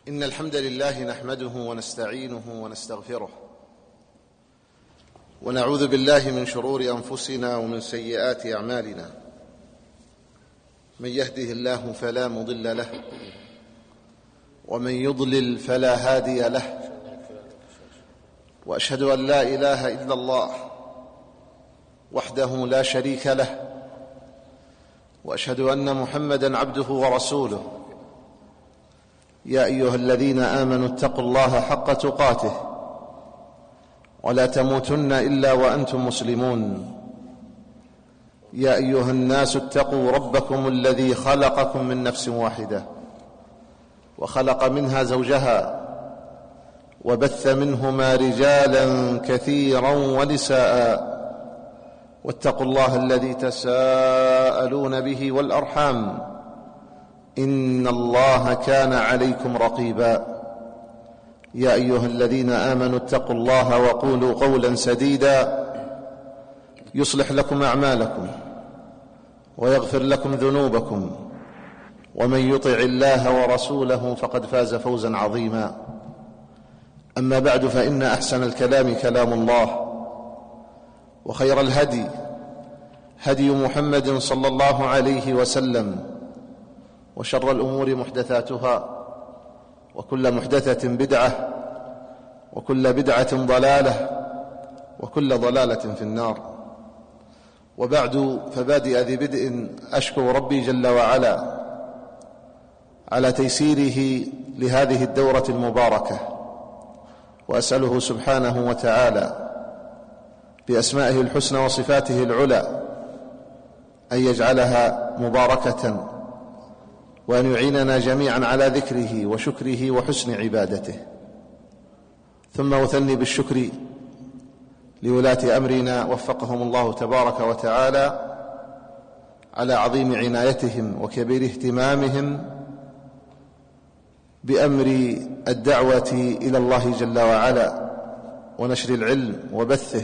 إن الحمد لله نحمده ونستعينه ونستغفره ونعوذ بالله من شرور أنفسنا ومن سيئات أعمالنا. من يهده الله فلا مضل له ومن يضلل فلا هادي له، وأشهد أن لا إله إلا الله وحده لا شريك له، وأشهد أن محمدًا عبده ورسوله. يا أيها الذين آمنوا اتقوا الله حق تقاته ولا تموتن إلا وأنتم مسلمون. يا أيها الناس اتقوا ربكم الذي خلقكم من نفس واحدة وخلق منها زوجها وبث منهما رجالا كثيرا ونساء، واتقوا الله الذي تساءلون به والأرحام إن الله كان عليكم رقيبا. يا أيها الذين آمنوا اتقوا الله وقولوا قولا سديدا يصلح لكم أعمالكم ويغفر لكم ذنوبكم، ومن يطع الله ورسوله فقد فاز فوزا عظيما. أما بعد، فإن أحسن الكلام كلام الله، وخير الهدي هدي محمد صلى الله عليه وسلم، وشر الأمور محدثاتها، وكل محدثة بدعة، وكل بدعة ضلالة، وكل ضلالة في النار. وبعد، فبادئ ذي بدء أشكر ربي جل وعلا على تيسيره لهذه الدورة المباركة، وأسأله سبحانه وتعالى بأسمائه الحسنى وصفاته العلى أن يجعلها مباركة، وأن يعيننا جميعا على ذكره وشكره وحسن عبادته. ثم أثني بالشكر لولاة أمرنا وفقهم الله تبارك وتعالى على عظيم عنايتهم وكبير اهتمامهم بأمر الدعوة إلى الله جل وعلا ونشر العلم وبثه،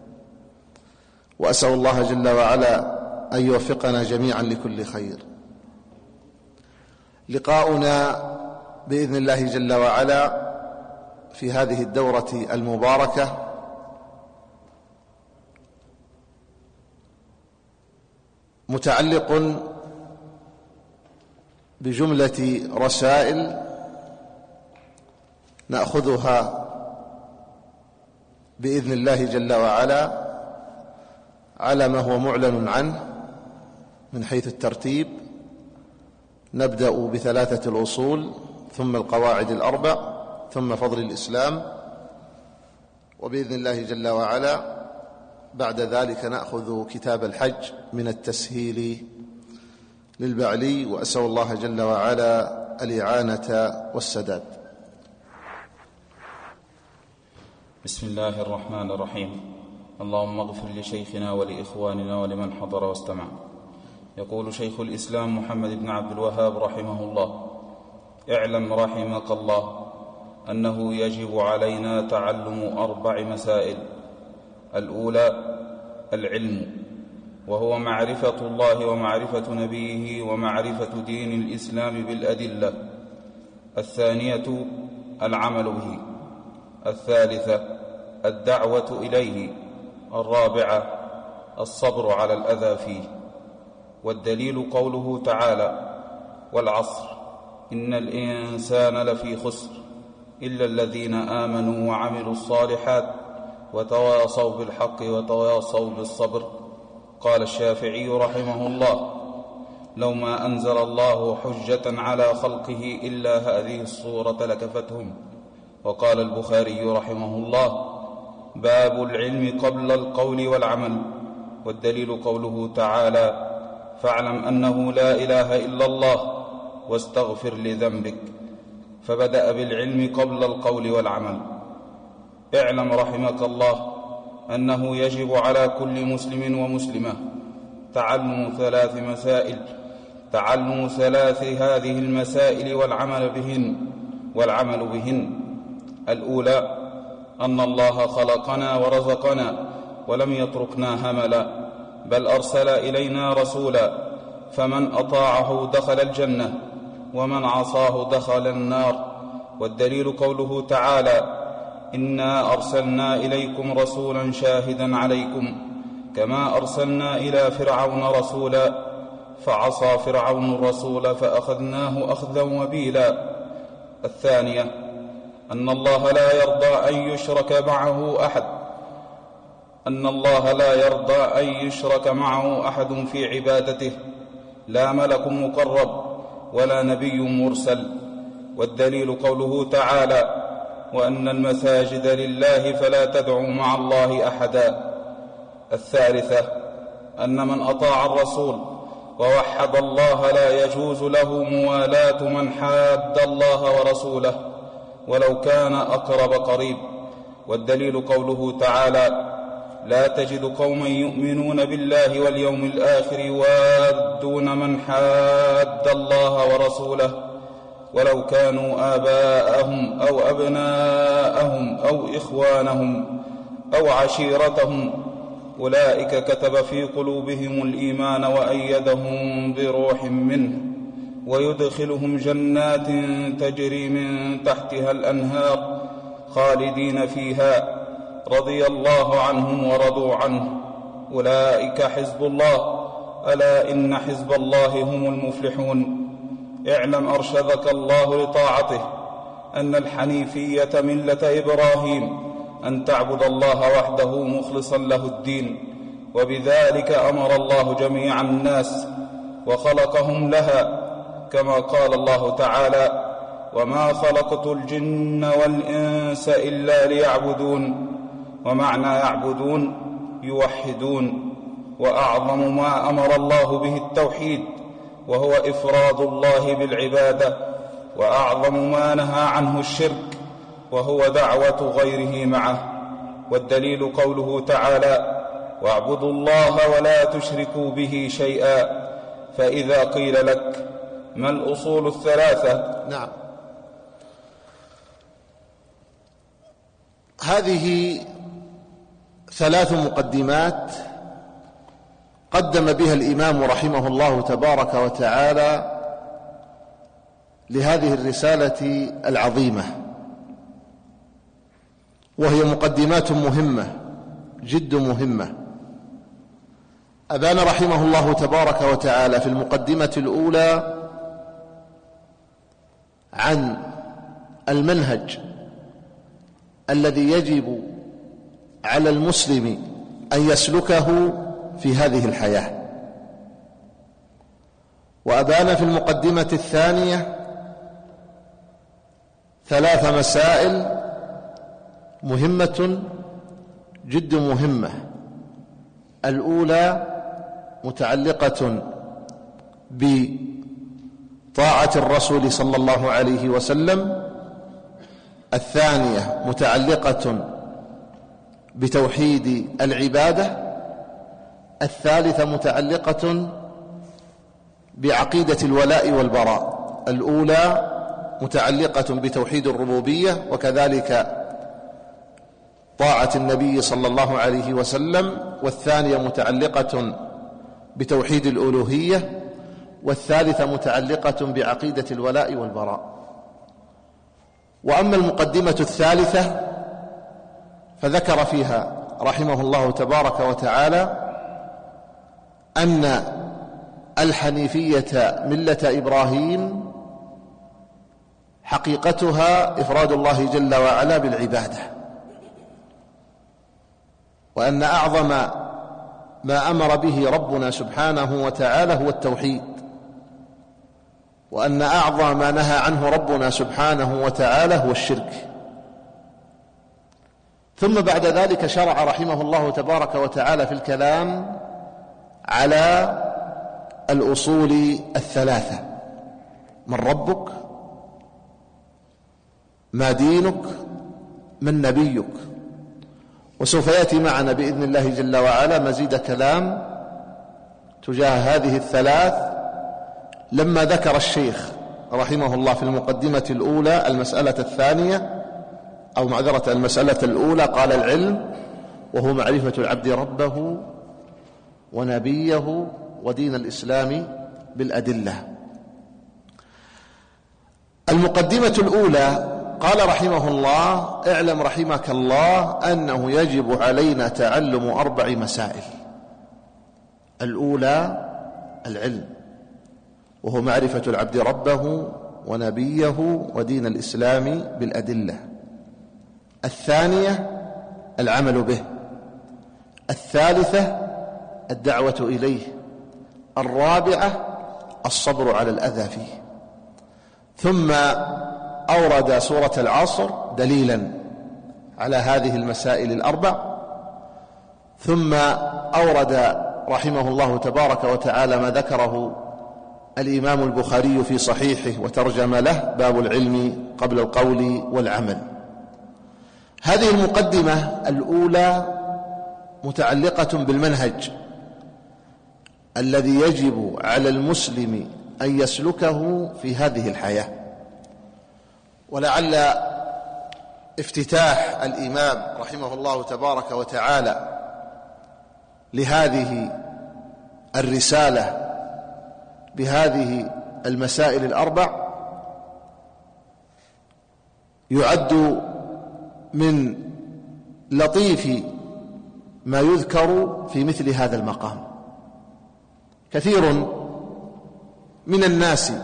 وأسأل الله جل وعلا أن يوفقنا جميعا لكل خير. لقاؤنا بإذن الله جل وعلا في هذه الدورة المباركة متعلق بجملة رسائل نأخذها بإذن الله جل وعلا على ما هو معلن عنه من حيث الترتيب. نبدأ بثلاثة الأصول، ثم القواعد الأربع، ثم فضل الإسلام، وبإذن الله جل وعلا بعد ذلك نأخذ كتاب الحج من التسهيل للبعلي، وأسأل الله جل وعلا الإعانة والسداد. بسم الله الرحمن الرحيم. اللهم اغفر لشيخنا ولإخواننا ولمن حضر واستمع. يقول شيخ الإسلام محمد بن عبد الوهاب رحمه الله: اعلم رحمك الله أنه يجب علينا تعلم 4 مسائل. الأولى العلم، وهو معرفة الله ومعرفة نبيه ومعرفة دين الإسلام بالأدلة. الثانية العمل به. الثالثة الدعوة إليه. الرابعة الصبر على الأذى فيه. والدليل قوله تعالى: والعصر إن الإنسان لفي خسر إلا الذين آمنوا وعملوا الصالحات وتواصوا بالحق وتواصوا بالصبر. قال الشافعي رحمه الله: لو ما أنزل الله حجة على خلقه إلا هذه الصورة لكفتهم. وقال البخاري رحمه الله: باب العلم قبل القول والعمل. والدليل قوله تعالى: فاعلم أنه لا إله إلا الله واستغفر لذنبك. فبدأ بالعلم قبل القول والعمل. اعلم رحمك الله أنه يجب على كل مسلم ومسلمة تعلم 3 مسائل، تعلم 3 هذه المسائل والعمل بهن. الأولى أن الله خلقنا ورزقنا ولم يتركنا هملا، بل أرسل إلينا رسولا، فمن أطاعه دخل الجنة ومن عصاه دخل النار. والدليل قوله تعالى: إنا أرسلنا إليكم رسولا شاهدا عليكم كما أرسلنا إلى فرعون رسولا فعصى فرعون الرسول فأخذناه أخذا وبيلا. الثانية أن الله لا يرضى أن يشرك معه أحد في عبادته، لا ملك مقرب ولا نبي مرسل. والدليل قوله تعالى: وأن المساجد لله فلا تدعوا مع الله أحدا. الثالثة أن من أطاع الرسول ووحد الله لا يجوز له موالاة من حاد الله ورسوله ولو كان أقرب قريب. والدليل قوله تعالى: لا تجد قوما يؤمنون بالله واليوم الآخر يوادون من حاد الله ورسوله ولو كانوا آباءهم أو أبناءهم أو إخوانهم أو عشيرتهم أولئك كتب في قلوبهم الإيمان وأيدهم بروح منه ويدخلهم جنات تجري من تحتها الأنهار خالدين فيها رضي الله عنهم ورضوا عنه أولئك حزب الله ألا إن حزب الله هم المفلحون. اعلم أرشدك الله لطاعته أن الحنيفية ملة إبراهيم أن تعبد الله وحده مخلصا له الدين، وبذلك أمر الله جميع الناس وخلقهم لها، كما قال الله تعالى: وما خلقت الجن والإنس إلا ليعبدون. ومعنى يعبدون يوحدون، وأعظم ما أمر الله به التوحيد وهو إفراد الله بالعبادة، وأعظم ما نهى عنه الشرك وهو دعوة غيره معه. والدليل قوله تعالى: واعبدوا الله ولا تشركوا به شيئا. فإذا قيل لك ما الأصول الثلاثة؟ نعم، هذه 3 مقدمات قدم بها الإمام رحمه الله تبارك وتعالى لهذه الرسالة العظيمة، وهي مقدمات مهمة جد مهمة. أبان رحمه الله تبارك وتعالى في المقدمة الأولى عن المنهج الذي يجب على المسلم أن يسلكه في هذه الحياة، وأبان في المقدمة الثانية 3 مسائل مهمة جد مهمة. الأولى متعلقة بطاعة الرسول صلى الله عليه وسلم، الثانية متعلقة بتوحيد العبادة، الثالثة متعلقة بعقيدة الولاء والبراء. الأولى متعلقة بتوحيد الربوبية وكذلك طاعة النبي صلى الله عليه وسلم، والثانية متعلقة بتوحيد الألوهية، والثالثة متعلقة بعقيدة الولاء والبراء. وأما المقدمة الثالثة فذكر فيها رحمه الله تبارك وتعالى أن الحنيفية ملة إبراهيم حقيقتها إفراد الله جل وعلا بالعبادة، وأن أعظم ما أمر به ربنا سبحانه وتعالى هو التوحيد، وأن أعظم ما نهى عنه ربنا سبحانه وتعالى هو الشرك. ثم بعد ذلك شرع رحمه الله تبارك وتعالى في الكلام على الأصول 3: من ربك، ما دينك، من نبيك. وسوف يأتي معنا بإذن الله جل وعلا مزيد كلام تجاه هذه 3 لما ذكر الشيخ رحمه الله في المقدمة الأولى المسألة الثانية، أو معذرة المسألة الأولى قال: العلم وهو معرفة العبد ربه ونبيه ودين الإسلام بالأدلة. المقدمة الأولى قال رحمه الله: اعلم رحمك الله أنه يجب علينا تعلم 4 مسائل. الأولى العلم، وهو معرفة العبد ربه ونبيه ودين الإسلام بالأدلة. الثانية العمل به. الثالثة الدعوة إليه. الرابعة الصبر على الأذى فيه. ثم أورد سورة العصر دليلا على هذه المسائل ال4، ثم أورد رحمه الله تبارك وتعالى ما ذكره الإمام البخاري في صحيحه وترجم له: باب العلم قبل القول والعمل. هذه المقدمة الأولى متعلقة بالمنهج الذي يجب على المسلم أن يسلكه في هذه الحياة. ولعل افتتاح الإمام رحمه الله تبارك وتعالى لهذه الرسالة بهذه المسائل ال4 يعد من لطيف ما يذكر في مثل هذا المقام. كثير من الناس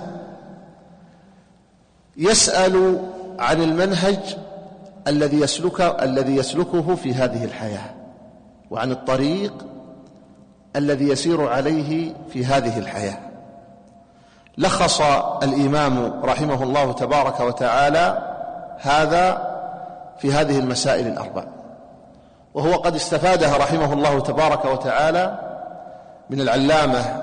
يسأل عن المنهج الذي يسلكه في هذه الحياة، وعن الطريق الذي يسير عليه في هذه الحياة. لخص الإمام رحمه الله تبارك وتعالى هذا في هذه المسائل ال4، وهو قد استفادها رحمه الله تبارك وتعالى من العلامة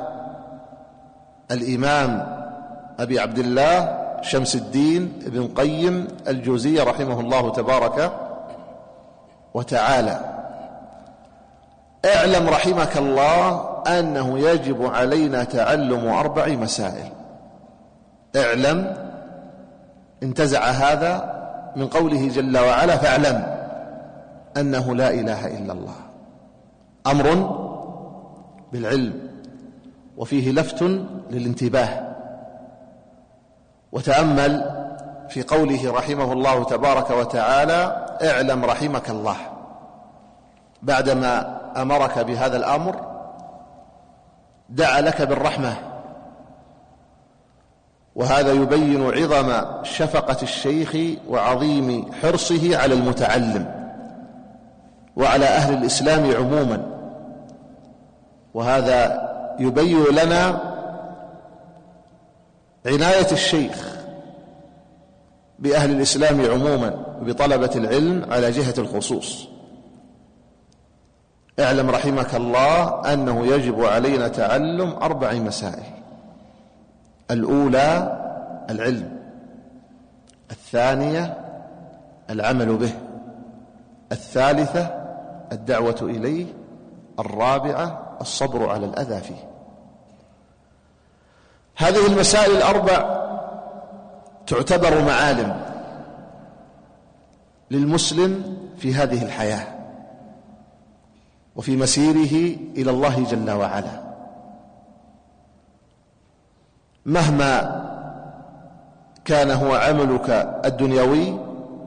الإمام أبي عبد الله شمس الدين ابن قيم الجوزية رحمه الله تبارك وتعالى. اعلم رحمك الله أنه يجب علينا تعلم 4 مسائل. اعلم انتزع هذا من قوله جل وعلا: فاعلم أنه لا إله إلا الله. أمر بالعلم، وفيه لفت للانتباه. وتأمل في قوله رحمه الله تبارك وتعالى: اعلم رحمك الله. بعدما أمرك بهذا الأمر دعا لك بالرحمة، وهذا يبين عظم شفقة الشيخ وعظيم حرصه على المتعلم وعلى أهل الإسلام عموما. وهذا يبين لنا عناية الشيخ بأهل الإسلام عموما وبطلبة العلم على جهة الخصوص. اعلم رحمك الله أنه يجب علينا تعلم 4 مسائل. الأولى العلم، الثانية العمل به، الثالثة الدعوة إليه، الرابعة الصبر على الأذى فيه. هذه المسائل ال4 تعتبر معالم للمسلم في هذه الحياة وفي مسيره إلى الله جل وعلا. مهما كان هو عملك الدنيوي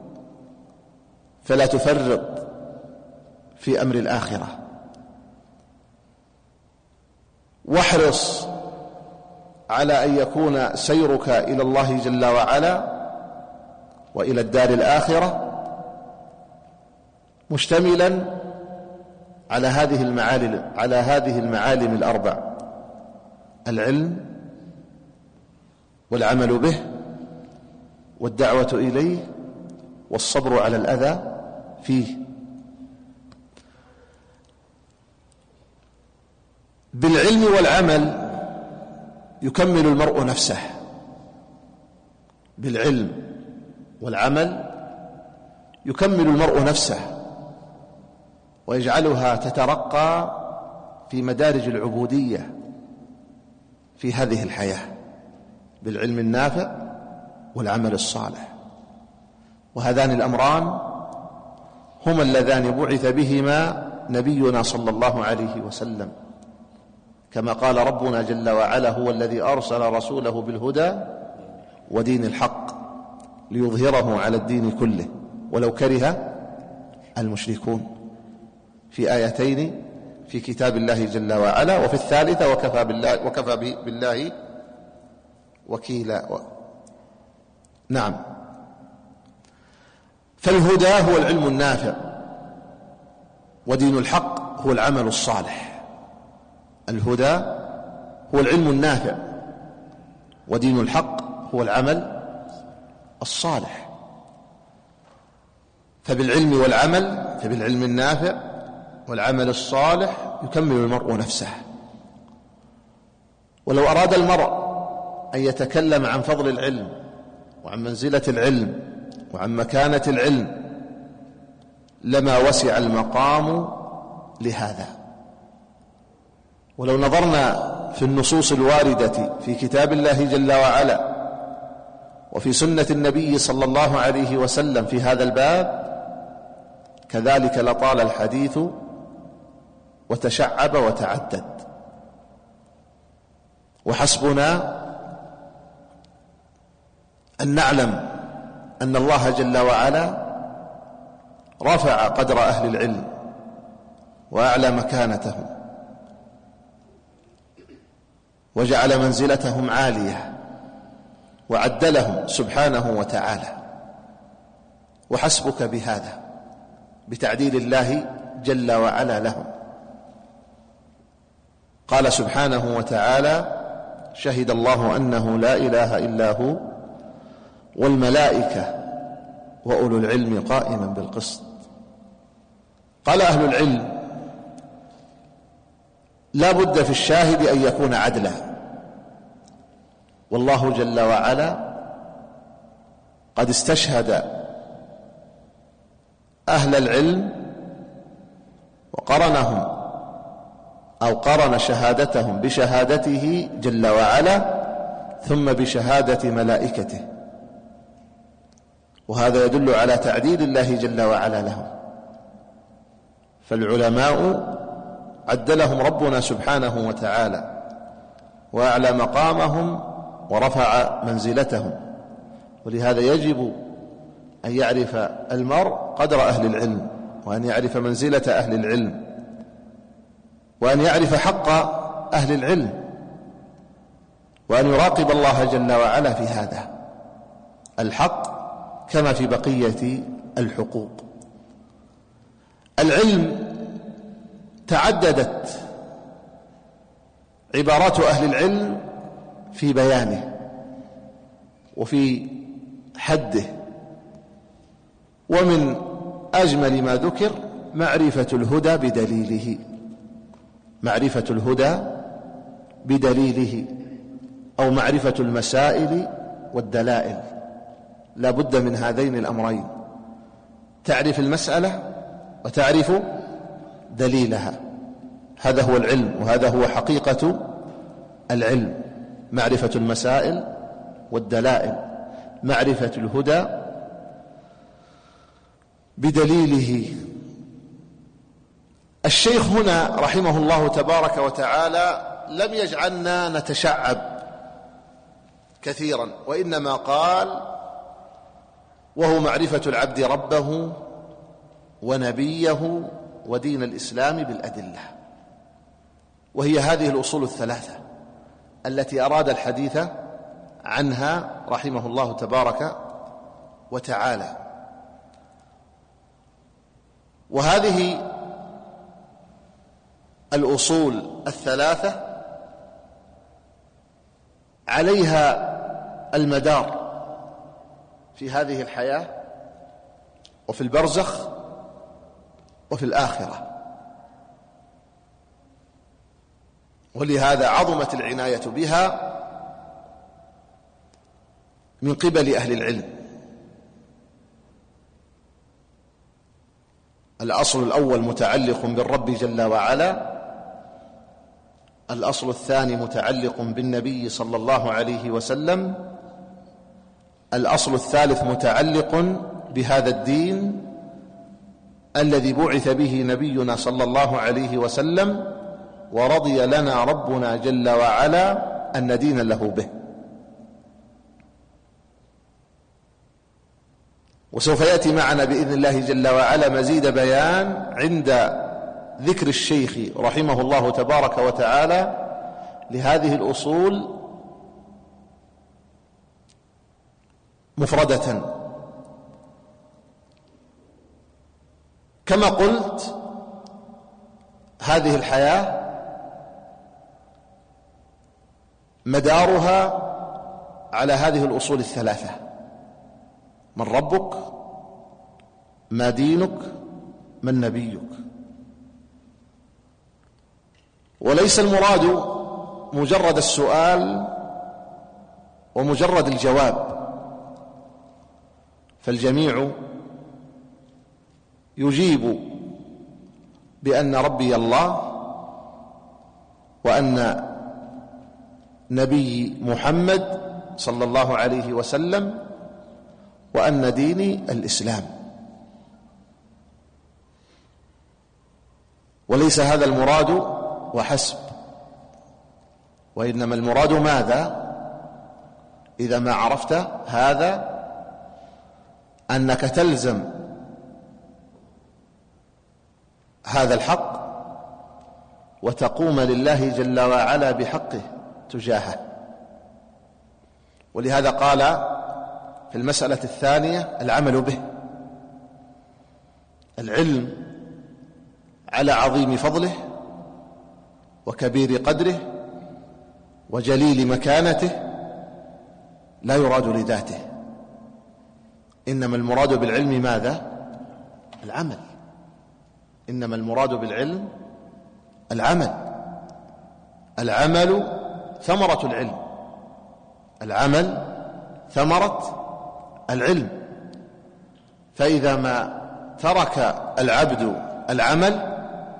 فلا تفرط في أمر الآخرة، واحرص على أن يكون سيرك إلى الله جل وعلا وإلى الدار الآخرة مشتملا على هذه المعالم ال4: العلم والعمل به والدعوة إليه والصبر على الأذى فيه. بالعلم والعمل يكمل المرء نفسه. بالعلم والعمل يكمل المرء نفسه ويجعلها تترقى في مدارج العبودية في هذه الحياة، بالعلم النافع والعمل الصالح. وهذان الأمران هما اللذان بعث بهما نبينا صلى الله عليه وسلم، كما قال ربنا جل وعلا: هو الذي أرسل رسوله بالهدى ودين الحق ليظهره على الدين كله ولو كره المشركون، في آيتين في كتاب الله جل وعلا، وفي الثالثة وكفى بالله وكيلا. نعم. فالهدى هو العلم النافع، ودين الحق هو العمل الصالح. الهدى هو العلم النافع، ودين الحق هو العمل الصالح. فبالعلم والعمل، فبالعلم النافع والعمل الصالح يكمل المرء نفسه. ولو أراد المرء أن يتكلم عن فضل العلم وعن منزلة العلم وعن مكانة العلم لما وسع المقام لهذا. ولو نظرنا في النصوص الواردة في كتاب الله جل وعلا وفي سنة النبي صلى الله عليه وسلم في هذا الباب كذلك لطال الحديث وتشعب وتعدد. وحسبنا أن نعلم أن الله جل وعلا رفع قدر أهل العلم وأعلى مكانتهم وجعل منزلتهم عالية وعدلهم سبحانه وتعالى. وحسبك بهذا، بتعديل الله جل وعلا لهم. قال سبحانه وتعالى: شهد الله أنه لا إله إلا هو والملائكة وأولو العلم قائما بالقسط. قال أهل العلم: لا بد في الشاهد أن يكون عدلا، والله جل وعلا قد استشهد أهل العلم وقرنهم أو قرن شهادتهم بشهادته جل وعلا ثم بشهادة ملائكته، وهذا يدل على تعديل الله جل وعلا لهم. فالعلماء عدلهم ربنا سبحانه وتعالى وأعلى مقامهم ورفع منزلتهم. ولهذا يجب أن يعرف المرء قدر أهل العلم، وأن يعرف منزلة أهل العلم، وأن يعرف حق أهل العلم، وأن يراقب الله جل وعلا في هذا الحق كما في بقية الحقوق. العلم تعددت عبارات أهل العلم في بيانه وفي حده، ومن أجمل ما ذكر معرفة الهدى بدليله، معرفة الهدى بدليله، أو معرفة المسائل والدلائل. لا بد من هذين الأمرين، تعرف المسألة وتعرف دليلها. هذا هو العلم، وهذا هو حقيقة العلم، معرفة المسائل والدلائل، معرفة الهدى بدليله. الشيخ هنا رحمه الله تبارك وتعالى لم يجعلنا نتشعب كثيرا، وإنما قال: وهو معرفة العبد ربه ونبيه ودين الإسلام بالأدلة. وهي هذه الأصول الثلاثة التي أراد الحديث عنها رحمه الله تبارك وتعالى. وهذه الأصول الثلاثة عليها المدار في هذه الحياة وفي البرزخ وفي الآخرة. ولهذا عظمت العناية بها من قبل أهل العلم. الأصل الأول متعلق بالرب جل وعلا، الأصل الثاني متعلق بالنبي صلى الله عليه وسلم، الأصل الثالث متعلق بهذا الدين الذي بعث به نبينا صلى الله عليه وسلم، ورضي لنا ربنا جل وعلا أن ندين له به. وسوف يأتي معنا بإذن الله جل وعلا مزيد بيان عند ذكر الشيخ رحمه الله تبارك وتعالى لهذه الأصول مفردة. كما قلت هذه الحياة مدارها على هذه الأصول الثلاثة: من ربك، ما دينك، من نبيك. وليس المراد مجرد السؤال ومجرد الجواب، فالجميع يجيب بأن ربي الله، وأن نبي محمد صلى الله عليه وسلم، وأن ديني الإسلام. وليس هذا المراد وحسب، وإنما المراد ماذا؟ إذا ما عرفت هذا أنك تلزم هذا الحق وتقوم لله جل وعلا بحقه تجاهه. ولهذا قال في المسألة الثانية العمل به. العلم على عظيم فضله وكبير قدره وجليل مكانته لا يراد لذاته، إنما المراد بالعلم ماذا؟ العمل. إنما المراد بالعلم العمل. العمل ثمرة العلم. العمل ثمرة العلم. فإذا ما ترك العبد العمل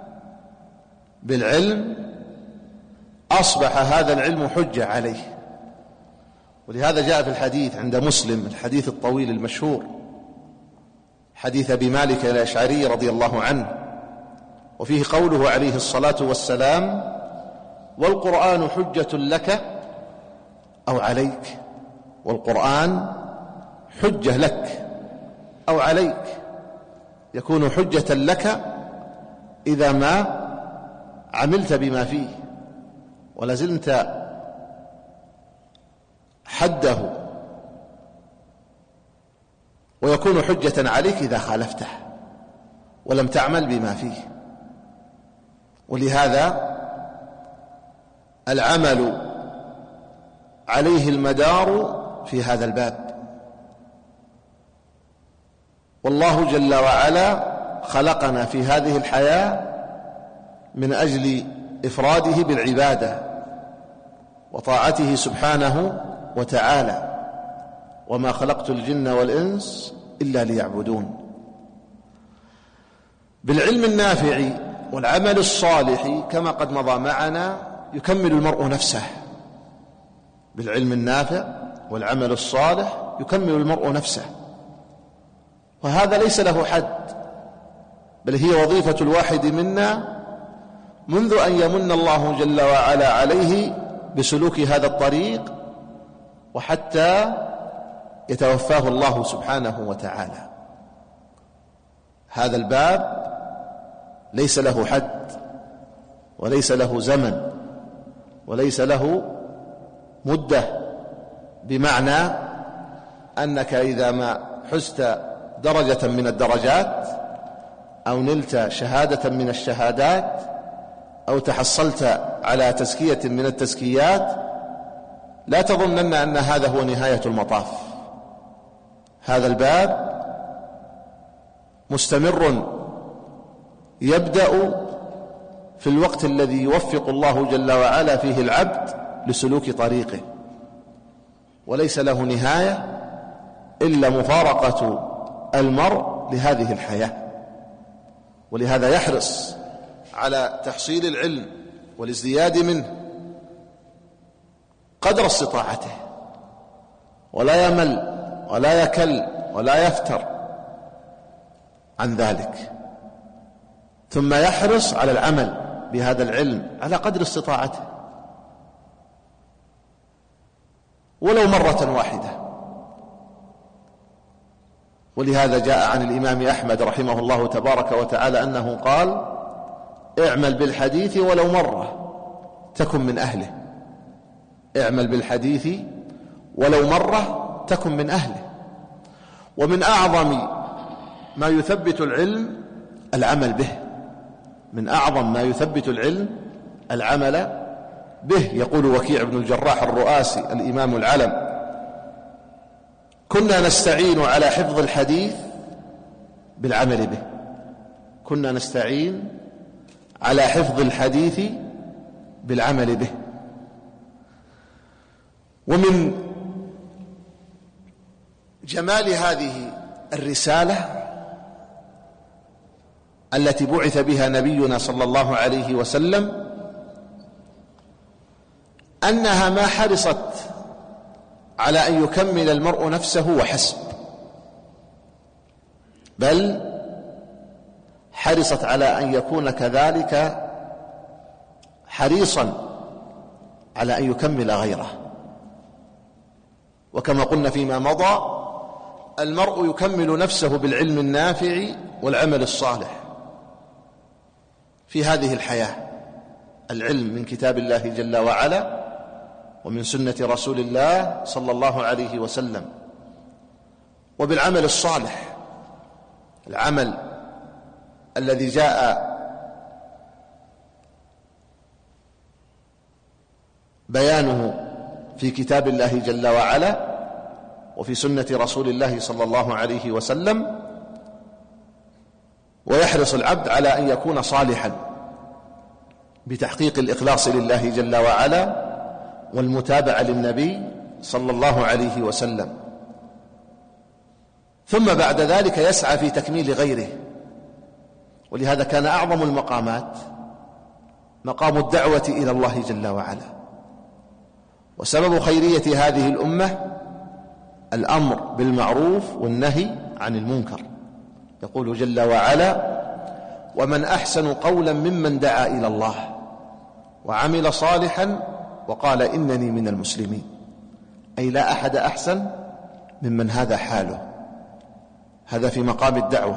بالعلم أصبح هذا العلم حجة عليه. ولهذا جاء في الحديث عند مسلم، الحديث الطويل المشهور، حديث أبي مالك الأشعري رضي الله عنه، وفيه قوله عليه الصلاة والسلام: والقرآن حجة لك أو عليك. والقرآن حجة لك أو عليك. يكون حجة لك إذا ما عملت بما فيه ولزلت حده، ويكون حجة عليك إذا خالفته ولم تعمل بما فيه. ولهذا العمل عليه المدار في هذا الباب. والله جل وعلا خلقنا في هذه الحياة من أجل إفراده بالعبادة وطاعته سبحانه وتعالى: وما خلقت الجن والإنس إلا ليعبدون. بالعلم النافع والعمل الصالح كما قد مضى معنا يكمل المرء نفسه. بالعلم النافع والعمل الصالح يكمل المرء نفسه، وهذا ليس له حد، بل هي وظيفة الواحد منا منذ أن يمن الله جل وعلا عليه بسلوك هذا الطريق وحتى يتوفاه الله سبحانه وتعالى. هذا الباب ليس له حد وليس له زمن وليس له مدة، بمعنى أنك إذا ما حزت درجة من الدرجات أو نلت شهادة من الشهادات أو تحصلت على تزكية من التزكيات لا تظنن أن هذا هو نهاية المطاف. هذا الباب مستمر يبدأ في الوقت الذي يوفق الله جل وعلا فيه العبد لسلوك طريقه، وليس له نهاية إلا مفارقة المرء لهذه الحياة. ولهذا يحرص على تحصيل العلم والازدياد منه قدر استطاعته، ولا يمل ولا يكل ولا يفتر عن ذلك، ثم يحرص على العمل بهذا العلم على قدر استطاعته ولو مرة واحدة. ولهذا جاء عن الإمام أحمد رحمه الله تبارك وتعالى أنه قال: اعمل بالحديث ولو مرة تكن من أهله. اعمل بالحديث ولو مرة تكن من أهله. ومن أعظم ما يثبت العلم العمل به، من أعظم ما يثبت العلم العمل به. يقول وكيع بن الجراح الرؤاسي الإمام العلم: كنا نستعين على حفظ الحديث بالعمل به. كنا نستعين على حفظ الحديث بالعمل به. ومن جمال هذه الرسالة التي بعث بها نبينا صلى الله عليه وسلم أنها ما حرصت على أن يكمل المرء نفسه وحسب، بل حرصت على أن يكون كذلك حريصا على أن يكمل غيره. وكما قلنا فيما مضى، المرء يكمل نفسه بالعلم النافع والعمل الصالح في هذه الحياة. العلم من كتاب الله جل وعلا ومن سنة رسول الله صلى الله عليه وسلم، وبالعمل الصالح، العمل الذي جاء بيانه في كتاب الله جل وعلا وفي سنة رسول الله صلى الله عليه وسلم. ويحرص العبد على أن يكون صالحا بتحقيق الإخلاص لله جل وعلا والمتابعة للنبي صلى الله عليه وسلم، ثم بعد ذلك يسعى في تكميل غيره. ولهذا كان أعظم المقامات مقام الدعوة إلى الله جل وعلا. وسبب خيرية هذه الأمة الأمر بالمعروف والنهي عن المنكر. يقول جل وعلا: ومن أحسن قولا ممن دعا إلى الله وعمل صالحا وقال إنني من المسلمين. أي لا أحد أحسن ممن هذا حاله. هذا في مقام الدعوة.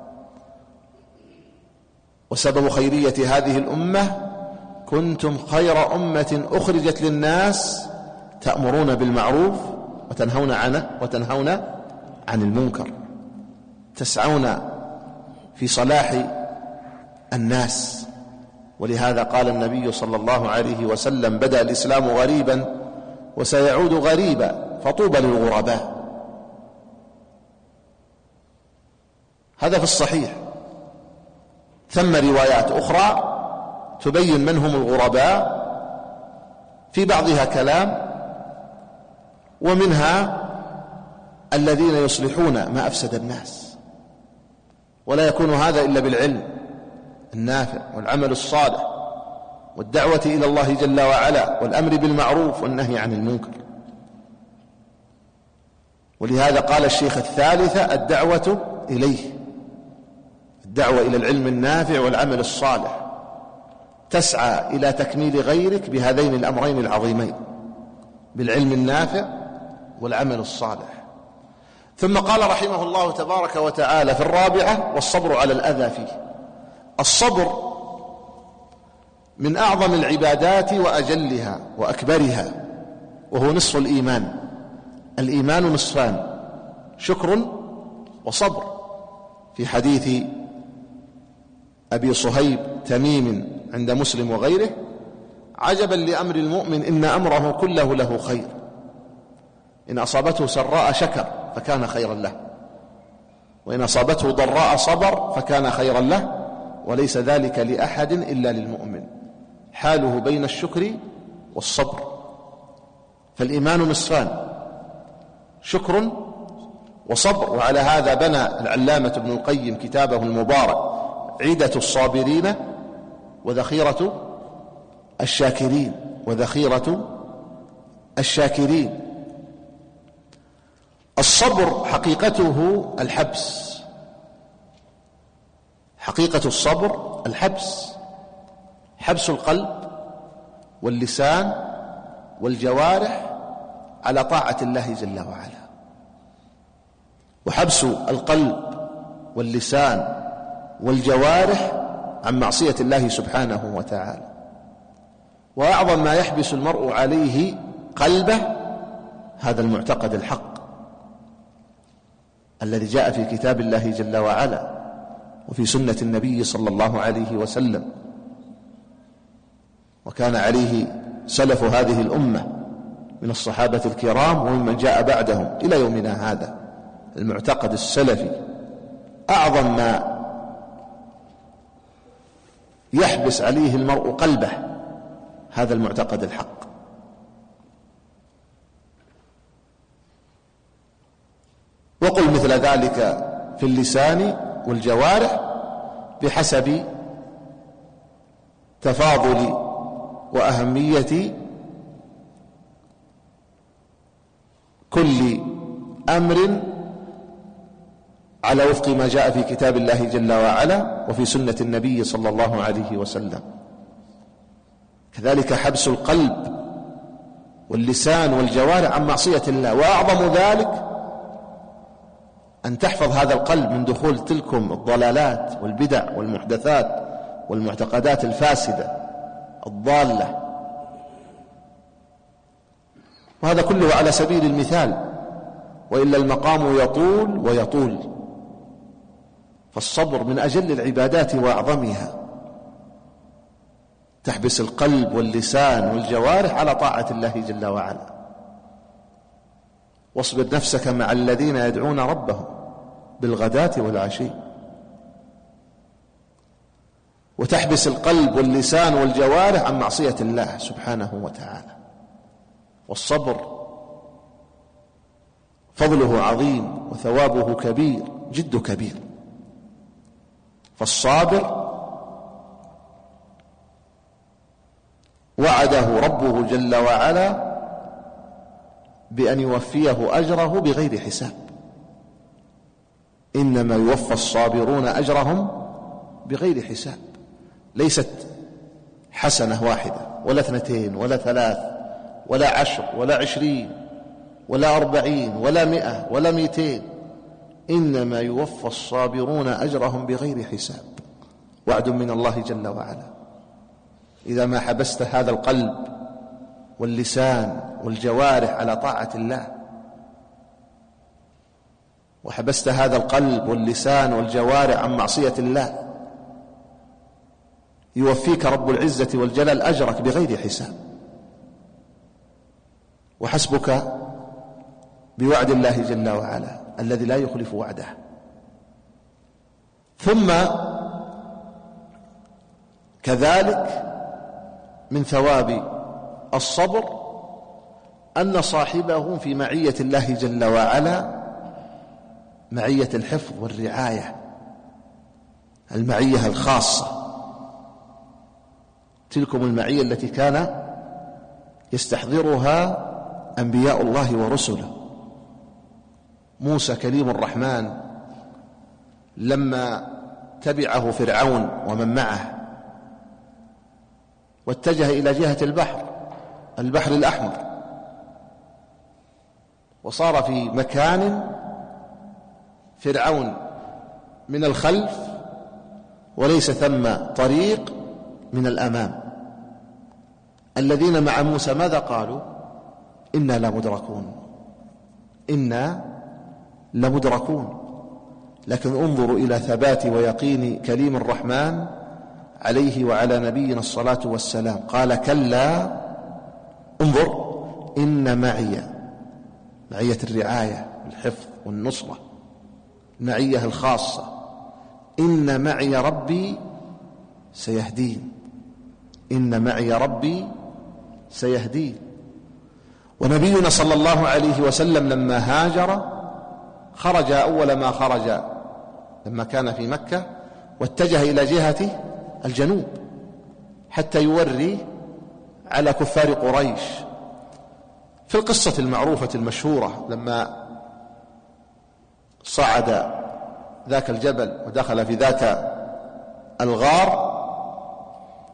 وسبب خيرية هذه الأمة: كنتم خير أمة أخرجت للناس تأمرون بالمعروف وتنهون عن المنكر، تسعون في صلاح الناس. ولهذا قال النبي صلى الله عليه وسلم: بدأ الإسلام غريبا وسيعود غريبا فطوبى للغرباء. هذا في الصحيح. ثم روايات أخرى تبين من هم الغرباء، في بعضها كلام، ومنها الذين يصلحون ما أفسد الناس. ولا يكون هذا إلا بالعلم النافع والعمل الصالح والدعوة إلى الله جل وعلا والأمر بالمعروف والنهي عن المنكر. ولهذا قال الشيخ الثالثة: الدعوة إليه، الدعوة إلى العلم النافع والعمل الصالح، تسعى إلى تكميل غيرك بهذين الأمرين العظيمين، بالعلم النافع والعمل الصالح. ثم قال رحمه الله تبارك وتعالى في الرابعة: والصبر على الأذى فيه. الصبر من أعظم العبادات وأجلها وأكبرها، وهو نصف الإيمان. الإيمان نصفان: شكر وصبر. في حديث أبي صهيب تميم عند مسلم وغيره: عجبا لأمر المؤمن إن أمره كله له خير، إن أصابته سراء شكر فكان خيرا له، وإن أصابته ضراء صبر فكان خيرا له، وليس ذلك لأحد إلا للمؤمن، حاله بين الشكر والصبر. فالإيمان نصفان: شكر وصبر. وعلى هذا بنى العلامة ابن القيم كتابه المبارك عدة الصابرين وذخيرة الشاكرين. الشاكرين. الصبر حقيقته الحبس، حقيقة الصبر الحبس، حبس القلب واللسان والجوارح على طاعة الله جل وعلا. وحبس القلب واللسان والجوارح عن معصية الله سبحانه وتعالى. وأعظم ما يحبس المرء عليه قلبه هذا المعتقد الحق الذي جاء في كتاب الله جل وعلا وفي سنة النبي صلى الله عليه وسلم، وكان عليه سلف هذه الأمة من الصحابة الكرام وممن جاء بعدهم إلى يومنا هذا. المعتقد السلفي أعظم ما يحبس عليه المرء قلبه هذا المعتقد الحق. وقل مثل ذلك في اللسان والجوارح بحسب تفاضل وأهمية كل أمر على وفق ما جاء في كتاب الله جل وعلا وفي سنة النبي صلى الله عليه وسلم. كذلك حبس القلب واللسان والجوارح عن معصية الله، وأعظم ذلك أن تحفظ هذا القلب من دخول تلكم الضلالات والبدع والمحدثات والمعتقدات الفاسدة الضالة. وهذا كله على سبيل المثال، وإلا المقام يطول ويطول. فالصبر من أجل العبادات وأعظمها، تحبس القلب واللسان والجوارح على طاعة الله جل وعلا. واصبر نفسك مع الذين يدعون ربهم بالغداة والعشي. وتحبس القلب واللسان والجوارح عن معصية الله سبحانه وتعالى. والصبر فضله عظيم وثوابه كبير جد كبير. فالصابر وعده ربه جل وعلا بأن يوفيه أجره بغير حساب. إنما يوفى الصابرون أجرهم بغير حساب. ليست حسنة واحدة ولا 2 ولا 3 ولا 10 ولا 20 ولا 40 ولا 100 ولا 200. إنما يوفى الصابرون أجرهم بغير حساب. وعد من الله جل وعلا. إذا ما حبست هذا القلب واللسان والجوارح على طاعة الله، وحبست هذا القلب واللسان والجوارح عن معصية الله، يوفيك رب العزة والجلال أجرك بغير حساب. وحسبك بوعد الله جل وعلا الذي لا يخلف وعده. ثم كذلك من ثواب الصبر أن صاحبه في معية الله جل وعلا معية الحفظ والرعاية، المعية الخاصة، تلكم المعية التي كان يستحضرها أنبياء الله ورسله. موسى كليم الرحمن لما تبعه فرعون ومن معه واتجه إلى جهة البحر الأحمر، وصار في مكان فرعون من الخلف وليس ثم طريق من الأمام. الذين مع موسى ماذا قالوا؟ إنا لمدركون. لكن انظروا إلى ثبات ويقين كليم الرحمن عليه وعلى نبينا الصلاة والسلام. قال كلا، انظر، إن معية الرعاية والحفظ والنصرة، المعية الخاصة، إن معي ربي سيهدين. إن معي ربي سيهدين. ونبينا صلى الله عليه وسلم لما هاجر خرج أول ما خرج لما كان في مكة واتجه إلى جهة الجنوب حتى يوري على كفار قريش. في القصة المعروفة المشهورة لما صعد ذاك الجبل ودخل في ذاك الغار،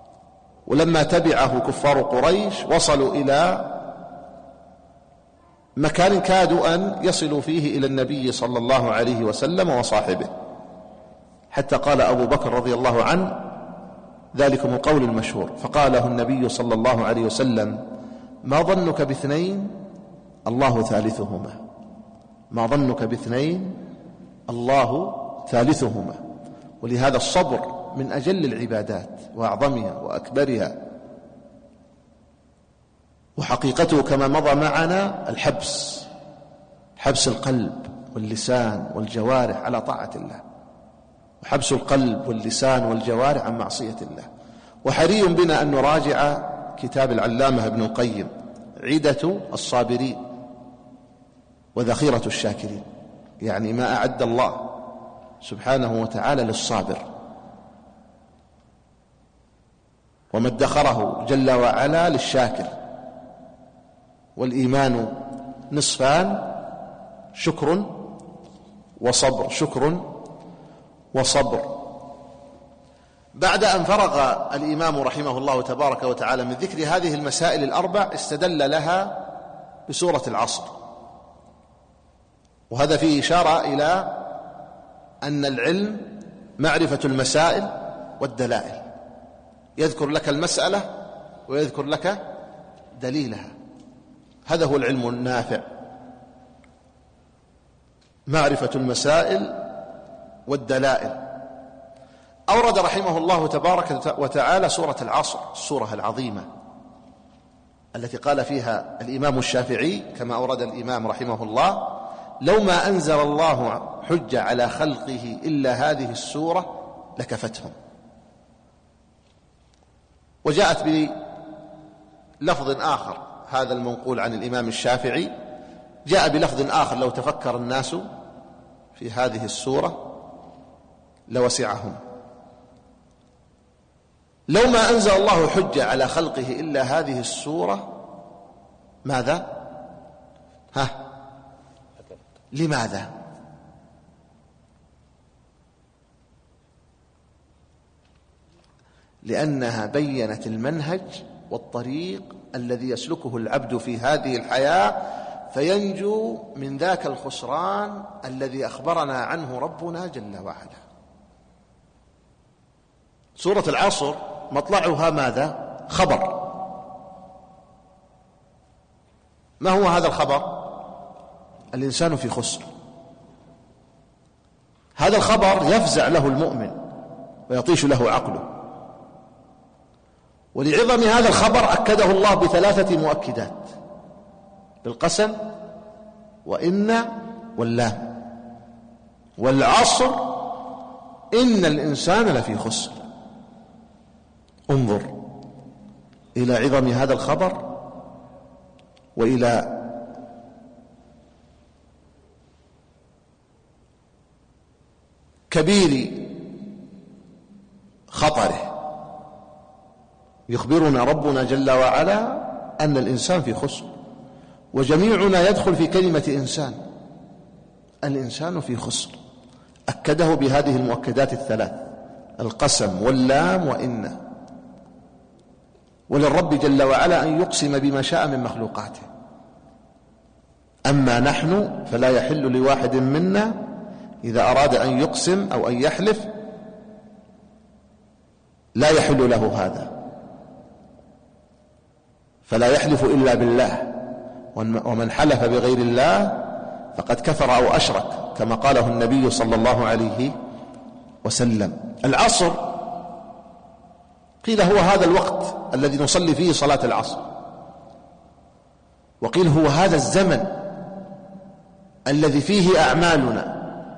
ولما تبعه كفار قريش وصلوا إلى مكان كادوا أن يصلوا فيه إلى النبي صلى الله عليه وسلم وصاحبه، حتى قال أبو بكر رضي الله عنه ذلكم القول المشهور، فقاله النبي صلى الله عليه وسلم: ما ظنك باثنين الله ثالثهما، ما ظنك باثنين الله ثالثهما. ولهذا الصبر من أجل العبادات وأعظمها وأكبرها، وحقيقته كما مضى معنا الحبس، حبس القلب واللسان والجوارح على طاعة الله، وحبس القلب واللسان والجوارح عن معصية الله. وحري بنا أن نراجع كتاب العلامة ابن القيم عدة الصابرين وذخيرة الشاكرين، يعني ما أعد الله سبحانه وتعالى للصابر، وما ادخره جل وعلا للشاكر. والإيمان نصفان: شكر وصبر، شكر وصبر. بعد أن فرغ الإمام رحمه الله تبارك وتعالى من ذكر هذه المسائل الأربع، استدل لها بسورة العصر، وهذا فيه إشارة إلى أن العلم معرفة المسائل والدلائل، يذكر لك المسألة ويذكر لك دليلها، هذا هو العلم النافع، معرفة المسائل والدلائل. أورد رحمه الله تبارك وتعالى سورة العصر، السورة العظيمة التي قال فيها الإمام الشافعي كما أورد الإمام رحمه الله: لو ما أنزل الله حجة على خلقه إلا هذه السورة لكفتهم. وجاءت بلفظ آخر، هذا المنقول عن الإمام الشافعي جاء بلفظ آخر: لو تفكر الناس في هذه السورة لوسعهم. لو ما أنزل الله حجة على خلقه إلا هذه السورة، ماذا؟ لماذا؟ لأنها بينت المنهج والطريق الذي يسلكه العبد في هذه الحياة فينجو من ذاك الخسران الذي أخبرنا عنه ربنا جل وعلا. سورة العصر مطلعها ماذا؟ خبر. ما هو هذا الخبر؟ الإنسان في خسر. هذا الخبر يفزع له المؤمن ويطيش له عقله، ولعظم هذا الخبر أكده الله بثلاثة مؤكدات: بالقسم وإن واللام، والعصر إن الإنسان لفي خسر. انظر إلى عظم هذا الخبر وإلى كبير خطره. يخبرنا ربنا جل وعلا أن الإنسان في خسر، وجميعنا يدخل في كلمة إنسان. الإنسان في خسر، أكده بهذه المؤكدات الثلاث: القسم واللام وإن. وللرب جل وعلا أن يقسم بما شاء من مخلوقاته، أما نحن فلا يحل لواحد منا إذا أراد أن يقسم أو أن يحلف، لا يحل له هذا، فلا يحلف إلا بالله، ومن حلف بغير الله فقد كفر أو أشرك، كما قاله النبي صلى الله عليه وسلم. العصر قيل هو هذا الوقت الذي نصلي فيه صلاة العصر، وقيل هو هذا الزمن الذي فيه أعمالنا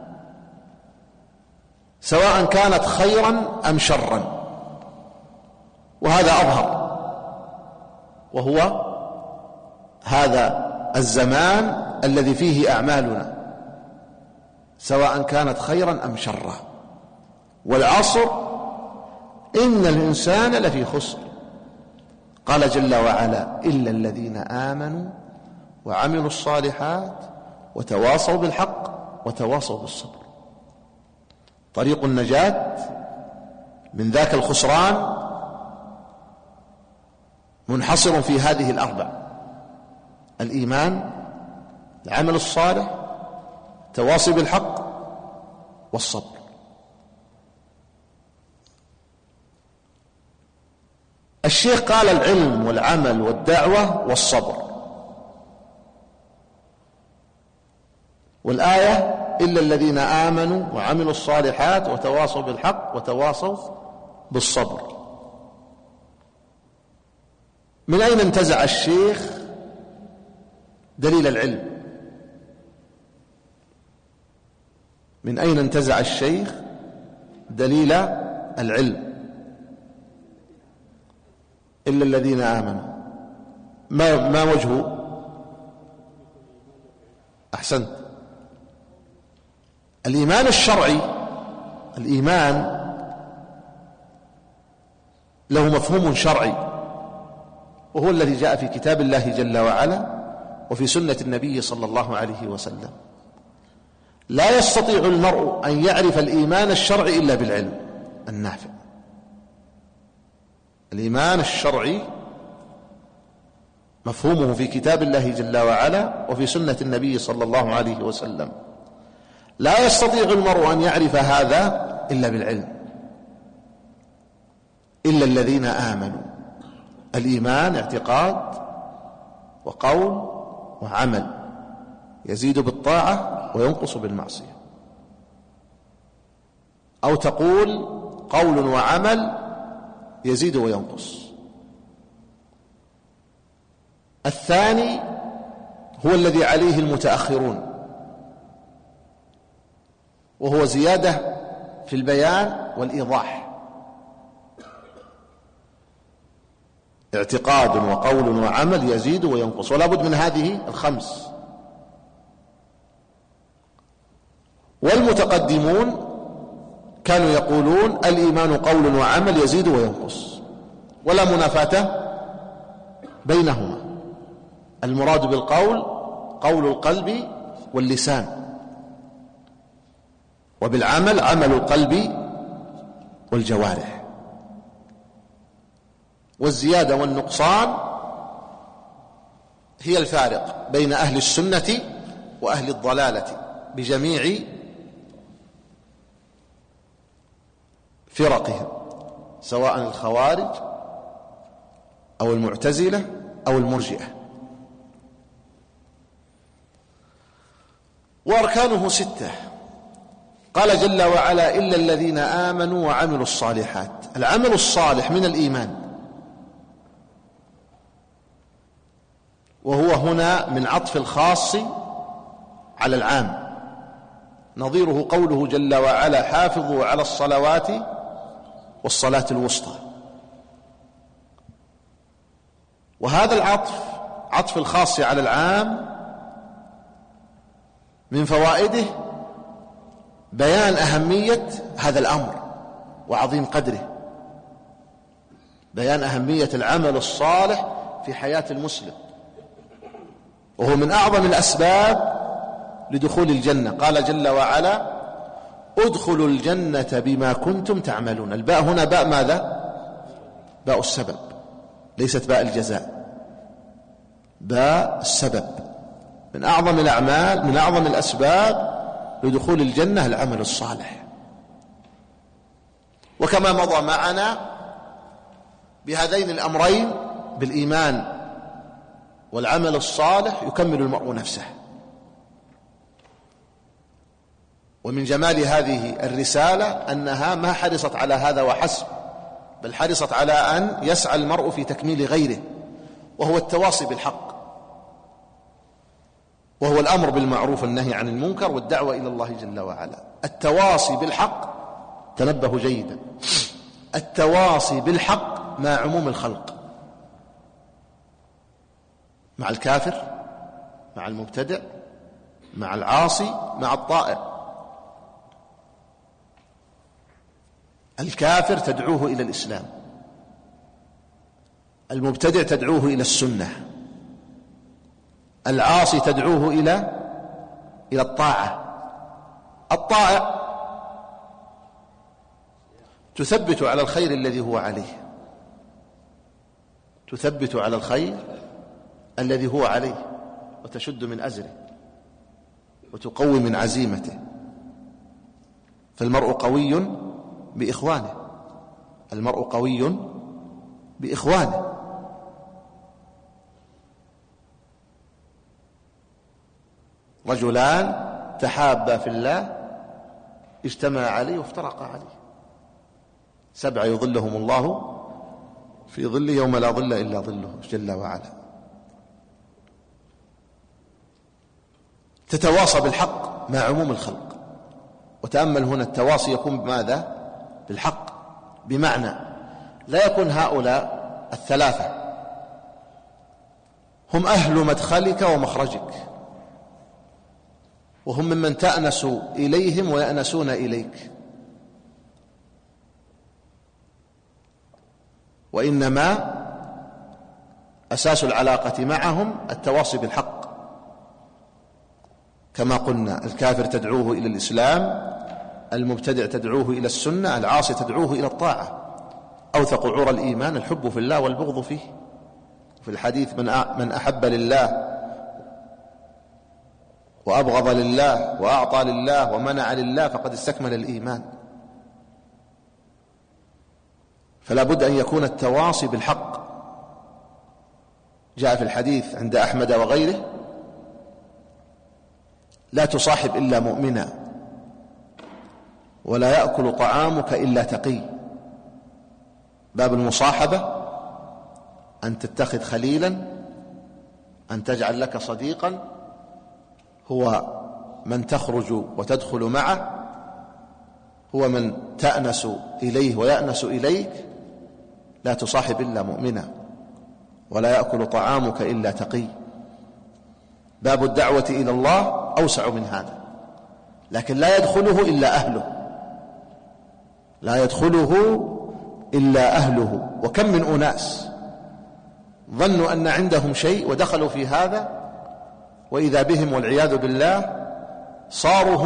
سواء كانت خيرا أم شرا، وهذا أظهر، وهو هذا الزمان الذي فيه أعمالنا سواء كانت خيرا أم شرا. والعصر إن الإنسان لفي خسر. قال جل وعلا: إلا الذين آمنوا وعملوا الصالحات وتواصوا بالحق وتواصوا بالصبر. طريق النجاة من ذاك الخسران منحصر في هذه الأربع: الإيمان العمل الصالح، التواصي بالحق، والصبر. الشيخ قال العلم والعمل والدعوة والصبر، والآية إلا الذين آمنوا وعملوا الصالحات وتواصوا بالحق وتواصوا بالصبر. من أين انتزع الشيخ دليل العلم؟ من أين انتزع الشيخ دليل العلم؟ إلا الذين آمنوا، ما وجهه؟ أحسنت. الإيمان الشرعي، الإيمان له مفهوم شرعي، وهو الذي جاء في كتاب الله جل وعلا وفي سنة النبي صلى الله عليه وسلم. لا يستطيع المرء أن يعرف الإيمان الشرعي إلا بالعلم النافع. الإيمان الشرعي مفهومه في كتاب الله جل وعلا وفي سنة النبي صلى الله عليه وسلم. لا يستطيع المرء أن يعرف هذا إلا بالعلم. إلا الذين آمنوا. الإيمان اعتقاد وقول وعمل، يزيد بالطاعة وينقص بالمعصية. أو تقول قول وعمل يزيد وينقص. الثاني هو الذي عليه المتأخرون، وهو زيادة في البيان والإيضاح. اعتقاد وقول وعمل يزيد وينقص، ولا بد من هذه الخمس. والمتقدمون كانوا يقولون الإيمان قول وعمل يزيد وينقص، ولا منافاة بينهما. المراد بالقول قول القلب واللسان، وبالعمل عمل القلب والجوارح. والزيادة والنقصان هي الفارق بين أهل السنة وأهل الضلالة بجميع فرقهم، سواء الخوارج أو المعتزلة أو المرجئة. وأركانه 6. قال جل وعلا إلا الذين آمنوا وعملوا الصالحات. العمل الصالح من الإيمان، وهو هنا من عطف الخاص على العام، نظيره قوله جل وعلا حافظوا على الصلوات والصلاة الوسطى. وهذا العطف عطف الخاص على العام من فوائده بيان أهمية هذا الأمر وعظيم قدره، بيان أهمية العمل الصالح في حياة المسلم، وهو من أعظم الأسباب لدخول الجنة. قال جل وعلا ادخلوا الجنة بما كنتم تعملون. الباء هنا باء ماذا؟ باء السبب، ليست باء الجزاء، باء السبب. من أعظم الأعمال، من أعظم الأسباب لدخول الجنة العمل الصالح. وكما مضى معنا بهذين الأمرين بالإيمان والعمل الصالح يكمل المرء نفسه. ومن جمال هذه الرسالة أنها ما حرصت على هذا وحسب، بل حرصت على أن يسعى المرء في تكميل غيره، وهو التواصي بالحق، وهو الأمر بالمعروف والنهي عن المنكر والدعوة إلى الله جل وعلا. التواصي بالحق، تنبهوا جيدا، التواصي بالحق مع عموم الخلق، مع الكافر، مع المبتدع، مع العاصي، مع الطائع. الكافر تدعوه إلى الإسلام، المبتدع تدعوه إلى السنة، العاصي تدعوه إلى الطاعة. الطائع تثبت على الخير الذي هو عليه، تثبت على الخير الذي هو عليه وتشد من أزره. وتقوي من عزيمته. فالمرء قوي بإخوانه، المرء قوي بإخوانه. رجلان تحابا في الله اجتمعا عليه وافترقا عليه، 7 يظلهم الله في ظله يوم لا ظل إلا ظله جل وعلا. تتواصى بالحق مع عموم الخلق. وتأمل هنا التواصي يكون بماذا؟ بالحق، بمعنى لا يكون هؤلاء الثلاثة هم أهل مدخلك ومخرجك، وهم ممن تأنس إليهم ويأنسون إليك، وإنما أساس العلاقة معهم التواصي بالحق. كما قلنا الكافر تدعوه إلى الإسلام، المبتدع تدعوه إلى السنة، العاصي تدعوه إلى الطاعة. أوثق عرى الإيمان الحب في الله والبغض فيه. في الحديث من أحب لله وأبغض لله وأعطى لله ومنع لله فقد استكمل الإيمان. فلا بد أن يكون التواصي بالحق. جاء في الحديث عند أحمد وغيره: لا تصاحب إلا مؤمنا، ولا يأكل طعامك إلا تقي. باب المصاحبة أن تتخذ خليلا، أن تجعل لك صديقا هو من تخرج وتدخل معه، هو من تأنس إليه ويأنس إليك. لا تصاحب إلا مؤمنا، ولا يأكل طعامك إلا تقي. باب الدعوة إلى الله أوسع من هذا، لكن لا يدخله إلا أهله، لا يدخله إلا أهله. وكم من أناس ظنوا أن عندهم شيء ودخلوا في هذا، وإذا بهم والعياذ بالله صاروا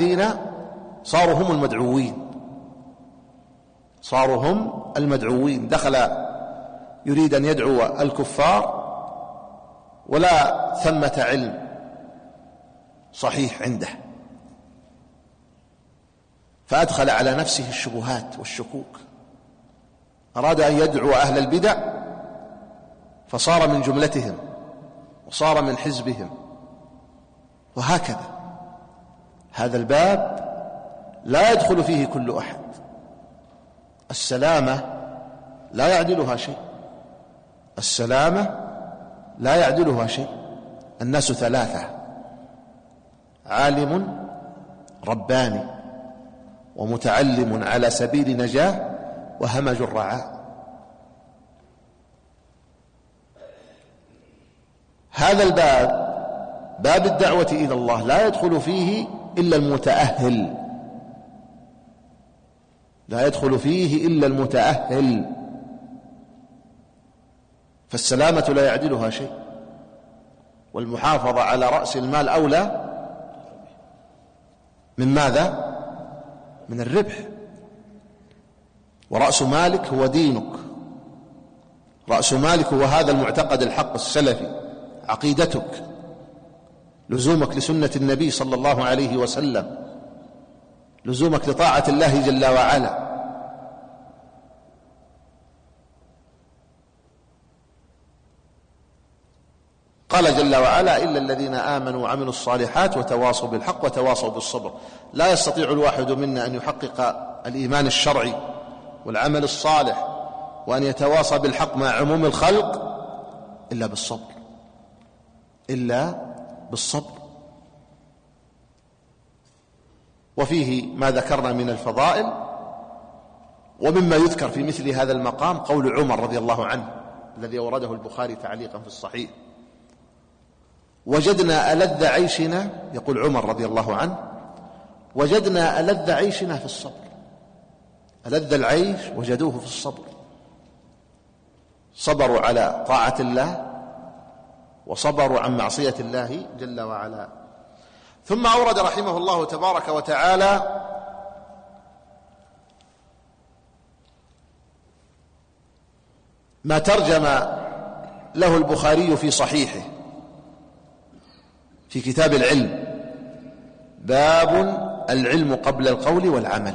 هم المدعوين، صاروا هم المدعوين. دخل يريد أن يدعو الكفار ولا ثمة علم صحيح عنده، فأدخل على نفسه الشبهات والشكوك. أراد أن يدعو أهل البدع فصار من جملتهم وصار من حزبهم، وهكذا. هذا الباب لا يدخل فيه كل أحد. السلامة لا يعدلها شيء، السلامة لا يعدلها شيء. الناس 3: عالم رباني، ومتعلم على سبيل نجاة، وهمج الرعاء. هذا الباب، باب الدعوة إلى الله، لا يدخل فيه إلا المتأهل، لا يدخل فيه إلا المتأهل. فالسلامة لا يعدلها شيء، والمحافظة على رأس المال أولى من ماذا؟ من الربح. ورأس مالك هو دينك، رأس مالك هو هذا المعتقد الحق السلفي، عقيدتك، لزومك لسنة النبي صلى الله عليه وسلم، لزومك لطاعة الله جل وعلا. قال جل وعلا: إلا الذين آمنوا وعملوا الصالحات وتواصوا بالحق وتواصوا بالصبر. لا يستطيع الواحد منا أن يحقق الإيمان الشرعي والعمل الصالح وأن يتواصى بالحق مع عموم الخلق إلا بالصبر، إلا بالصبر. وفيه ما ذكرنا من الفضائل. ومما يذكر في مثل هذا المقام قول عمر رضي الله عنه الذي أورده البخاري تعليقا في الصحيح: وجدنا ألذ عيشنا، يقول عمر رضي الله عنه، وجدنا ألذ عيشنا في الصبر. ألذ العيش وجدوه في الصبر، صبروا على طاعة الله وصبروا عن معصية الله جل وعلا. ثم أورد رحمه الله تبارك وتعالى ما ترجم له البخاري في صحيحه في كتاب العلم باب العلم قبل القول والعمل،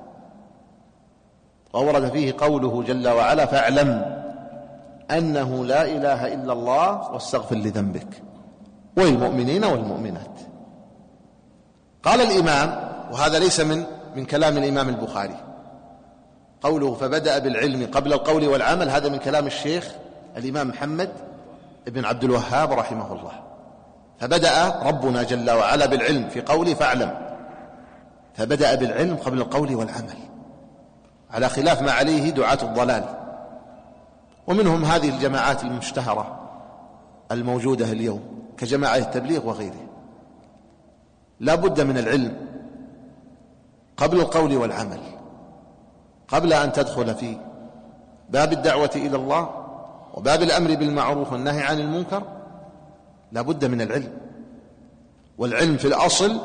وورد فيه قوله جل وعلا: فاعلم أنه لا إله إلا الله واستغفر لذنبك والمؤمنين والمؤمنات. قال الإمام، وهذا ليس من كلام الإمام البخاري، قوله فبدأ بالعلم قبل القول والعمل، هذا من كلام الشيخ الإمام محمد بن عبد الوهاب رحمه الله. فبدأ ربنا جل وعلا بالعلم في قوله فاعلم، فبدأ بالعلم قبل القول والعمل، على خلاف ما عليه دعاة الضلال، ومنهم هذه الجماعات المشتهرة الموجودة اليوم كجماعة التبليغ وغيره. لا بد من العلم قبل القول والعمل، قبل أن تدخل في باب الدعوة إلى الله وباب الأمر بالمعروف والنهي عن المنكر. لا بد من العلم، والعلم في الأصل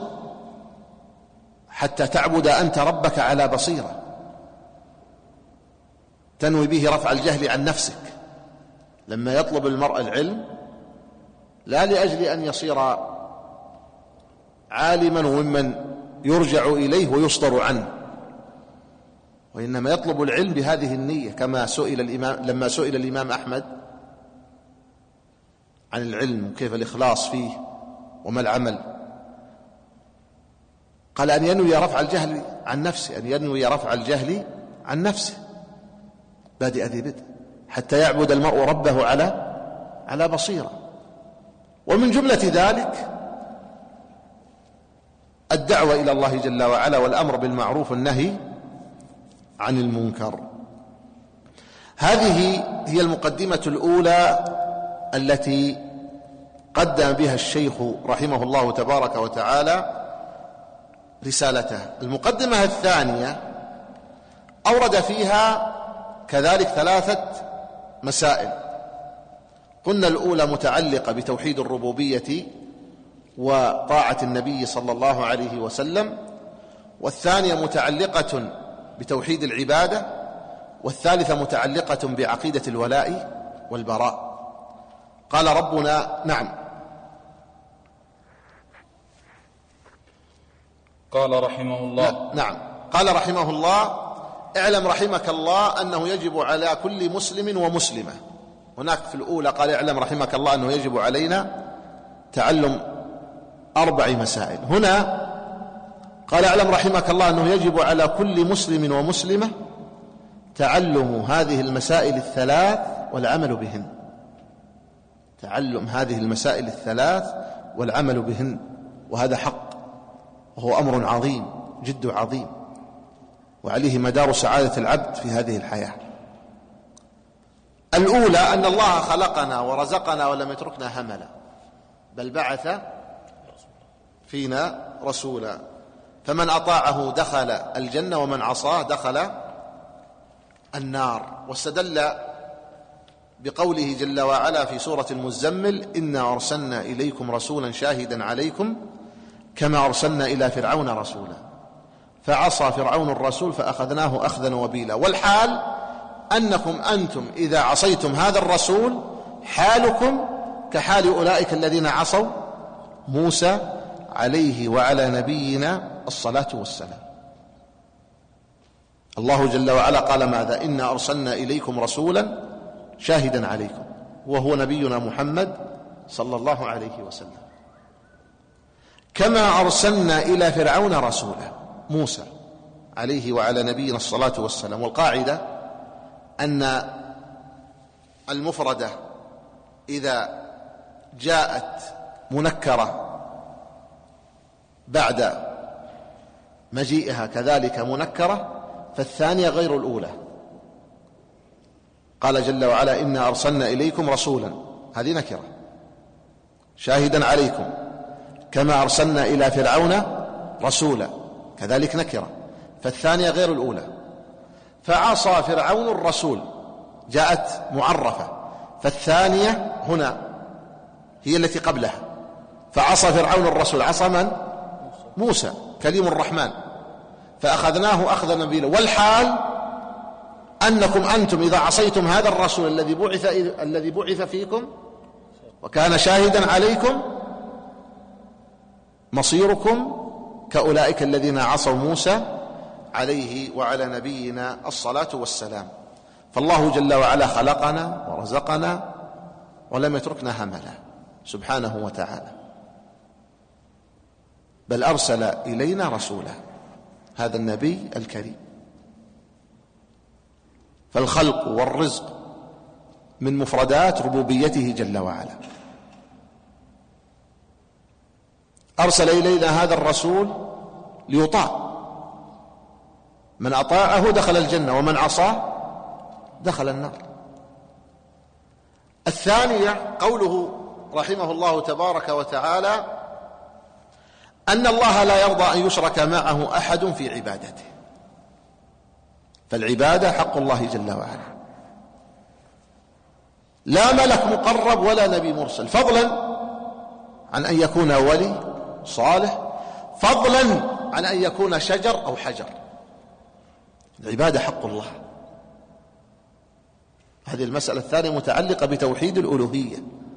حتى تعبد أنت ربك على بصيرة، تنوي به رفع الجهل عن نفسك. لما يطلب المرء العلم لا لأجل أن يصير عالما وممن يرجع إليه ويصدر عنه، وإنما يطلب العلم بهذه النية، كما لما سئل الإمام أحمد عن العلم وكيف الإخلاص فيه وما العمل، قال أن ينوي رفع الجهل عن نفسه، أن ينوي رفع الجهل عن نفسه بادئ ذي بدء، حتى يعبد المرء ربه على بصيرة. ومن جملة ذلك الدعوة إلى الله جل وعلا والأمر بالمعروف والنهي عن المنكر. هذه هي المقدمة الأولى التي قدم بها الشيخ رحمه الله تبارك وتعالى رسالته. المقدمة الثانية أورد فيها كذلك 3 مسائل. قلنا الأولى متعلقة بتوحيد الربوبية وطاعة النبي صلى الله عليه وسلم، والثانية متعلقة بتوحيد العبادة، والثالثة متعلقة بعقيدة الولاء والبراء. قال ربنا نعم. قال رحمه الله نعم، قال رحمه الله: اعلم رحمك الله أنه يجب على كل مسلم ومسلمة. هناك في الأولى قال اعلم رحمك الله أنه يجب علينا تعلم 4 مسائل، هنا قال اعلم رحمك الله أنه يجب على كل مسلم ومسلمة تعلم هذه المسائل ال3 والعمل بهن. تعلم هذه المسائل ال3 والعمل بهن، وهذا حق، وهو أمر عظيم جد عظيم، وعليه مدار سعادة العبد في هذه الحياة. الأولى أن الله خلقنا ورزقنا ولم يتركنا هملا، بل بعث فينا رسولا، فمن أطاعه دخل الجنة ومن عصاه دخل النار. واستدل بقوله جل وعلا في سورة المزمل: إنا أرسلنا إليكم رسولا شاهدا عليكم كما أرسلنا إلى فرعون رسولا فعصى فرعون الرسول فأخذناه أخذا وبيلا. والحال أنكم أنتم إذا عصيتم هذا الرسول حالكم كحال أولئك الذين عصوا موسى عليه وعلى نبينا الصلاة والسلام. الله جل وعلا قال ماذا؟ إنا أرسلنا إليكم رسولا شاهدا عليكم، وهو نبينا محمد صلى الله عليه وسلم، كما أرسلنا إلى فرعون رسولا موسى عليه وعلى نبينا الصلاة والسلام. والقاعدة أن المفردة إذا جاءت منكرة بعد مجيئها كذلك منكرة فالثانية غير الأولى. قال جل وعلا: إنا أرسلنا إليكم رسولا، هذه نكرة، شاهدا عليكم، كما أرسلنا إلى فرعون رسولا، كذلك نكرة، فالثانية غير الأولى. فعصى فرعون الرسول جاءت معرفة، فالثانية هنا هي التي قبلها. فعصى فرعون الرسول، عصى من؟ موسى كليم الرحمن، فأخذناه أخذا نبيلا. والحال أنكم أنتم إذا عصيتم هذا الرسول الذي بعث فيكم وكان شاهدا عليكم مصيركم كأولئك الذين عصوا موسى عليه وعلى نبينا الصلاة والسلام. فالله جل وعلا خلقنا ورزقنا ولم يتركنا هملا سبحانه وتعالى، بل أرسل إلينا رسولا، هذا النبي الكريم. فالخلق والرزق من مفردات ربوبيته جل وعلا. أرسل إلينا هذا الرسول ليطاع، من أطاعه دخل الجنة ومن عصاه دخل النار. الثانية قوله رحمه الله تبارك وتعالى أن الله لا يرضى أن يشرك معه أحد في عبادته، فالعبادة حق الله جل وعلا، لا ملك مقرب ولا نبي مرسل، فضلا عن أن يكون ولي صالح، فضلا عن أن يكون شجر أو حجر. العبادة حق الله. هذه المسألة الثانية متعلقة بتوحيد الألوهية.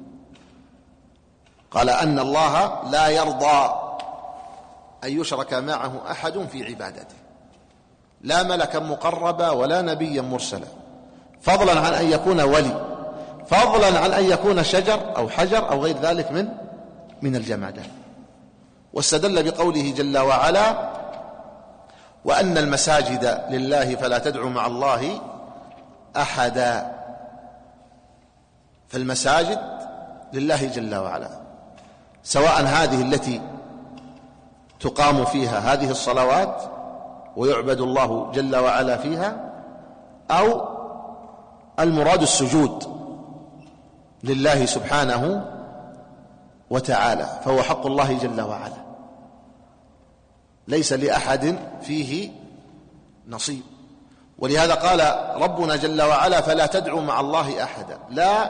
قال أن الله لا يرضى أن يشرك معه أحد في عبادته، لا ملكا مقربا ولا نبيا مرسلا، فضلا عن أن يكون ولي، فضلا عن أن يكون شجر أو حجر أو غير ذلك من الجمادات. واستدل بقوله جل وعلا وأن المساجد لله فلا تدعوا مع الله أحدا. فالمساجد لله جل وعلا، سواء هذه التي تقام فيها هذه الصلوات ويعبد الله جل وعلا فيها، أو المراد السجود لله سبحانه وتعالى، فهو حق الله جل وعلا، ليس لأحد فيه نصيب. ولهذا قال ربنا جل وعلا فلا تدعوا مع الله أحدا، لا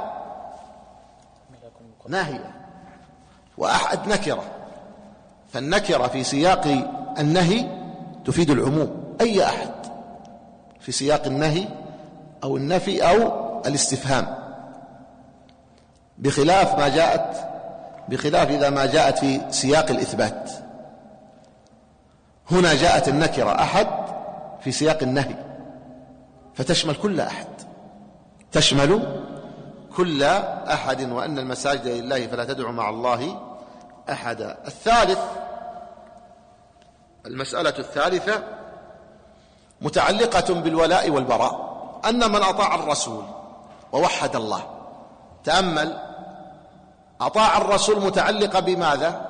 ناهية وأحد نكرة، فالنكرة في سياق النهي تفيد العموم، أي أحد في سياق النهي أو النفي أو الاستفهام، بخلاف إذا ما جاءت في سياق الإثبات. هنا جاءت النكرة أحد في سياق النهي فتشمل كل أحد، تشمل كل أحد، وأن المساجد لله فلا تدعوا مع الله أحدا. المسألة الثالثة متعلقة بالولاء والبراء، أن من أطاع الرسول ووحد الله، تأمل، أطاع الرسول متعلقة بماذا؟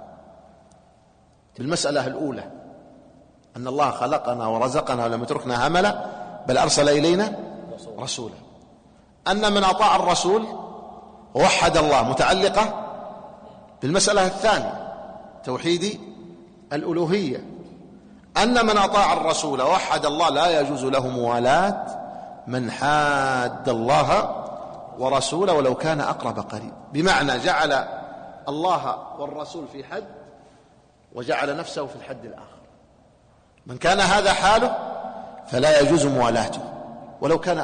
بالمسألة الأولى، أن الله خلقنا ورزقنا ولم يتركنا هملا، بل أرسل إلينا رسولا. أن من أطاع الرسول ووحد الله متعلقة بالمسألة الثانية، توحيد الألوهية. أن من أطاع الرسول ووحد الله لا يجوز له موالاة من حاد الله ورسوله ولو كان أقرب قريب، بمعنى جعل الله والرسول في حد وجعل نفسه في الحد الآخر. من كان هذا حاله فلا يجوز موالاته ولو كان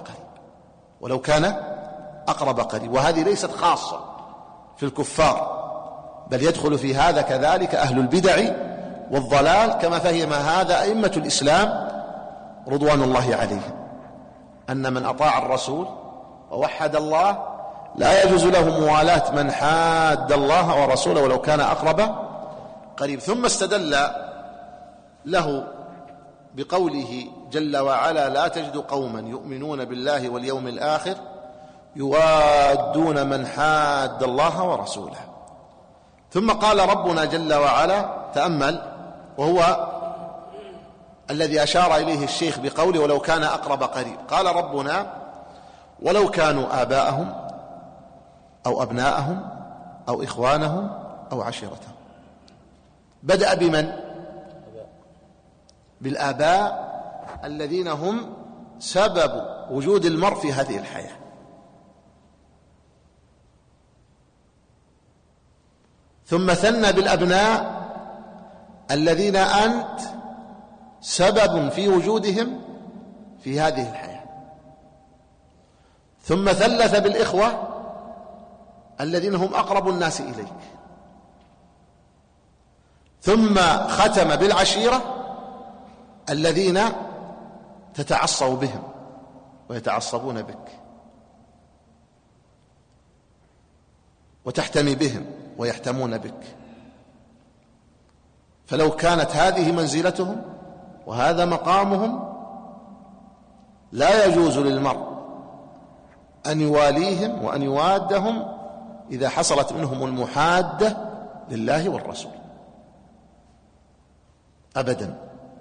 أقرب قريب، وهذه ليست خاصة في الكفار، بل يدخل في هذا كذلك أهل البدع والضلال، كما فهم هذا أئمة الإسلام رضوان الله عليهم، أن من أطاع الرسول ووحد الله لا يجوز له موالاة من حاد الله ورسوله ولو كان أقرب قريب. ثم استدل له بقوله جل وعلا لا تجد قوما يؤمنون بالله واليوم الآخر يوادون من حاد الله ورسوله. ثم قال ربنا جل وعلا، تأمل، وهو الذي أشار إليه الشيخ بقوله ولو كان أقرب قريب، قال ربنا ولو كانوا آباءهم أو أبناءهم أو إخوانهم أو عشيرتهم. بدأ بمن؟ بالآباء الذين هم سبب وجود المرء في هذه الحياة. ثم ثنى بالأبناء الذين أنت سبب في وجودهم في هذه الحياة. ثم ثلث بالإخوة الذين هم أقرب الناس إليك. ثم ختم بالعشيرة الذين تتعصب بهم ويتعصبون بك وتحتمي بهم ويحتمون بك. فلو كانت هذه منزلتهم وهذا مقامهم لا يجوز للمرء أن يواليهم وأن يوادهم إذا حصلت منهم المحادة لله والرسول أبدا.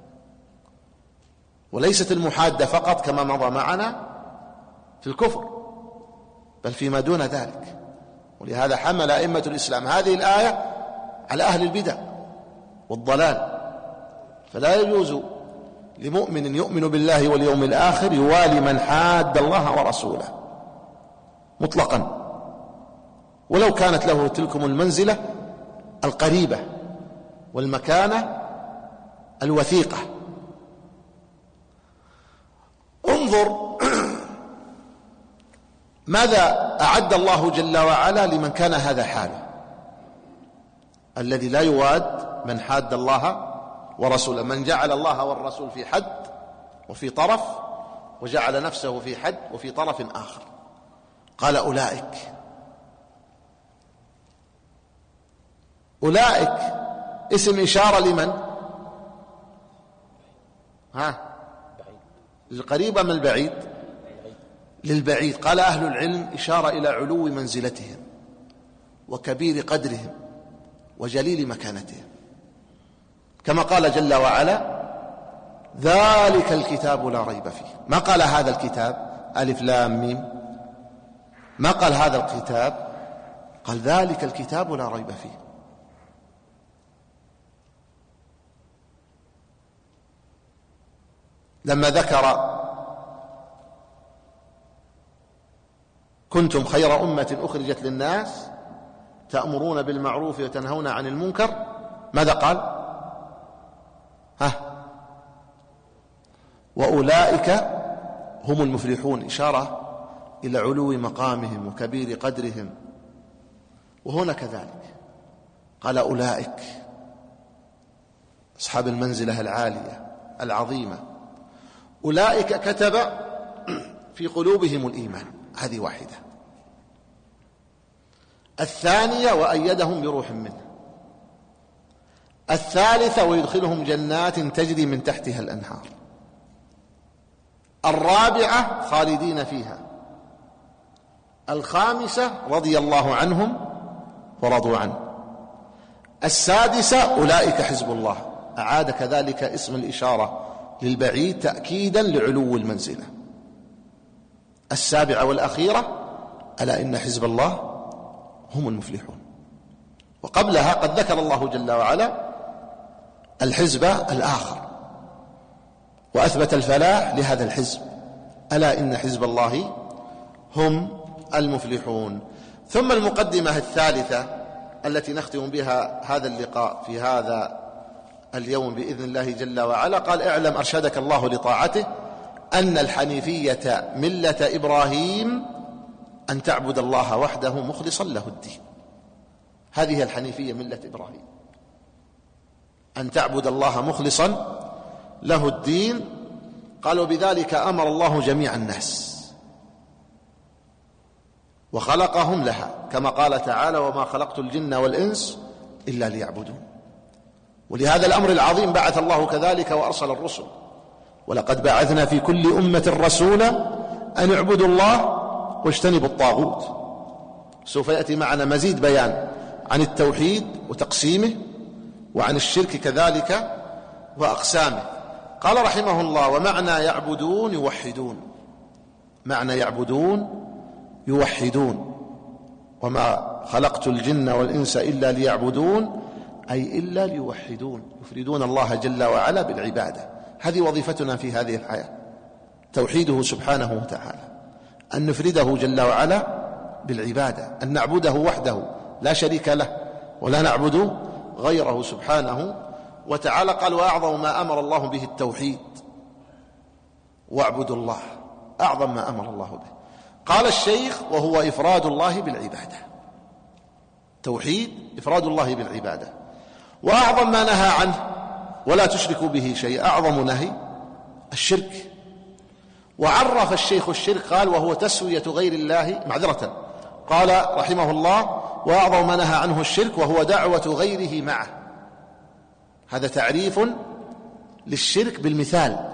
وليست المحادة فقط كما مضى معنا في الكفر، بل فيما دون ذلك. ولهذا حمل أئمة الإسلام هذه الآية على أهل البدع والضلال. فلا يجوز لمؤمن يؤمن بالله واليوم الآخر يوالي من حاد الله ورسوله مطلقا، ولو كانت له تلكم المنزلة القريبة والمكانة الوثيقة. انظر ماذا أعد الله جل وعلا لمن كان هذا حاله، الذي لا يواد من حاد الله ورسوله، من جعل الله والرسول في حد وفي طرف، وجعل نفسه في حد وفي طرف آخر. قال أولئك اسم إشارة لمن؟ للقريب من البعيد؟ للبعيد. قال أهل العلم إشارة إلى علو منزلتهم وكبير قدرهم وجليل مكانتهم، كما قال جل وعلا ذلك الكتاب لا ريب فيه. ما قال هذا الكتاب ألف لام ميم، ما قال هذا الكتاب، قال ذلك الكتاب لا ريب فيه. لما ذكر كنتم خير أمة أخرجت للناس تأمرون بالمعروف وتنهون عن المنكر، ماذا قال؟ وأولئك هم المفلحون، إشارة إلى علو مقامهم وكبير قدرهم. وهنا كذلك قال أولئك أصحاب المنزلة العالية العظيمة، أولئك كتب في قلوبهم الإيمان. هذه واحدة. الثانية وأيدهم بروح منه. الثالثة ويدخلهم جنات تجري من تحتها الأنهار. الرابعة خالدين فيها. الخامسة رضي الله عنهم ورضوا عنه. السادسة أولئك حزب الله. أعاد كذلك اسم الإشارة للبعيد تأكيدا لعلو المنزلة. السابعة والأخيرة ألا إن حزب الله هم المفلحون. وقبلها قد ذكر الله جل وعلا الحزب الآخر وأثبت الفلاح لهذا الحزب، ألا إن حزب الله هم المفلحون. ثم المقدمة الثالثة التي نختم بها هذا اللقاء في هذا اليوم بإذن الله جل وعلا، قال اعلم أرشدك الله لطاعته أن الحنيفية ملة إبراهيم أن تعبد الله وحده مخلصا له الدين. هذه الحنيفية ملة إبراهيم، أن تعبد الله مخلصا له الدين. قالوا بذلك أمر الله جميع الناس وخلقهم لها، كما قال تعالى وما خلقت الجن والإنس إلا ليعبدون. ولهذا الأمر العظيم بعث الله كذلك وأرسل الرسل، ولقد بعثنا في كل أمة رسولا أن اعبدوا الله واجتنبوا الطاغوت. سوف يأتي معنا مزيد بيان عن التوحيد وتقسيمه وعن الشرك كذلك وأقسامه. قال رحمه الله ومعنى يعبدون يوحدون. معنى يعبدون يوحدون. وما خلقت الجن والإنس إلا ليعبدون، أي إلا ليوحدون، يفردون الله جل وعلا بالعبادة. هذه وظيفتنا في هذه الحياة، توحيده سبحانه وتعالى، أن نفرده جل وعلا بالعبادة، أن نعبده وحده لا شريك له ولا نعبد غيره سبحانه وتعالى. قال وأعظم ما أمر الله به التوحيد، واعبدوا الله، أعظم ما أمر الله به. قال الشيخ وهو إفراد الله بالعبادة. توحيد إفراد الله بالعبادة. وأعظم ما نهى عنه ولا تشركوا به شيء، أعظم نهي الشرك. وعرف الشيخ الشرك قال وهو تسوية غير الله، معذرة، قال رحمه الله وأعظم ما نهى عنه الشرك وهو دعوة غيره معه. هذا تعريف للشرك بالمثال،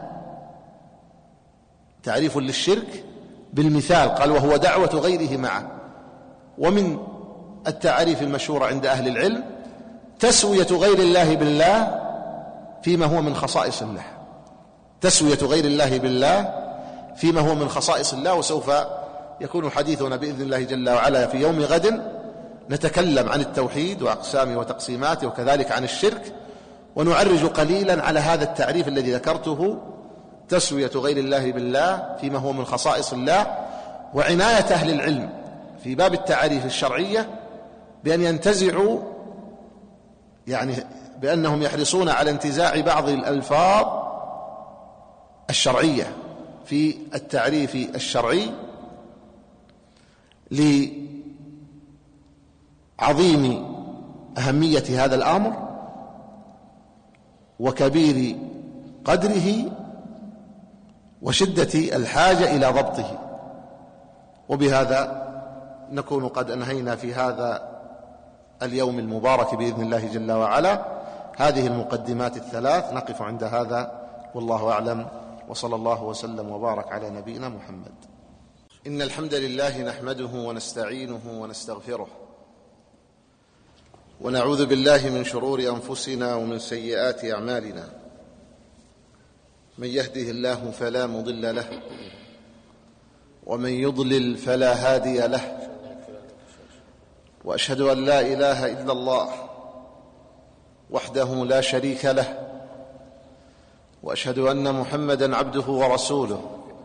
تعريف للشرك بالمثال، قال وهو دعوة غيره معه. ومن التعريف المشهورة عند أهل العلم تسوية غير الله بالله فيما هو من خصائص الله، تسوية غير الله بالله فيما هو من خصائص الله. وسوف يكون حديثنا بإذن الله جل وعلا في يوم غد نتكلم عن التوحيد وأقسامه وتقسيماته، وكذلك عن الشرك، ونعرج قليلا على هذا التعريف الذي ذكرته، تسوية غير الله بالله فيما هو من خصائص الله. وعناية أهل العلم في باب التعاريف الشرعية بأن ينتزعوا، يعني بأنهم يحرصون على انتزاع بعض الألفاظ الشرعية في التعريف الشرعي لعظيم أهمية هذا الأمر وكبير قدره وشدة الحاجة إلى ضبطه. وبهذا نكون قد أنهينا في هذا اليوم المبارك بإذن الله جل وعلا هذه المقدمات الثلاث. نقف عند هذا والله أعلم، وصلى الله وسلم وبارك على نبينا محمد. إن الحمد لله نحمده ونستعينه ونستغفره، ونعوذ بالله من شرور أنفسنا ومن سيئات أعمالنا. من يهده الله فلا مضل له، ومن يضلل فلا هادي له، وأشهد أن لا إله إلا الله وحده لا شريك له، وأشهد أن محمدًا عبده ورسوله.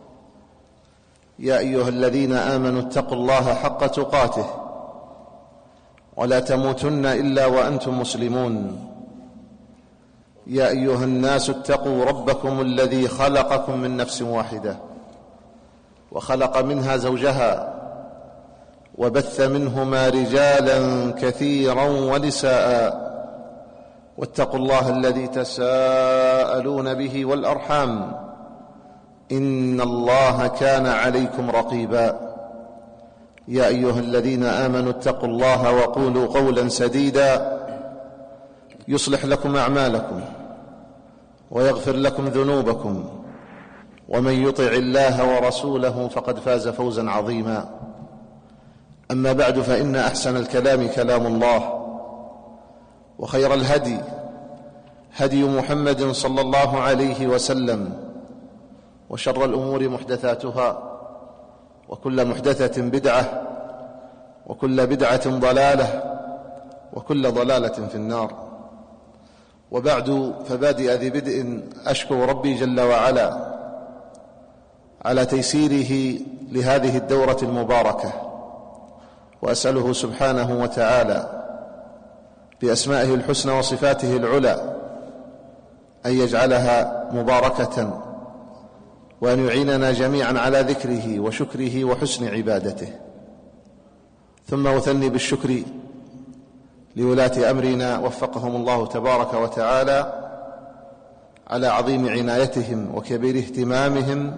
يا أيها الذين آمنوا اتقوا الله حق تقاته ولا تموتن إلا وأنتم مسلمون. يا أيها الناس اتقوا ربكم الذي خلقكم من نفس واحدة وخلق منها زوجها وبث منهما رجالا كثيرا ونساء، واتقوا الله الذي تساءلون به والأرحام، إن الله كان عليكم رقيبا. يا أيها الذين آمنوا اتقوا الله وقولوا قولا سديدا يصلح لكم أعمالكم ويغفر لكم ذنوبكم، ومن يطع الله ورسوله فقد فاز فوزا عظيما. أما بعد، فإن أحسن الكلام كلام الله، وخير الهدي هدي محمد صلى الله عليه وسلم، وشر الأمور محدثاتها، وكل محدثة بدعة، وكل بدعة ضلالة، وكل ضلالة في النار. وبعد، فبادئ ذي بدء أشكر ربي جل وعلا على تيسيره لهذه الدورة المباركة، وأسأله سبحانه وتعالى بأسمائه الحسنى وصفاته العلى أن يجعلها مباركة، وأن يعيننا جميعا على ذكره وشكره وحسن عبادته. ثم أثني بالشكر لولاة أمرنا وفقهم الله تبارك وتعالى على عظيم عنايتهم وكبير اهتمامهم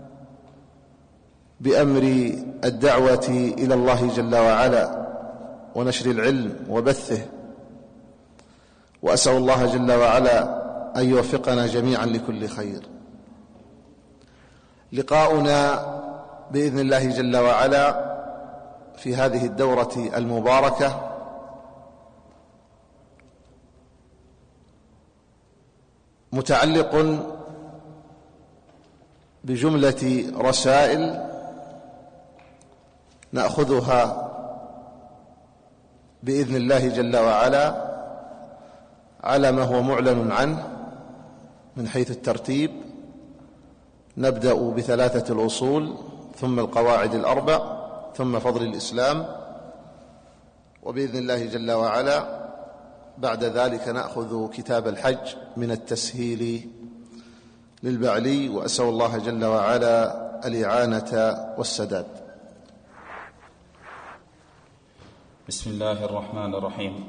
بأمر الدعوة إلى الله جل وعلا ونشر العلم وبثه. وأسأل الله جل وعلا أن يوفقنا جميعا لكل خير. لقاؤنا بإذن الله جل وعلا في هذه الدورة المباركة متعلق بجملة رسائل نأخذها بإذن الله جل وعلا على ما هو معلن عنه من حيث الترتيب. نبدأ بثلاثة الأصول، ثم القواعد الأربع، ثم فضل الإسلام، وبإذن الله جل وعلا بعد ذلك نأخذ كتاب الحج من التسهيل للبعلي، وأسأل الله جل وعلا الإعانة والسداد. بسم الله الرحمن الرحيم.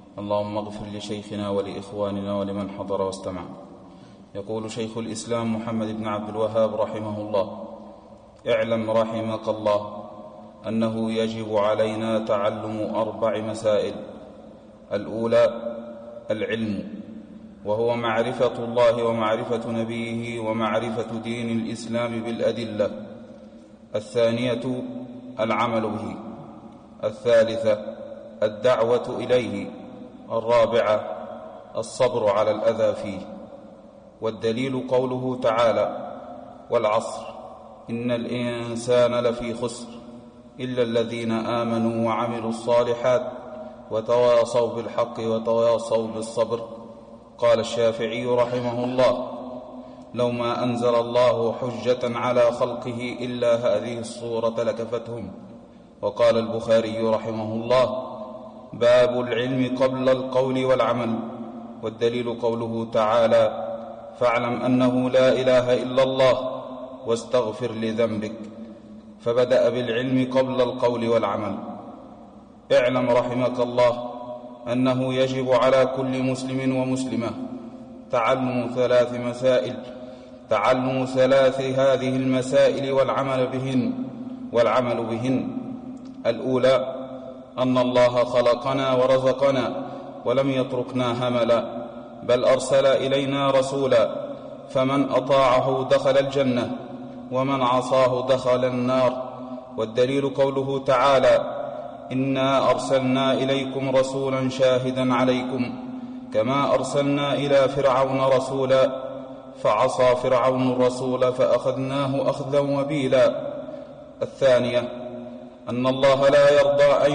اللهم اغفر لشيخنا ولإخواننا ولمن حضر واستمع. يقول شيخ الإسلام محمد بن عبد الوهاب رحمه الله: اعلم رحمك الله أنه يجب علينا تعلم 4 مسائل. الأولى العلم، وهو معرفة الله ومعرفة نبيه ومعرفة دين الإسلام بالأدلة. الثانية العمل به. الثالثة الدعوة إليه. الرابعة الصبر على الأذى فيه. والدليل قوله تعالى: والعصر إن الإنسان لفي خسر إلا الذين آمنوا وعملوا الصالحات وتواصوا بالحق وتواصوا بالصبر. قال الشافعي رحمه الله: لو ما أنزل الله حجة على خلقه إلا هذه الصورة لكفتهم. وقال البخاري رحمه الله: باب العلم قبل القول والعمل. والدليل قوله تعالى: فاعلم أنه لا إله إلا الله واستغفر لذنبك. فبدأ بالعلم قبل القول والعمل. اعلم رحمك الله أنه يجب على كل مسلم ومسلمة تعلم 3 مسائل، تعلم 3 هذه المسائل والعمل بهن. الأولى أن الله خلقنا ورزقنا ولم يتركنا هملا، بل أرسل إلينا رسولا، فمن أطاعه دخل الجنة ومن عصاه دخل النار. والدليل قوله تعالى: إنا أرسلنا إليكم رسولا شاهدا عليكم كما أرسلنا إلى فرعون رسولا فعصى فرعون الرسول فأخذناه أخذا وبيلا. الثانية أن الله لا يرضى أن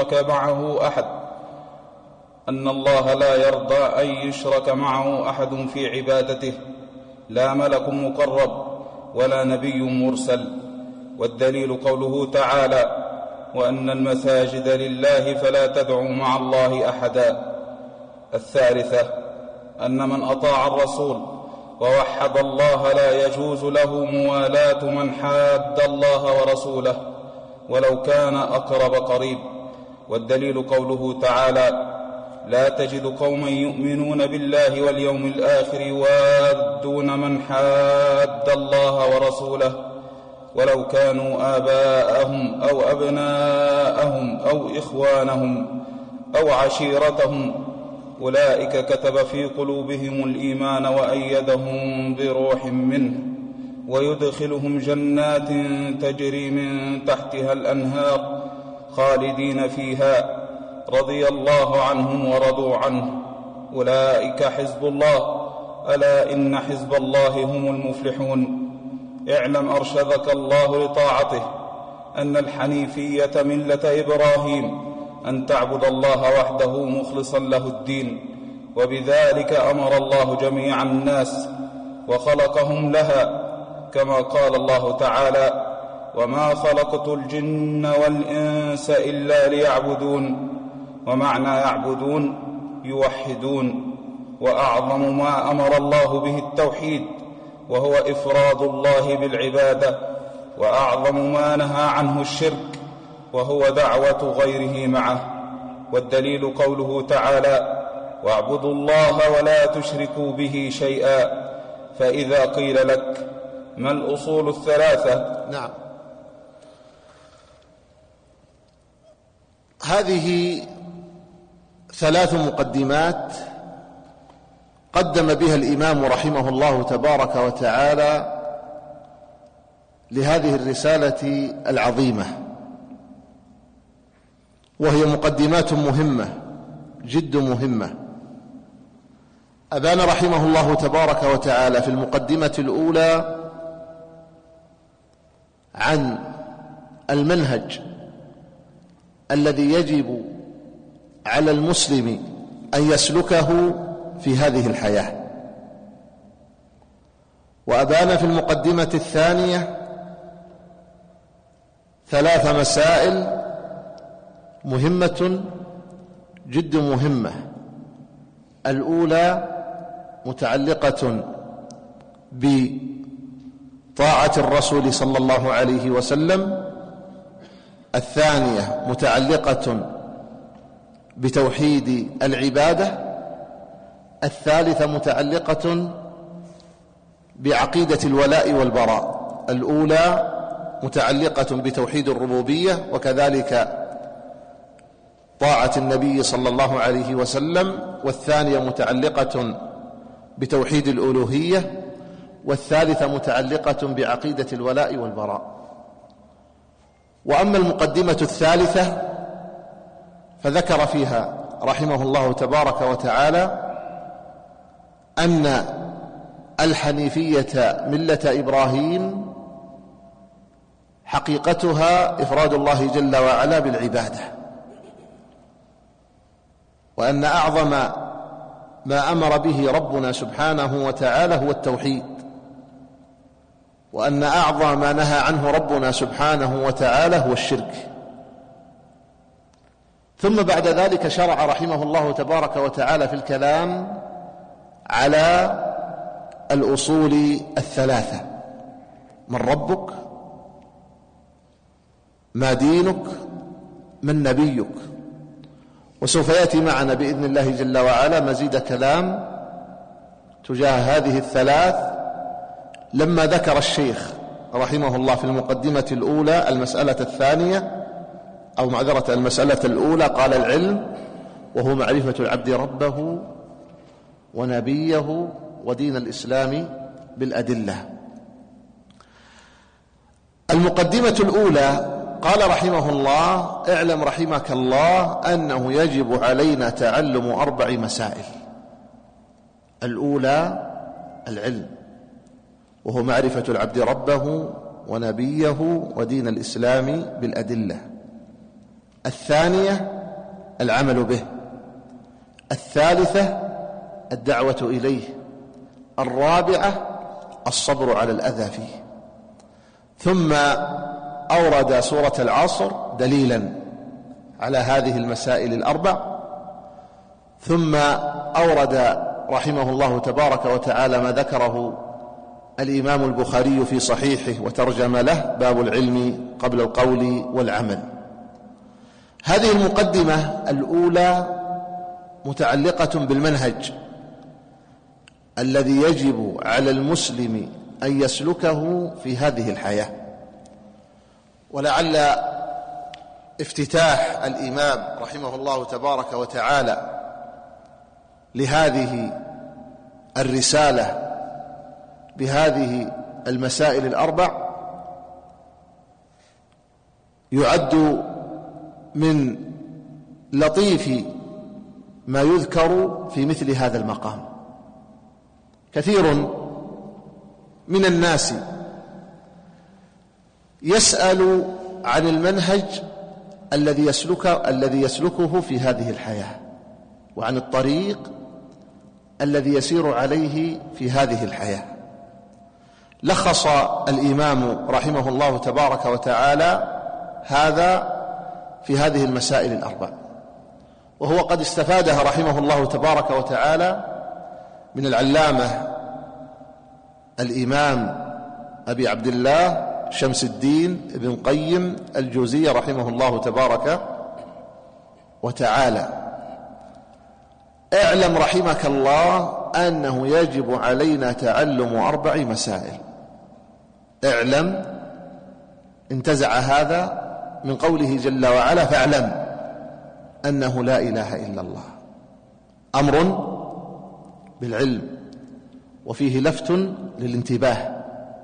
يشرك معه أحد في عبادته، لا ملك مقرب ولا نبي مرسل. والدليل قوله تعالى: وأن المساجد لله فلا تدعوا مع الله أحدا. الثالثة أن من أطاع الرسول ووحد الله لا يجوز له موالاة من حاد الله ورسوله ولو كان أقرب قريب. والدليل قوله تعالى: لا تجد قوما يؤمنون بالله واليوم الآخر يوادون من حاد الله ورسوله ولو كانوا آباءهم أو أبناءهم أو إخوانهم أو عشيرتهم، أولئك كتب في قلوبهم الإيمان وأيدهم بروح منه ويدخلهم جنات تجري من تحتها الأنهار خالدين فيها رضي الله عنهم ورضوا عنه، أولئك حزب الله، ألا إن حزب الله هم المفلحون. اعلم أرشدك الله لطاعته أن الحنيفية ملة إبراهيم، أن تعبد الله وحده مخلصا له الدين، وبذلك أمر الله جميع الناس وخلقهم لها، كما قال الله تعالى: وما خلقت الجن والإنس إلا ليعبدون. ومعنى يعبدون يوحدون. وأعظم ما أمر الله به التوحيد، وهو إفراد الله بالعبادة، وأعظم ما نهى عنه الشرك، وهو دعوة غيره معه. والدليل قوله تعالى: واعبدوا الله ولا تشركوا به شيئا. فإذا قيل لك ما الأصول الثلاثة؟ نعم، هذه 3 مقدمات قدم بها الإمام رحمه الله تبارك وتعالى لهذه الرسالة العظيمة، وهي مقدمات مهمة جد مهمة. أبان رحمه الله تبارك وتعالى في المقدمة الأولى عن المنهج الذي يجب على المسلم أن يسلكه في هذه الحياة، وأبان في المقدمة الثانية 3 مسائل مهمة جد مهمة. الأولى متعلقة بطاعة الرسول صلى الله عليه وسلم، الثانية متعلقة بتوحيد العبادة، الثالثة متعلقة بعقيدة الولاء والبراء. الأولى متعلقة بتوحيد الربوبية وكذلك طاعة النبي صلى الله عليه وسلم، والثانية متعلقة بتوحيد الألوهية، والثالثة متعلقة بعقيدة الولاء والبراء. وأما المقدمة الثالثة فذكر فيها رحمه الله تبارك وتعالى أن الحنيفية ملة إبراهيم حقيقتها إفراد الله جل وعلا بالعبادة، وأن أعظم ما أمر به ربنا سبحانه وتعالى هو التوحيد، وأن أعظم ما نهى عنه ربنا سبحانه وتعالى هو الشرك. ثم بعد ذلك شرع رحمه الله تبارك وتعالى في الكلام على الأصول الثلاثة: من ربك، ما دينك، من نبيك. وسوف يأتي معنا بإذن الله جل وعلا مزيد كلام تجاه هذه الثلاث لما ذكر الشيخ رحمه الله في المقدمة الأولى المسألة الثانية، أو معذرة المسألة الأولى، قال العلم وهو معرفة العبد ربه ونبيه ودين الإسلام بالأدلة. المقدمة الأولى قال رحمه الله: اعلم رحمك الله أنه يجب علينا تعلم 4 مسائل. الأولى العلم وهو معرفة العبد ربه ونبيه ودين الإسلام بالأدلة. الثانية العمل به. الثالثة الدعوة إليه. الرابعة الصبر على الأذى فيه. ثم أورد سورة العصر دليلا على هذه المسائل ال4، ثم أورد رحمه الله تبارك وتعالى ما ذكره الإمام البخاري في صحيحه وترجم له: باب العلم قبل القول والعمل. هذه المقدمة الأولى متعلقة بالمنهج الذي يجب على المسلم أن يسلكه في هذه الحياة. ولعل افتتاح الإمام رحمه الله تبارك وتعالى لهذه الرسالة بهذه المسائل ال4 يعد من لطيف ما يذكر في مثل هذا المقام. كثير من الناس يسأل عن المنهج الذي يسلكه في هذه الحياة، وعن الطريق الذي يسير عليه في هذه الحياة. لخص الإمام رحمه الله تبارك وتعالى هذا في هذه المسائل ال4، وهو قد استفادها رحمه الله تبارك وتعالى من العلامة الإمام أبي عبد الله شمس الدين ابن قيم الجوزية رحمه الله تبارك وتعالى. اعلم رحمك الله أنه يجب علينا تعلم 4 مسائل. اعلم انتزع هذا من قوله جل وعلا: فاعلم أنه لا إله إلا الله. أمر بالعلم، وفيه لفت للانتباه.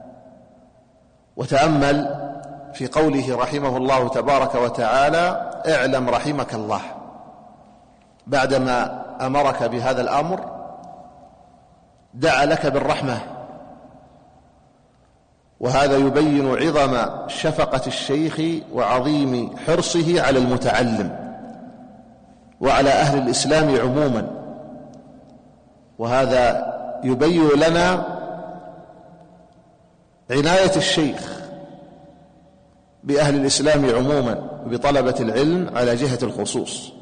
وتأمل في قوله رحمه الله تبارك وتعالى: اعلم رحمك الله، بعدما أمرك بهذا الأمر دعا لك بالرحمة، وهذا يبين عظم شفقة الشيخ وعظيم حرصه على المتعلم وعلى أهل الإسلام عموما. وهذا يبين لنا عناية الشيخ بأهل الإسلام عموما وبطلبة العلم على جهة الخصوص.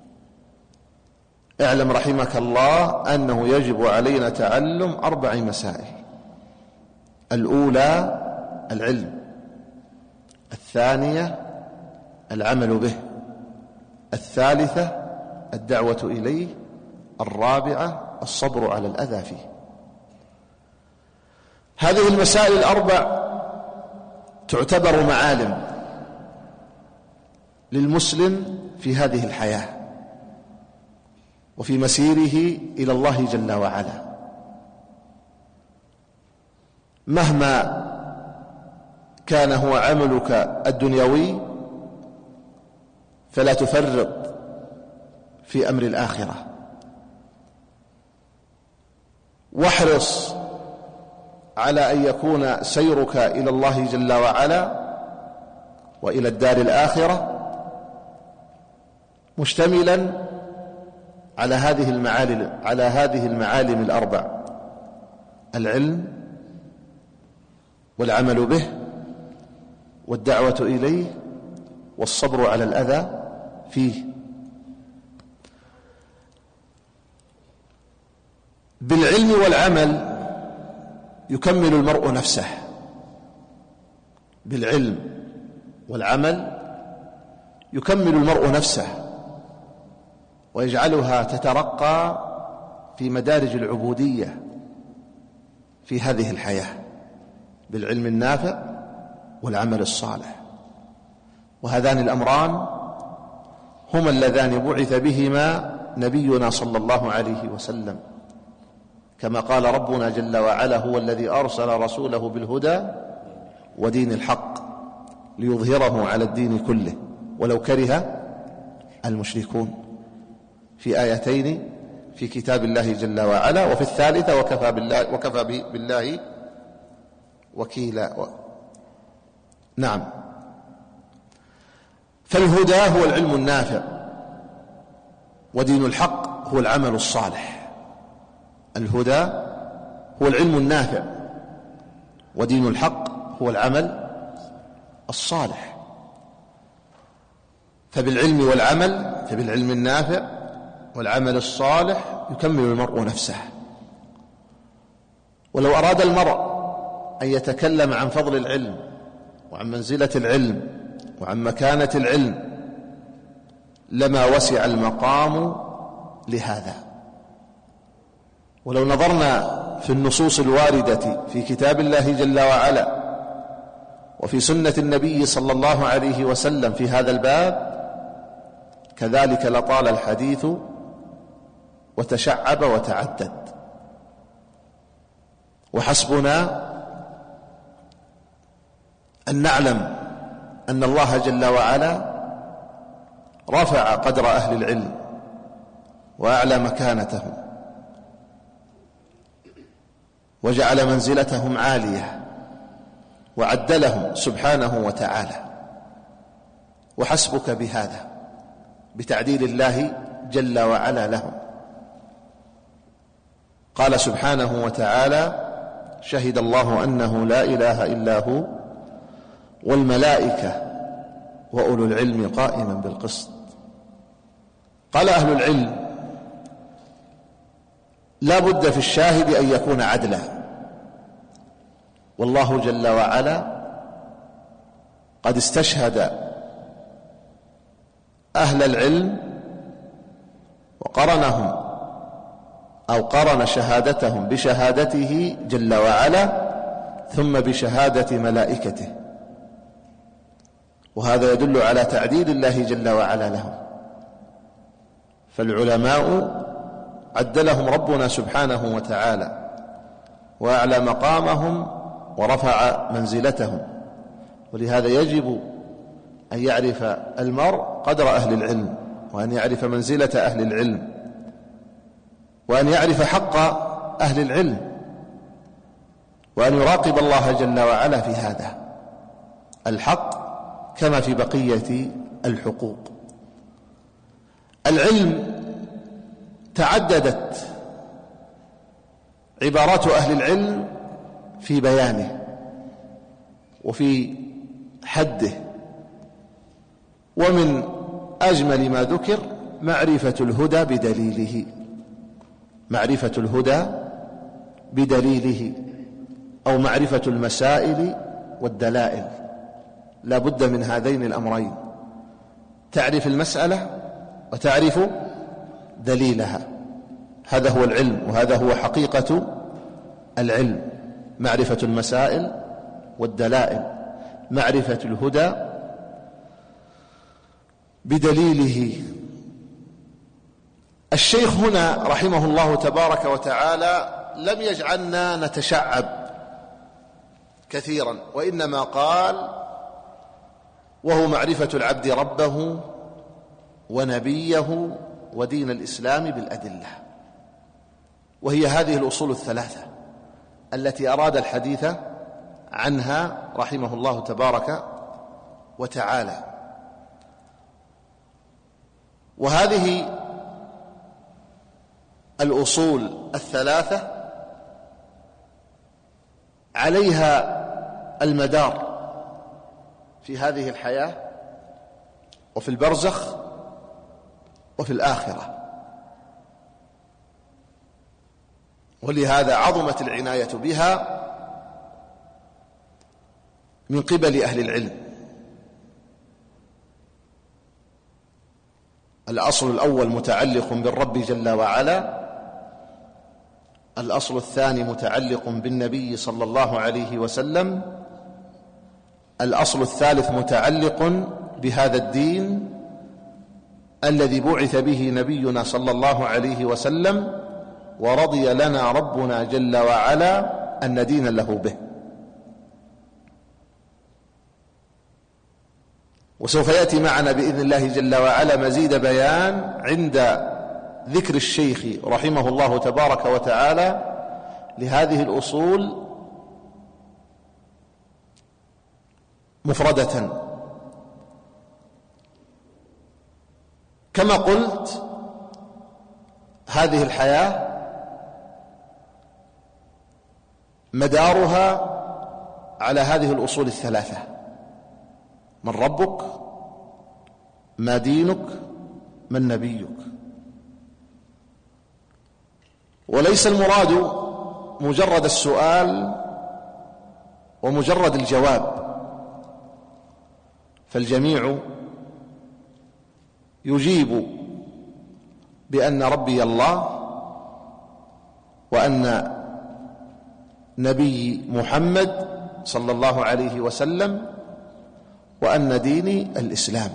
اعلم رحمك الله أنه يجب علينا تعلم 4 مسائل. الأولى العلم، الثانية العمل به، الثالثة الدعوة إليه. الرابعة الصبر على الأذى فيه. هذه المسائل الأربع تعتبر معالم للمسلم في هذه الحياة وفي مسيره إلى الله جل وعلا. مهما كان هو عملك الدنيوي فلا تفرط في أمر الآخرة، واحرص على أن يكون سيرك إلى الله جل وعلا وإلى الدار الآخرة مشتملا على هذه المعالم الأربع: العلم والعمل به والدعوة إليه والصبر على الأذى فيه. بالعلم والعمل يكمل المرء نفسه. بالعلم والعمل يكمل المرء نفسه ويجعلها تترقى في مدارج العبودية في هذه الحياة، بالعلم النافع والعمل الصالح. وهذان الأمران هما اللذان بعث بهما نبينا صلى الله عليه وسلم، كما قال ربنا جل وعلا: هو الذي أرسل رسوله بالهدى ودين الحق ليظهره على الدين كله ولو كره المشركون، في آيتين في كتاب الله جل وعلا، وفي الثالثة وكفى بالله وكيلا. نعم. فالهدى هو العلم النافع، ودين الحق هو العمل الصالح. الهدى هو العلم النافع، ودين الحق هو العمل الصالح. فبالعلم النافع والعمل الصالح يكمل المرء نفسه. ولو أراد المرء أن يتكلم عن فضل العلم وعن منزلة العلم وعن مكانة العلم لما وسع المقام لهذا. ولو نظرنا في النصوص الواردة في كتاب الله جل وعلا وفي سنة النبي صلى الله عليه وسلم في هذا الباب كذلك لطال الحديث وتشعب وتعدد. وحسبنا أن نعلم أن الله جل وعلا رفع قدر أهل العلم وأعلى مكانتهم وجعل منزلتهم عالية وعدلهم سبحانه وتعالى. وحسبك بهذا، بتعديل الله جل وعلا لهم. قال سبحانه وتعالى: شهد الله أنه لا إله إلا هو والملائكة وأولو العلم قائما بالقسط. قال أهل العلم: لا بد في الشاهد أن يكون عدلا، والله جل وعلا قد استشهد أهل العلم وقرنهم أو قرن شهادتهم بشهادته جل وعلا ثم بشهادة ملائكته، وهذا يدل على تعديل الله جل وعلا لهم. فالعلماء عدلهم ربنا سبحانه وتعالى وأعلى مقامهم ورفع منزلتهم. ولهذا يجب أن يعرف المرء قدر أهل العلم، وأن يعرف منزلة أهل العلم، وأن يعرف حق أهل العلم، وأن يراقب الله جل وعلا في هذا الحق كما في بقية الحقوق. العلم تعددت عبارات أهل العلم في بيانه وفي حده، ومن أجمل ما ذكر معرفة الهدى بدليله. معرفة الهدى بدليله أو معرفة المسائل والدلائل. لا بد من هذين الأمرين: تعرف المسألة وتعرف دليلها. هذا هو العلم، وهذا هو حقيقة العلم، معرفة المسائل والدلائل، معرفة الهدى بدليله. الشيخ هنا رحمه الله تبارك وتعالى لم يجعلنا نتشعب كثيرا، وإنما قال: وهو معرفة العبد ربه ونبيه ودين الإسلام بالأدلة. وهي هذه الأصول الثلاثة التي أراد الحديث عنها رحمه الله تبارك وتعالى. وهذه الأصول الثلاثة عليها المدار في هذه الحياة وفي البرزخ وفي الآخرة، ولهذا عظمت العناية بها من قبل أهل العلم. الأصل الأول متعلق بالرب جل وعلا، الأصل الثاني متعلق بالنبي صلى الله عليه وسلم، الأصل الثالث متعلق بهذا الدين الذي بعث به نبينا صلى الله عليه وسلم، ورضي لنا ربنا جل وعلا أن ندين له به. وسوف يأتي معنا بإذن الله جل وعلا مزيد بيان عند ذكر الشيخ رحمه الله تبارك وتعالى لهذه الأصول مفردة. كما قلت، هذه الحياة مدارها على هذه الأصول الثلاثة: من ربك، ما دينك، من نبيك. وليس المراد مجرد السؤال ومجرد الجواب، فالجميع يجيب بأن ربي الله، وأن نبي محمد صلى الله عليه وسلم، وأن ديني الإسلام.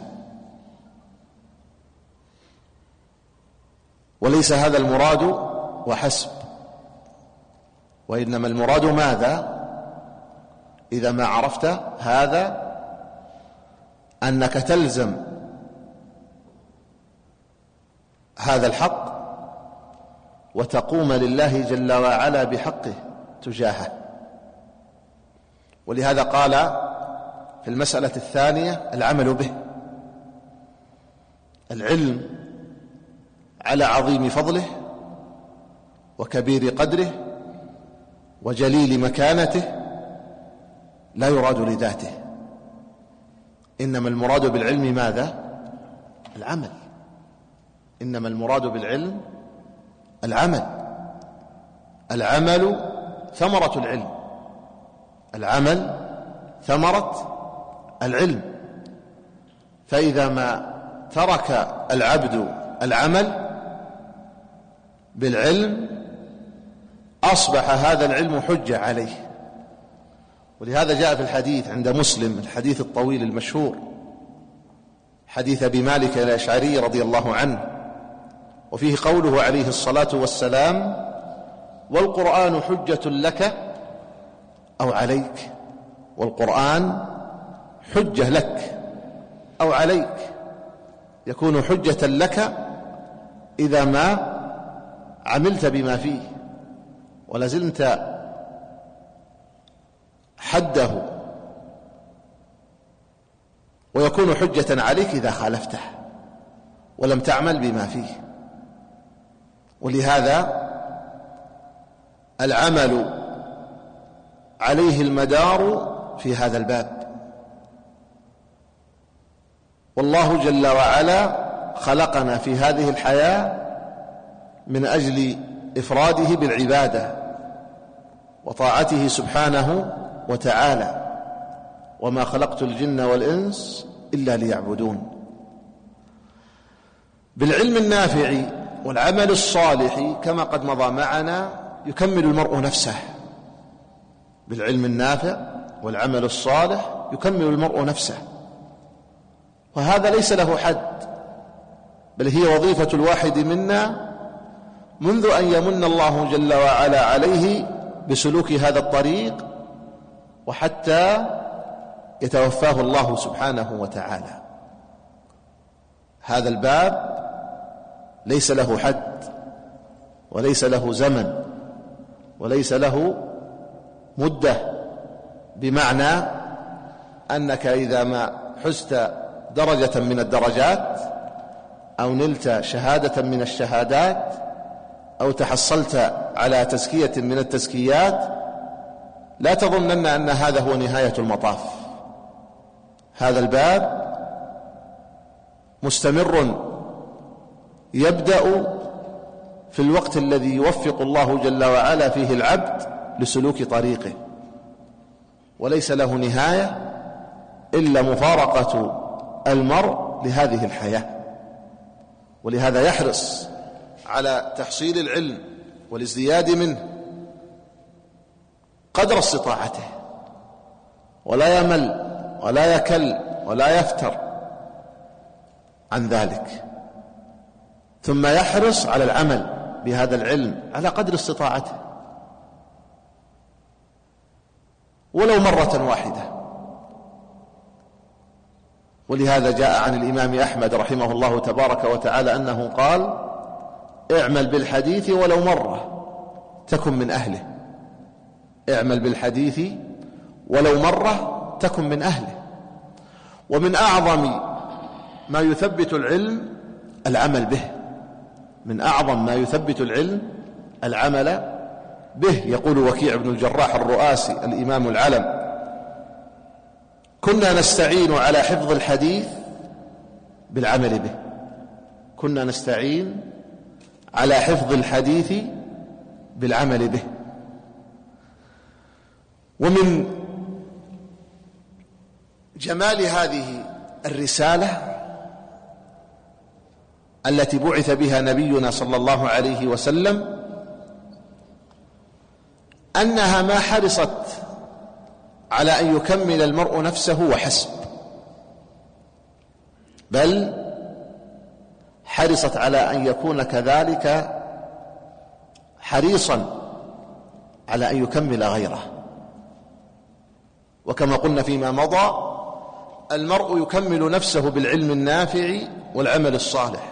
وليس هذا المراد وحسب، وإنما المراد ماذا؟ إذا ما عرفت هذا أنك تلزم هذا الحق وتقوم لله جل وعلا بحقه تجاهه. ولهذا قال في المسألة الثانية: العمل به. العلم على عظيم فضله وكبير قدره وجليل مكانته لا يراد لذاته، إنما المراد بالعلم ماذا؟ العمل. إنما المراد بالعلم العمل. العمل ثمرة العلم، العمل ثمرة العلم. فإذا ما ترك العبد العمل بالعلم أصبح هذا العلم حجة عليه. ولهذا جاء في الحديث عند مسلم، الحديث الطويل المشهور، حديث أبي مالك الأشعري رضي الله عنه، وفيه قوله عليه الصلاة والسلام: والقرآن حجة لك أو عليك. والقرآن حجة لك أو عليك، يكون حجة لك إذا ما عملت بما فيه ولزلت حده، ويكون حجة عليك إذا خالفته ولم تعمل بما فيه. ولهذا العمل عليه المدار في هذا الباب. والله جل وعلا خلقنا في هذه الحياة من أجل إفراده بالعبادة وطاعته سبحانه وتعالى: وما خلقت الجن والإنس إلا ليعبدون. بالعلم النافع والعمل الصالح كما قد مضى معنا يكمل المرء نفسه بالعلم النافع، والعمل الصالح يكمل المرء نفسه، وهذا ليس له حد، بل هي وظيفة الواحد منا منذ أن يمن الله جل وعلا عليه بسلوك هذا الطريق وحتى يتوفاه الله سبحانه وتعالى. هذا الباب ليس له حد وليس له زمن وليس له مدة، بمعنى أنك إذا ما حزت درجة من الدرجات أو نلت شهادة من الشهادات أو تحصلت على تزكية من التزكيات لا تظنن أن هذا هو نهاية المطاف. هذا الباب مستمر يبدأ في الوقت الذي يوفق الله جل وعلا فيه العبد لسلوك طريقه، وليس له نهاية إلا مفارقة المرء لهذه الحياة. ولهذا يحرص على تحصيل العلم والازدياد منه قدر استطاعته، ولا يمل ولا يكل ولا يفتر عن ذلك، ثم يحرص على العمل بهذا العلم على قدر استطاعته ولو مرة واحدة. ولهذا جاء عن الإمام أحمد رحمه الله تبارك وتعالى أنه قال: اعمل بالحديث ولو مرة تكن من أهله. اعمل بالحديث ولو مرة تكن من أهله. ومن أعظم ما يثبت العلم العمل به، من أعظم ما يثبت العلم العمل به. يقول وكيع بن الجراح الرؤاسي الإمام العلم: كنا نستعين على حفظ الحديث بالعمل به. كنا نستعين على حفظ الحديث بالعمل به. ومن جمال هذه الرسالة التي بعث بها نبينا صلى الله عليه وسلم أنها ما حرصت على أن يكمل المرء نفسه وحسب، بل حرصت على أن يكون كذلك حريصا على أن يكمل غيره. وكما قلنا فيما مضى، المرء يكمل نفسه بالعلم النافع والعمل الصالح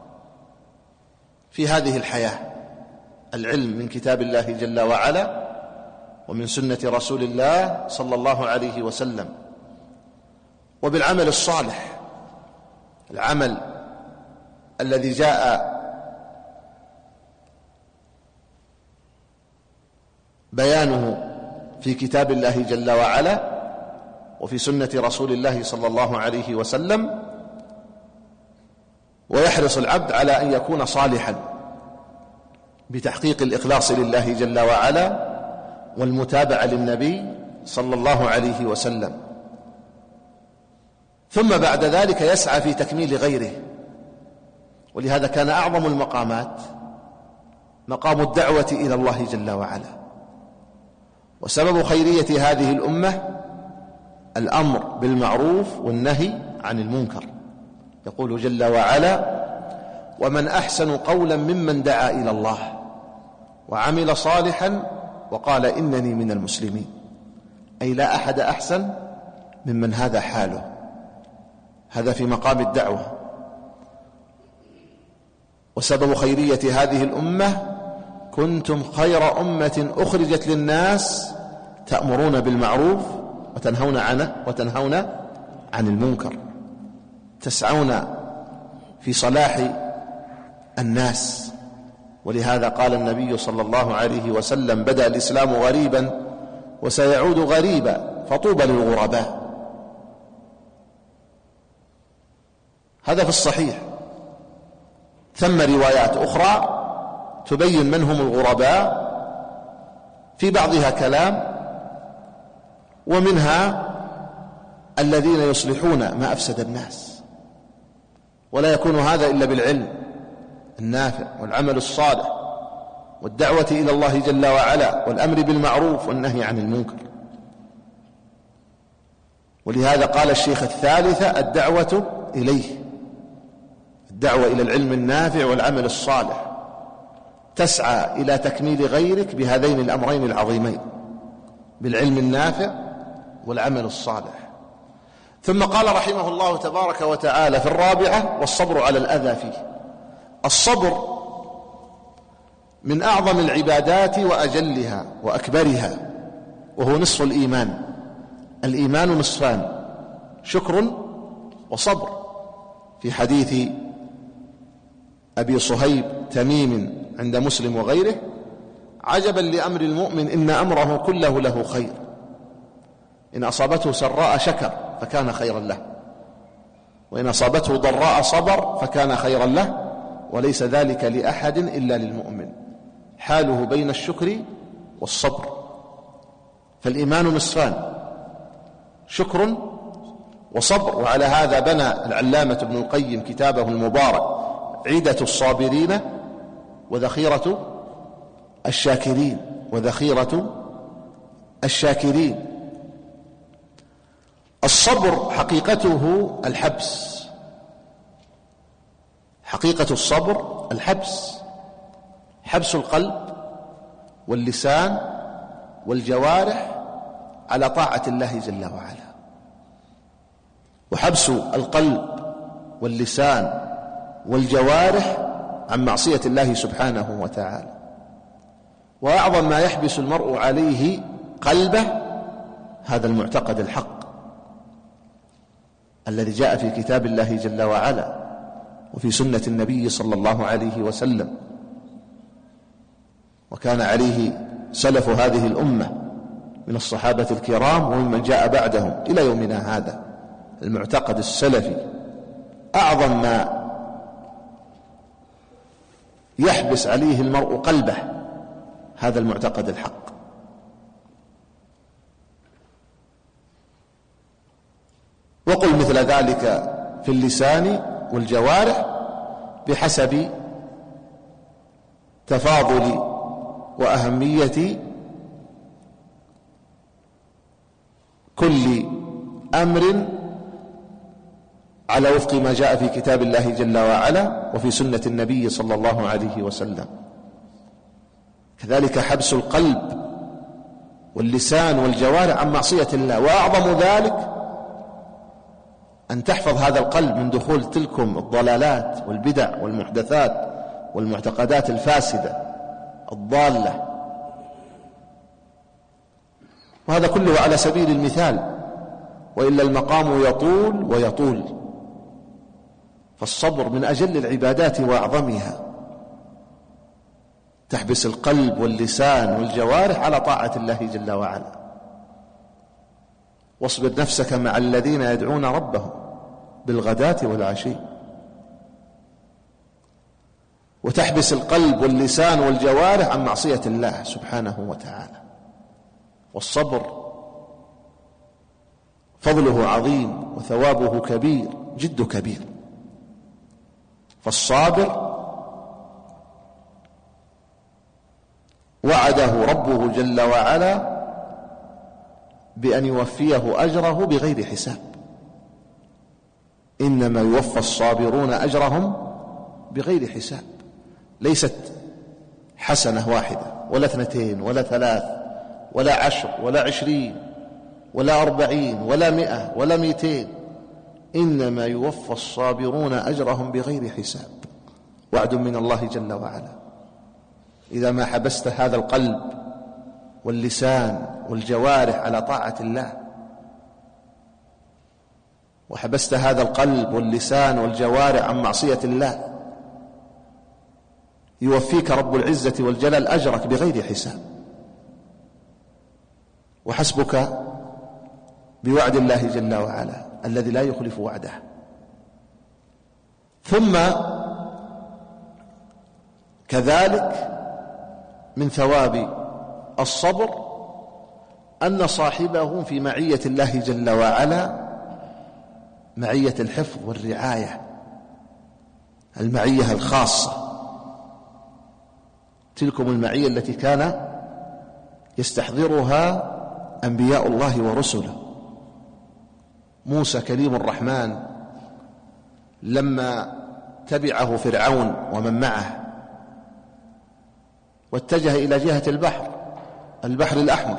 في هذه الحياة. العلم من كتاب الله جل وعلا ومن سنة رسول الله صلى الله عليه وسلم، وبالعمل الصالح، العمل الذي جاء بيانه في كتاب الله جل وعلا وفي سنة رسول الله صلى الله عليه وسلم. ويحرص العبد على أن يكون صالحا بتحقيق الإخلاص لله جل وعلا والمتابعة للنبي صلى الله عليه وسلم، ثم بعد ذلك يسعى في تكميل غيره. ولهذا كان أعظم المقامات مقام الدعوة إلى الله جل وعلا. وسبب خيرية هذه الأمة الأمر بالمعروف والنهي عن المنكر. يقول جل وعلا: ومن أحسن قولا ممن دعا إلى الله وعمل صالحا وقال إنني من المسلمين. أي لا أحد أحسن ممن هذا حاله. هذا في مقام الدعوة. وسبب خيرية هذه الأمة: كنتم خير أمة أخرجت للناس تأمرون بالمعروف وتنهون عن المنكر، تسعون في صلاح الناس. ولهذا قال النبي صلى الله عليه وسلم: بدأ الإسلام غريبا وسيعود غريبا فطوبى للغرباء. هذا في الصحيح. ثم روايات أخرى تبين من هم الغرباء، في بعضها كلام، ومنها الذين يصلحون ما أفسد الناس. ولا يكون هذا إلا بالعلم النافع والعمل الصالح والدعوة إلى الله جل وعلا والأمر بالمعروف والنهي عن المنكر. ولهذا قال الشيخ الثالثة الدعوة إليه، الدعوة إلى العلم النافع والعمل الصالح، تسعى إلى تكميل غيرك بهذين الأمرين العظيمين، بالعلم النافع والعمل الصالح. ثم قال رحمه الله تبارك وتعالى في الرابعة: والصبر على الأذى فيه. الصبر من أعظم العبادات وأجلها وأكبرها، وهو نصف الإيمان. الإيمان نصفان: شكر وصبر، في حديث أبي صهيب تميم عند مسلم وغيره: عجبا لأمر المؤمن إن أمره كله له خير، إن أصابته سراء شكر فكان خيرا له، وإن أصابته ضراء صبر فكان خيرا له، وليس ذلك لأحد إلا للمؤمن، حاله بين الشكر والصبر. فالإيمان نصفان: شكر وصبر. وعلى هذا بنى العلامة ابن القيم كتابه المبارك عدة الصابرين وذخيرة الشاكرين، وذخيرة الشاكرين. الصبر حقيقته الحبس، حقيقة الصبر الحبس، حبس القلب واللسان والجوارح على طاعة الله جل وعلا. وحبس القلب واللسان والجوارح عن معصية الله سبحانه وتعالى. وأعظم ما يحبس المرء عليه قلبه هذا المعتقد الحق الذي جاء في كتاب الله جل وعلا وفي سنة النبي صلى الله عليه وسلم، وكان عليه سلف هذه الأمة من الصحابة الكرام وممن جاء بعدهم إلى يومنا هذا. المعتقد السلفي أعظم ما يحبس عليه المرء قلبه هذا المعتقد الحق. وقل مثل ذلك في اللسان والجوارح بحسب تفاضل وأهمية كل أمر على وفق ما جاء في كتاب الله جل وعلا وفي سنة النبي صلى الله عليه وسلم. كذلك حبس القلب واللسان والجوارح عن معصية الله. وأعظم ذلك أن تحفظ هذا القلب من دخول تلكم الضلالات والبدع والمحدثات والمعتقدات الفاسدة الضالة. وهذا كله على سبيل المثال، وإلا المقام يطول ويطول. فالصبر من أجل العبادات وأعظمها، تحبس القلب واللسان والجوارح على طاعة الله جل وعلا. واصبر نفسك مع الذين يدعون ربهم بالغداة والعشي. وتحبس القلب واللسان والجوارح عن معصية الله سبحانه وتعالى. والصبر فضله عظيم وثوابه كبير، جد كبير. فالصابر وعده ربه جل وعلا بأن يوفيه أجره بغير حساب. إنما يوفى الصابرون أجرهم بغير حساب. ليست حسنة واحدة ولا 2 ولا 3 ولا 10 ولا 20 ولا 40 ولا 100 ولا 200. إنما يوفى الصابرون أجرهم بغير حساب. وعد من الله جل وعلا. إذا ما حبست هذا القلب واللسان والجوارح على طاعة الله، وحبست هذا القلب واللسان والجوارح عن معصية الله، يوفيك رب العزة والجلال أجرك بغير حساب. وحسبك بوعد الله جل وعلا الذي لا يخلف وعده. ثم كذلك من ثواب الصبر أن صاحبه في معية الله جل وعلا معية الحفظ والرعاية، المعية الخاصة تلكم المعية التي كان يستحضرها أنبياء الله ورسله. موسى كليم الرحمن لما تبعه فرعون ومن معه واتجه إلى جهة البحر الأحمر،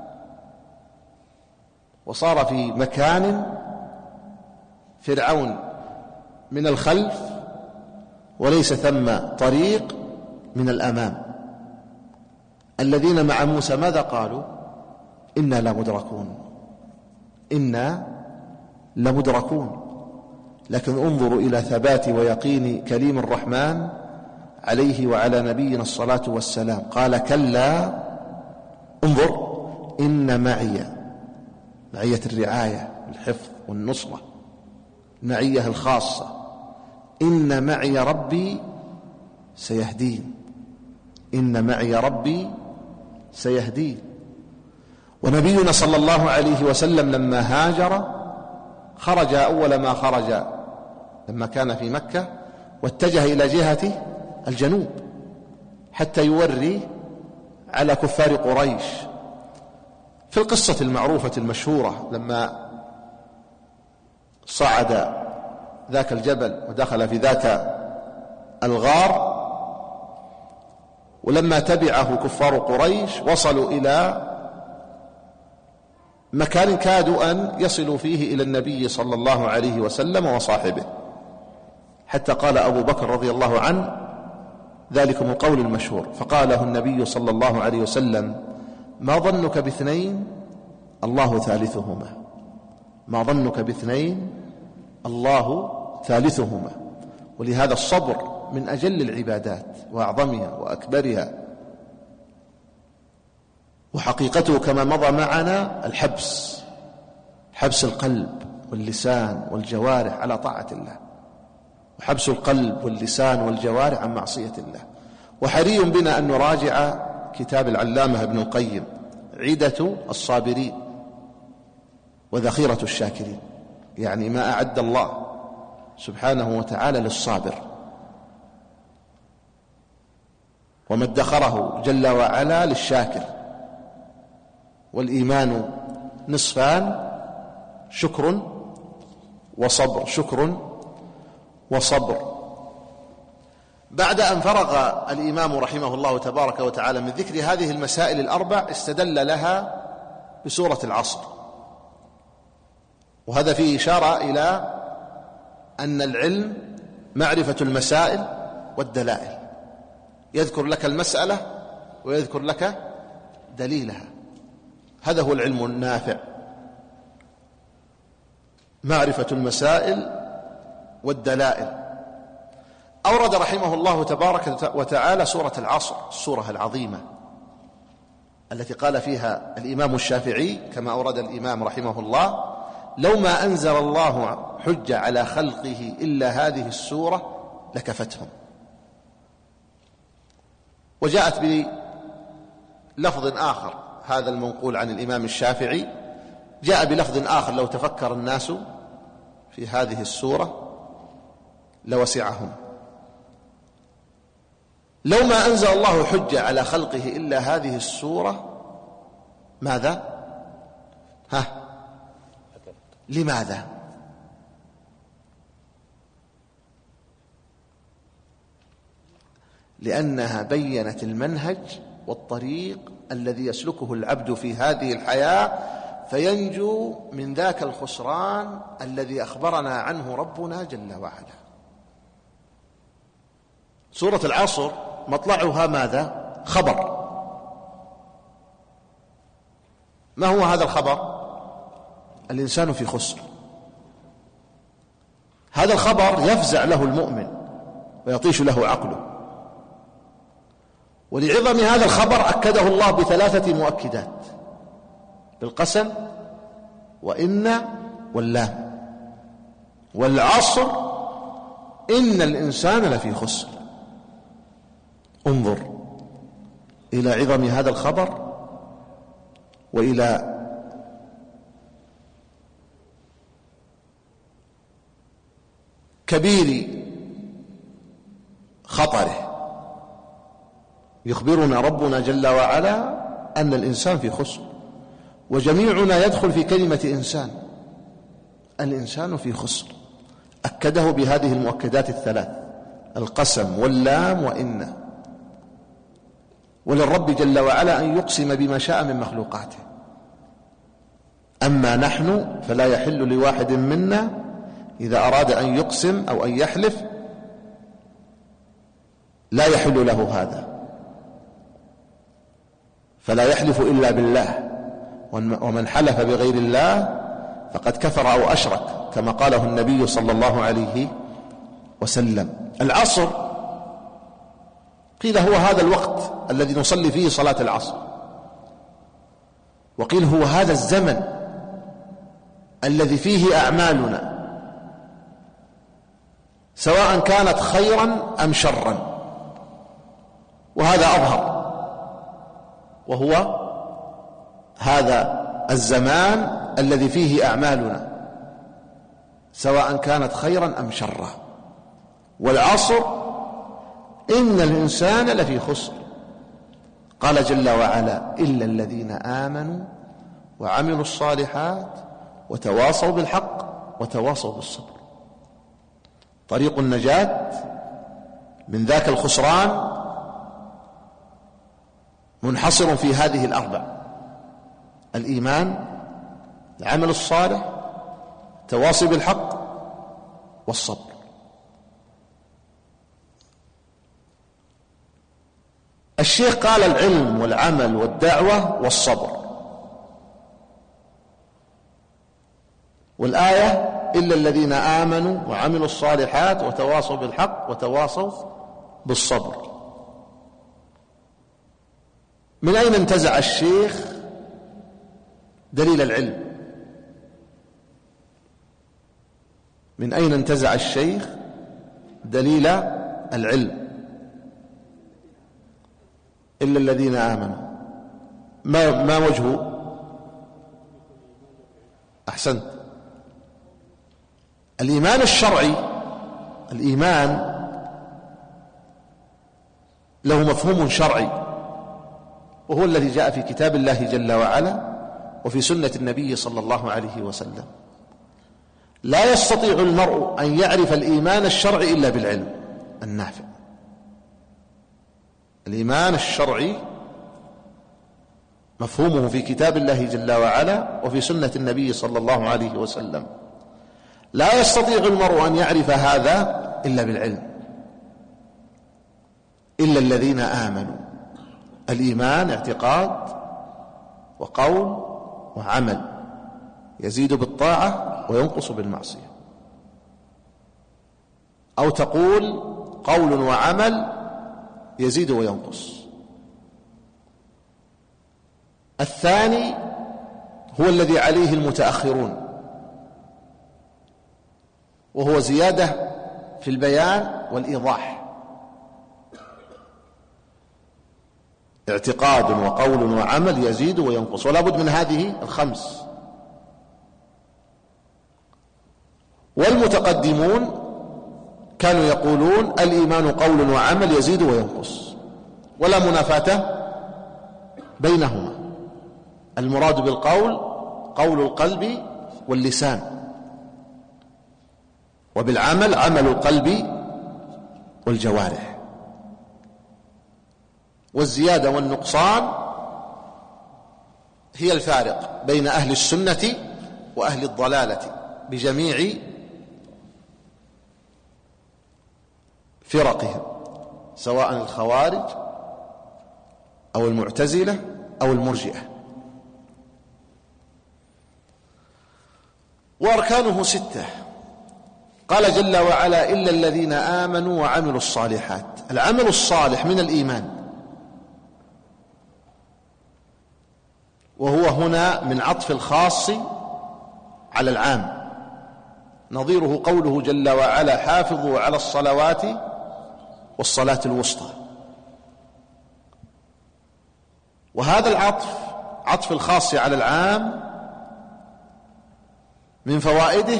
وصار في مكان فرعون من الخلف وليس ثم طريق من الأمام. الذين مع موسى ماذا قالوا؟ إنا لمدركون. لكن انظروا إلى ثبات ويقين كليم الرحمن عليه وعلى نبينا الصلاة والسلام. قال كلا، انظر، إن معية الرعاية والحفظ والنصرة، المعية الخاصة، إن معي ربي سيهدين. ونبينا صلى الله عليه وسلم لما هاجر خرج أول ما خرج لما كان في مكة واتجه إلى جهة الجنوب حتى يوري على كفار قريش. في القصة المعروفة المشهورة لما صعد ذاك الجبل ودخل في ذاك الغار، ولما تبعه كفار قريش وصلوا إلى مكان كادوا أن يصلوا فيه إلى النبي صلى الله عليه وسلم وصاحبه، حتى قال أبو بكر رضي الله عنه ذلكم القول المشهور، فقاله النبي صلى الله عليه وسلم: ما ظنك باثنين الله ثالثهما. ما ظنك باثنين الله ثالثهما. ولهذا الصبر من أجل العبادات وأعظمها وأكبرها، وحقيقته كما مضى معنا حبس القلب واللسان والجوارح على طاعة الله، وحبس القلب واللسان والجوارح عن معصية الله. وحري بنا أن نراجع كتاب العلامة ابن القيم عدة الصابرين وذخيرة الشاكرين، يعني ما أعد الله سبحانه وتعالى للصابر وما ادخره جل وعلا للشاكر. والإيمان نصفان: شكر وصبر. بعد أن فرغ الإمام رحمه الله تبارك وتعالى من ذكر هذه المسائل الأربع استدل لها بسورة العصر، وهذا فيه إشارة إلى أن العلم معرفة المسائل والدلائل، يذكر لك المسألة ويذكر لك دليلها، هذا هو العلم النافع، معرفة المسائل والدلائل. أورد رحمه الله تبارك وتعالى سورة العصر، السورة العظيمة التي قال فيها الإمام الشافعي كما أورد الإمام رحمه الله: لو ما أنزل الله حجة على خلقه إلا هذه السورة لكفتهم. وجاءت بلفظ آخر، هذا المنقول عن الإمام الشافعي جاء بلفظ آخر: لو تفكر الناس في هذه السورة لوسعهم. لو ما أنزل الله حجة على خلقه إلا هذه السورة، ماذا؟ لماذا؟ لأنها بينت المنهج والطريق الذي يسلكه العبد في هذه الحياة فينجو من ذاك الخسران الذي أخبرنا عنه ربنا جل وعلا. سورة العصر مطلعها ماذا؟ خبر. ما هو هذا الخبر؟ الإنسان في خسر. هذا الخبر يفزع له المؤمن ويطيش له عقله، ولعظم هذا الخبر أكده الله بثلاثة مؤكدات: بالقسم وإن واللام، والعصر إن الإنسان لفي خسر. انظر إلى عظم هذا الخبر وإلى كبير خطره يخبرنا ربنا جل وعلا أن الإنسان في خسر، وجميعنا يدخل في كلمة إنسان. الإنسان في خسر، أكده بهذه المؤكدات الثلاث: القسم واللام وإن. وللرب جل وعلا أن يقسم بما شاء من مخلوقاته. أما نحن فلا يحل لواحد منا إذا أراد أن يقسم أو أن يحلف، لا يحل له هذا، فلا يحلف إلا بالله، ومن حلف بغير الله فقد كفر أو أشرك، كما قاله النبي صلى الله عليه وسلم. العصر قيل هو هذا الوقت الذي نصلي فيه صلاة العصر، وقيل هو هذا الزمن الذي فيه أعمالنا سواء كانت خيرا أم شرا، وهذا أظهر، وهو هذا الزمان الذي فيه أعمالنا سواء كانت خيرا أم شرا. والعصر إن الإنسان لفي خسر. قال جل وعلا: إلا الذين آمنوا وعملوا الصالحات وتواصوا بالحق وتواصوا بالصبر. طريق النجاة من ذاك الخسران منحصر في هذه الأربع: الإيمان، العمل الصالح، التواصي بالحق، والصبر. الشيخ قال: العلم والعمل والدعوة والصبر. والآية: إلا الذين آمنوا وعملوا الصالحات وتواصوا بالحق وتواصوا بالصبر. من أين انتزع الشيخ دليل العلم؟ من أين انتزع الشيخ دليل العلم؟ إلا الذين آمنوا، ما وجهه؟ أحسنت. الإيمان الشرعي، الإيمان له مفهوم شرعي، وهو الذي جاء في كتاب الله جل وعلا وفي سنة النبي صلى الله عليه وسلم. لا يستطيع المرء أن يعرف الإيمان الشرعي إلا بالعلم النافع. الإيمان الشرعي مفهومه في كتاب الله جل وعلا وفي سنة النبي صلى الله عليه وسلم. لا يستطيع المرء أن يعرف هذا إلا بالعلم. إلا الذين آمنوا. الإيمان اعتقاد وقول وعمل، يزيد بالطاعة وينقص بالمعصية. أو تقول قول وعمل يزيد وينقص. الثاني هو الذي عليه المتأخرون، وهو زيادة في البيان والإيضاح. اعتقاد وقول وعمل يزيد وينقص، ولا بد من هذه الخمس. والمتقدمون كانوا يقولون الإيمان قول وعمل يزيد وينقص، ولا منافاة بينهما. المراد بالقول قول القلب واللسان، وبالعمل عمل القلب والجوارح. والزيادة والنقصان هي الفارق بين أهل السنة وأهل الضلالة بجميع فرقهم، سواء الخوارج أو المعتزلة أو المرجئة. وأركانه 6. قال جل وعلا: إلا الذين آمنوا وعملوا الصالحات. العمل الصالح من الإيمان، وهو هنا من عطف الخاص على العام، نظيره قوله جل وعلا: حافظوا على الصلوات والصلاة الوسطى. وهذا العطف، عطف الخاص على العام، من فوائده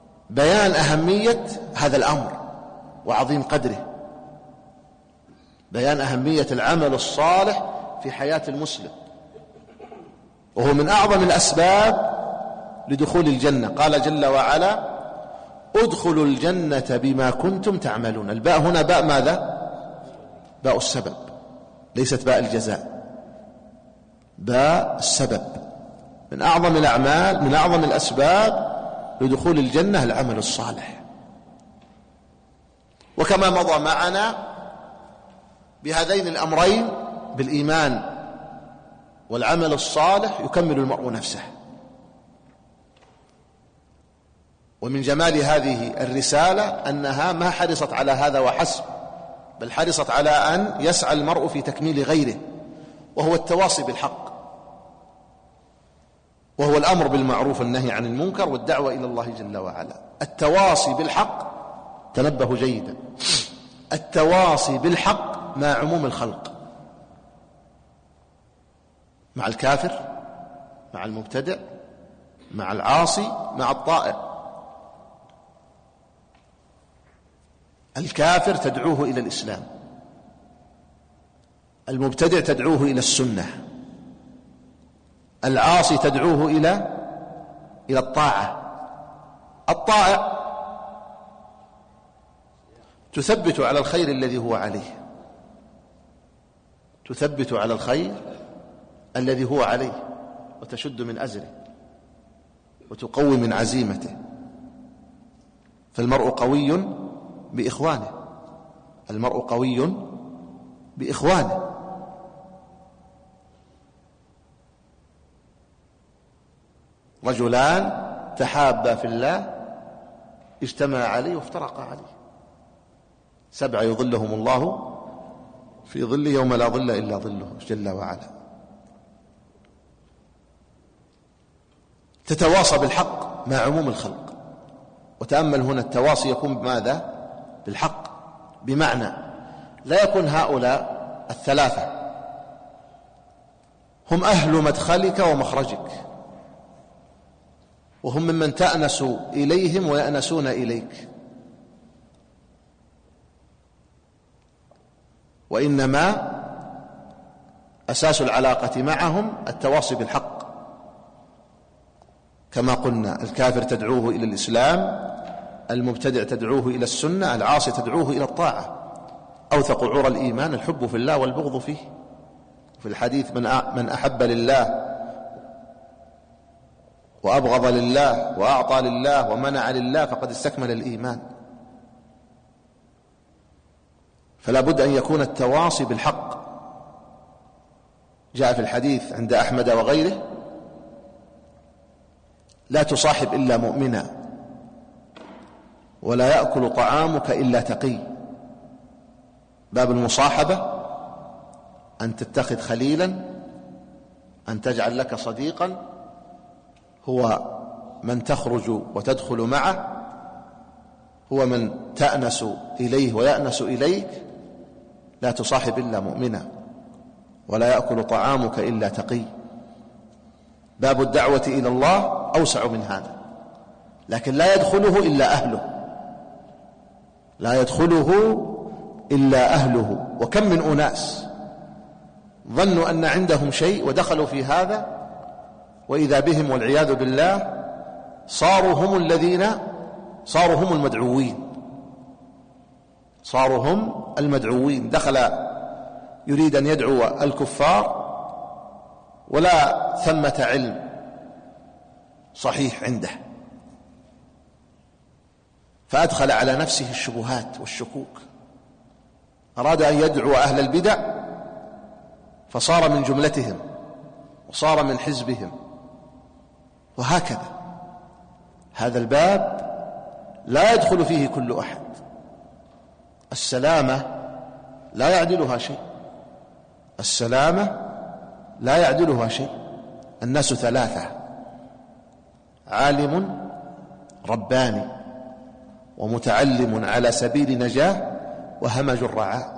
بيان أهمية هذا الأمر وعظيم قدره، بيان أهمية العمل الصالح في حياة المسلم، وهو من أعظم الأسباب لدخول الجنة. قال جل وعلا: ادخلوا الجنة بما كنتم تعملون. الباء هنا باء ماذا؟ باء السبب، ليست باء الجزاء، باء السبب. من أعظم الأعمال، من أعظم الأسباب لدخول الجنة العمل الصالح. وكما مضى معنا بهذين الأمرين، بالإيمان والعمل الصالح، يكمل المرء نفسه. ومن جمال هذه الرسالة أنها ما حرصت على هذا وحسب، بل حرصت على أن يسعى المرء في تكميل غيره، وهو التواصي بالحق، وهو الأمر بالمعروف والنهي عن المنكر والدعوة إلى الله جل وعلا. التواصي بالحق، تنبهوا جيدا، التواصي بالحق مع عموم الخلق، مع الكافر، مع المبتدع، مع العاصي، مع الطائع. الكافر تدعوه إلى الإسلام، المبتدع تدعوه إلى السنة، العاصي تدعوه إلى الطاعة. الطائع تثبت على الخير الذي هو عليه، تثبت على الخير الذي هو عليه، وتشد من أزره، وتقوي من عزيمته. فالمرء قوي بإخوانه، المرء قوي بإخوانه. رجلان تحابا في الله اجتمعا عليه وافترقا عليه، 7 يظلهم الله في ظله يوم لا ظل إلا ظله جل وعلا. تتواصى بالحق مع عموم الخلق. وتأمل هنا التواصي يكون بماذا؟ بالحق، بمعنى لا يكون هؤلاء الثلاثة هم أهل مدخلك ومخرجك، وهم ممن تأنس إليهم ويأنسون إليك، وإنما أساس العلاقة معهم التواصي بالحق. كما قلنا: الكافر تدعوه إلى الإسلام، المبتدع تدعوه إلى السنة، العاصي تدعوه إلى الطاعة. أوثق عرى الإيمان الحب في الله والبغض فيه. في الحديث: من أحب لله وأبغض لله وأعطى لله ومنع لله فقد استكمل الإيمان. فلا بد أن يكون التواصي بالحق. جاء في الحديث عند أحمد وغيره: لا تصاحب إلا مؤمنا، ولا يأكل طعامك إلا تقي. باب المصاحبة أن تتخذ خليلا، أن تجعل لك صديقا هو من تخرج وتدخل معه، هو من تأنس إليه ويأنس إليك. لا تصاحب إلا مؤمنا، ولا يأكل طعامك إلا تقي. باب الدعوة إلى الله أوسع من هذا، لكن لا يدخله إلا أهله، لا يدخله إلا أهله. وكم من أناس ظنوا أن عندهم شيء ودخلوا في هذا، وإذا بهم والعياذ بالله صاروا هم المدعوين، صاروا هم المدعوين. دخل يريد أن يدعو الكفار ولا ثمة علم صحيح عنده، فأدخل على نفسه الشبهات والشكوك. أراد أن يدعو أهل البدع فصار من جملتهم وصار من حزبهم، وهكذا. هذا الباب لا يدخل فيه كل أحد. السلامة لا يعدلها شيء، السلامة لا يعدلها شيء. الناس 3: عالم رباني، ومتعلم على سبيل نجاة، وهمج الرعاء.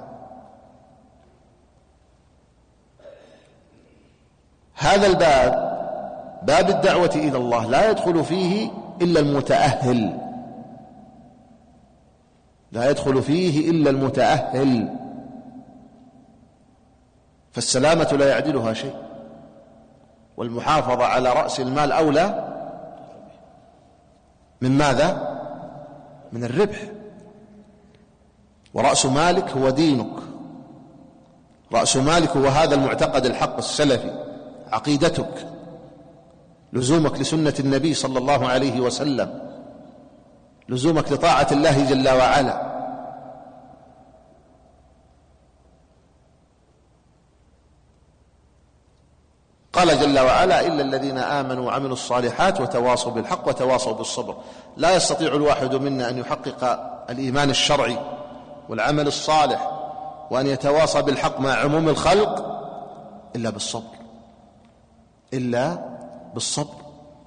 هذا الباب، باب الدعوة إلى الله، لا يدخل فيه إلا المتأهل، لا يدخل فيه إلا المتأهل. فالسلامة لا يعدلها شيء، والمحافظة على رأس المال أولى من ماذا؟ من الربح. ورأس مالك هو دينك، رأس مالك هو هذا المعتقد الحق السلفي، عقيدتك، لزومك لسنة النبي صلى الله عليه وسلم، لزومك لطاعة الله جل وعلا. قال جل وعلا: إلا الذين آمنوا وعملوا الصالحات وتواصوا بالحق وتواصوا بالصبر. لا يستطيع الواحد منا أن يحقق الإيمان الشرعي والعمل الصالح وأن يتواصى بالحق مع عموم الخلق إلا بالصبر، إلا بالصبر.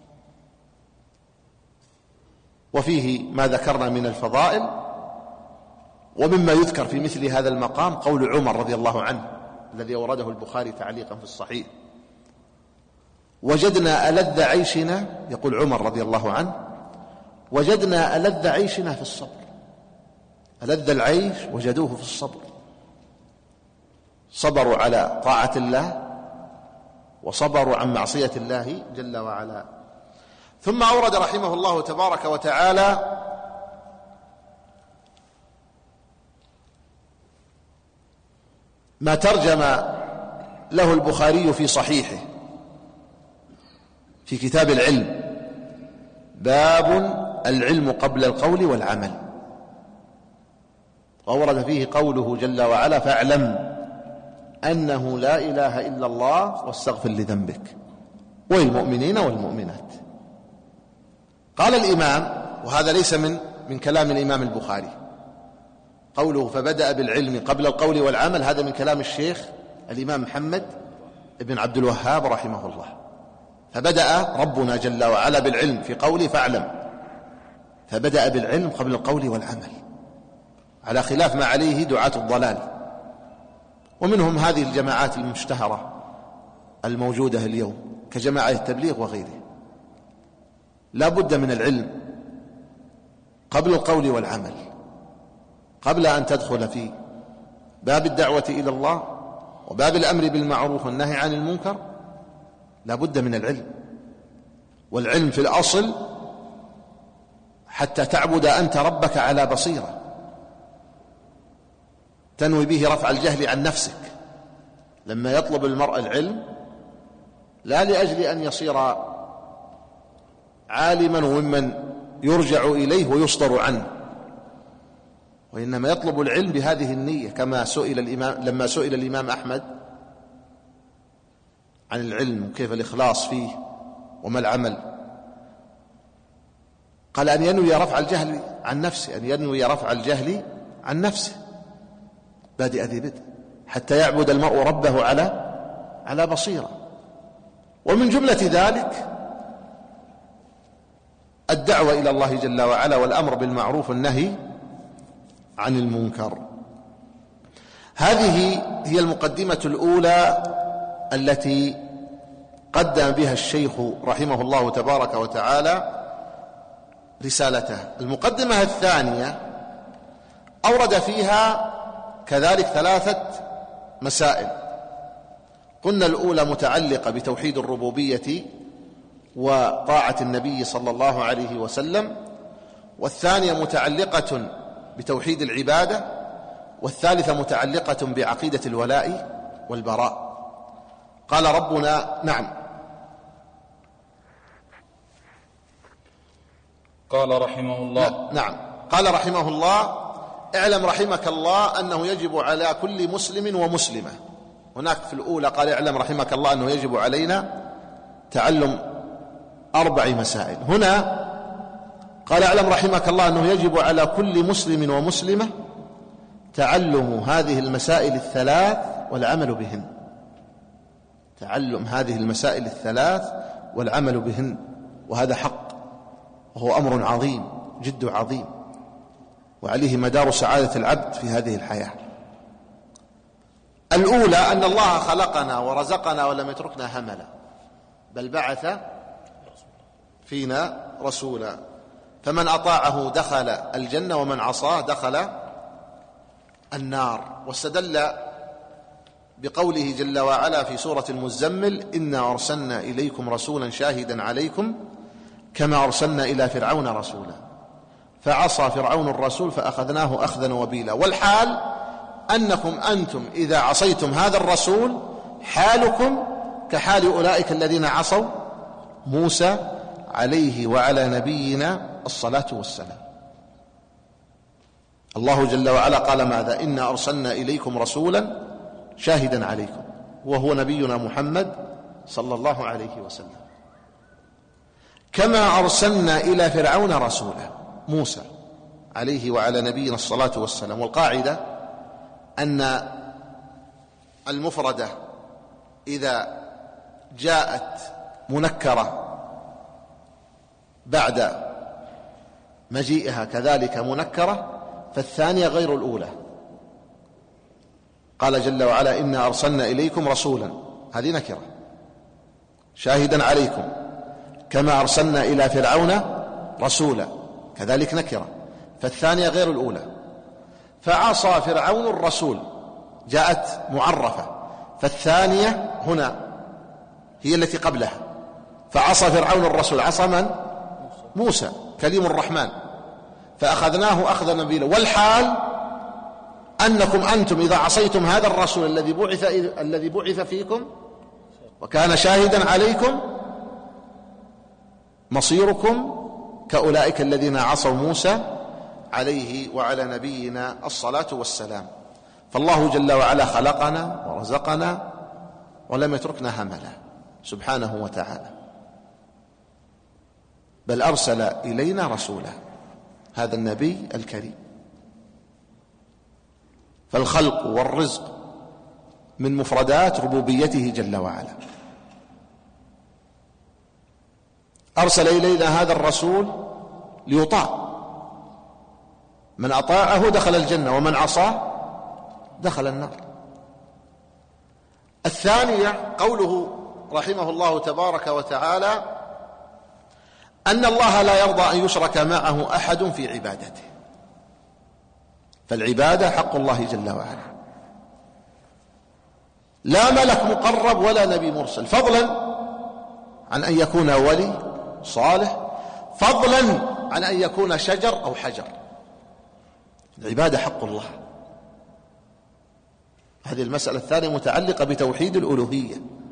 وفيه ما ذكرنا من الفضائل. ومما يذكر في مثل هذا المقام قول عمر رضي الله عنه الذي أورده البخاري تعليقا في الصحيح: وجدنا ألذ عيشنا، يقول عمر رضي الله عنه، وجدنا ألذ عيشنا في الصبر. ألذ العيش وجدوه في الصبر، صبروا على طاعة الله وصبروا عن معصية الله جل وعلا. ثم أورد رحمه الله تبارك وتعالى ما ترجم له البخاري في صحيحه في كتاب العلم: باب العلم قبل القول والعمل. وأورد فيه قوله جل وعلا: فاعلم أنه لا إله إلا الله واستغفر لذنبك وللمؤمنين والمؤمنات. قال الإمام، وهذا ليس من كلام الإمام البخاري، قوله فبدأ بالعلم قبل القول والعمل، هذا من كلام الشيخ الإمام محمد بن عبد الوهاب رحمه الله. فبدأ ربنا جل وعلا بالعلم في قوله فاعلم، فبدأ بالعلم قبل القول والعمل، على خلاف ما عليه دعاة الضلال، ومنهم هذه الجماعات المشتهرة الموجودة اليوم كجماعة التبليغ وغيره. لا بد من العلم قبل القول والعمل، قبل أن تدخل في باب الدعوة إلى الله وباب الأمر بالمعروف والنهي عن المنكر. لا بد من العلم، والعلم في الأصل حتى تعبد أنت ربك على بصيرة، تنوي به رفع الجهل عن نفسك. لما يطلب المرء العلم لا لأجل أن يصير عالما وممن يرجع إليه ويصدر عنه، وإنما يطلب العلم بهذه النية، كما لما سئل الإمام أحمد عن العلم وكيف الإخلاص فيه وما العمل، قال أن ينوي رفع الجهل عن نفسه، أن ينوي رفع الجهل عن نفسه بادئ ذي بدء، حتى يعبد المرء ربه على بصيرة. ومن جملة ذلك الدعوة إلى الله جل وعلا والأمر بالمعروف والنهي عن المنكر. هذه هي المقدمة الأولى التي قدم بها الشيخ رحمه الله تبارك وتعالى رسالته. المقدمة الثانية أورد فيها كذلك 3 مسائل. قلنا الأولى متعلقة بتوحيد الربوبية وطاعة النبي صلى الله عليه وسلم، والثانية متعلقة بتوحيد العبادة، والثالثة متعلقة بعقيدة الولاء والبراء. قال ربنا نعم. قال رحمه الله نعم، قال رحمه الله: اعلم رحمك الله أنه يجب على كل مسلم ومسلمة. هناك في الأولى قال اعلم رحمك الله أنه يجب علينا تعلم 4 مسائل، هنا قال اعلم رحمك الله أنه يجب على كل مسلم ومسلمة تعلم هذه المسائل ال3 والعمل بهن. تعلم هذه المسائل ال3 والعمل بهن، وهذا حق، وهو أمر عظيم جد عظيم، وعليه مدار سعادة العبد في هذه الحياة. الأولى أن الله خلقنا ورزقنا ولم يتركنا هملا، بل بعث فينا رسولا، فمن أطاعه دخل الجنة ومن عصاه دخل النار. واستدل بقوله جل وعلا في سورة المزمل: إنا أرسلنا إليكم رسولا شاهدا عليكم كما أرسلنا إلى فرعون رسولا فعصى فرعون الرسول فأخذناه أخذا وبيلا. والحال أنكم أنتم إذا عصيتم هذا الرسول حالكم كحال أولئك الذين عصوا موسى عليه وعلى نبينا الصلاة والسلام. الله جل وعلا قال ماذا؟ إنا أرسلنا إليكم رسولا شاهدا عليكم، وهو نبينا محمد صلى الله عليه وسلم. كما أرسلنا إلى فرعون رسولا، موسى عليه وعلى نبينا الصلاة والسلام. والقاعدة أن المفردة إذا جاءت منكرة بعد مجيئها كذلك منكرة فالثانية غير الأولى. قال جل وعلا: إنا أرسلنا إليكم رسولا، هذه نكرة، شاهدا عليكم، كما أرسلنا إلى فرعون رسولا، كذلك نكرة، فالثانية غير الأولى. فعصى فرعون الرسول، جاءت معرفة، فالثانية هنا هي التي قبلها. فعصى فرعون الرسول، عصى من؟ موسى كليم الرحمن، فأخذناه أخذا نبيلا. والحال أنكم أنتم إذا عصيتم هذا الرسول الذي بعث فيكم وكان شاهدا عليكم مصيركم كأولئك الذين عصوا موسى عليه وعلى نبينا الصلاة والسلام. فالله جل وعلا خلقنا ورزقنا ولم يتركنا هملا سبحانه وتعالى، بل أرسل إلينا رسولا، هذا النبي الكريم. فالخلق والرزق من مفردات ربوبيته جل وعلا. أرسل إلينا هذا الرسول ليطاع، من أطاعه دخل الجنة ومن عصاه دخل النار. الثانية قوله رحمه الله تبارك وتعالى: أن الله لا يرضى أن يشرك معه أحد في عبادته، فالعبادة حق الله جل وعلا، لا ملك مقرب ولا نبي مرسل، فضلا عن أن يكون ولي صالح، فضلا عن أن يكون شجر أو حجر. العبادة حق الله. هذه المسألة الثانية متعلقة بتوحيد الألوهية.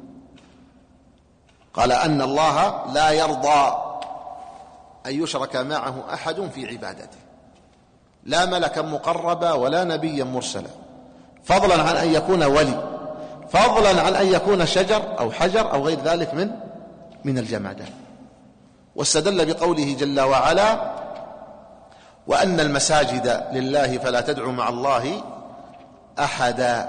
قال أن الله لا يرضى أن يشرك معه أحد في عبادته، لا ملكا مقربا ولا نبيا مرسلا، فضلا عن أن يكون ولي، فضلا عن أن يكون شجر أو حجر أو غير ذلك من الجمادات. واستدل بقوله جل وعلا: وأن المساجد لله فلا تدعوا مع الله أحدا.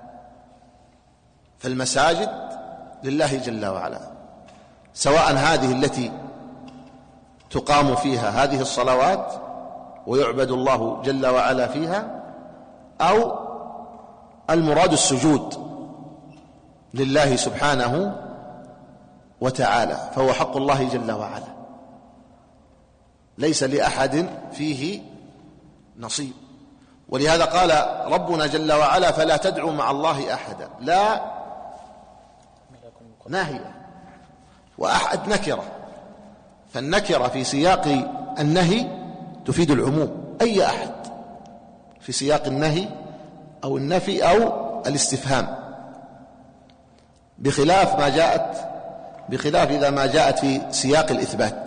فالمساجد لله جل وعلا، سواء هذه التي تقام فيها هذه الصلوات ويعبد الله جل وعلا فيها، أو المراد السجود لله سبحانه وتعالى، فهو حق الله جل وعلا، ليس لأحد فيه نصيب. ولهذا قال ربنا جل وعلا: فلا تدعوا مع الله أحدا. لا ناهية، وأحد نكرة، فالنكرة في سياق النهي تفيد العموم، أي أحد في سياق النهي أو النفي أو الاستفهام، بخلاف إذا ما جاءت في سياق الإثبات.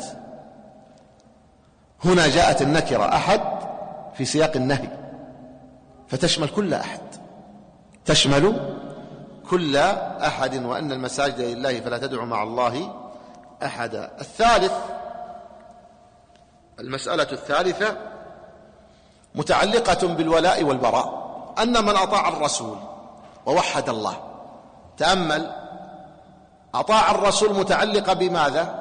هنا جاءت النكرة أحد في سياق النهي، فتشمل كل أحد، تشمل كل أحد. وأن المساجد لله فلا تدعوا مع الله أحدا. المسألة الثالثة متعلقة بالولاء والبراء، أن من أطاع الرسول ووحد الله، تأمل، أطاع الرسول متعلقة بماذا؟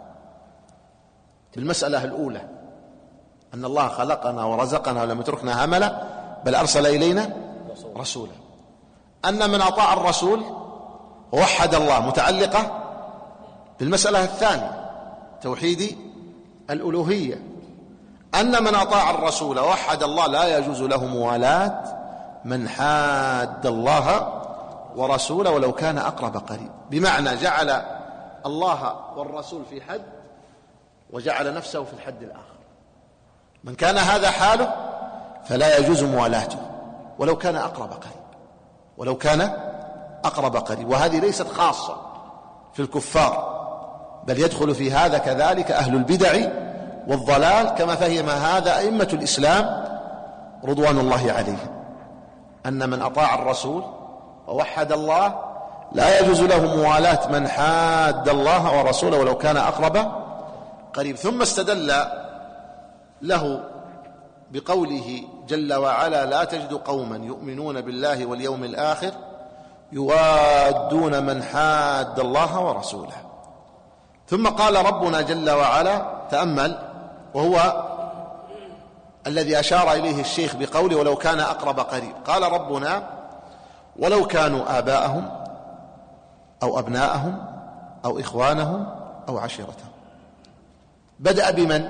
بالمسألة الأولى، أن الله خلقنا ورزقنا ولم يتركنا هملا، بل أرسل إلينا رسولا. أن من أطاع الرسول ووحد الله متعلقة بالمسألة الثانية، توحيد الألوهية. أن من أطاع الرسول ووحد الله لا يجوز له موالاة من حاد الله ورسوله ولو كان أقرب قريب، بمعنى جعل الله والرسول في حد وجعل نفسه في الحد الآخر. من كان هذا حاله فلا يجوز موالاته ولو كان أقرب قريب، ولو كان أقرب قريب. وهذه ليست خاصة في الكفار، بل يدخل في هذا كذلك أهل البدع والضلال، كما فهم هذا أئمة الإسلام رضوان الله عليهم، أن من أطاع الرسول ووحد الله لا يجوز له موالاة من حاد الله ورسوله ولو كان أقرب قريب. ثم استدل له بقوله جل وعلا: لا تجد قوما يؤمنون بالله واليوم الآخر يوادون من حاد الله ورسوله. ثم قال ربنا جل وعلا، تأمل، وهو الذي أشار إليه الشيخ بقوله ولو كان أقرب قريب، قال ربنا: ولو كانوا آباءهم أو أبناءهم أو إخوانهم أو عشيرتهم. بدأ بمن؟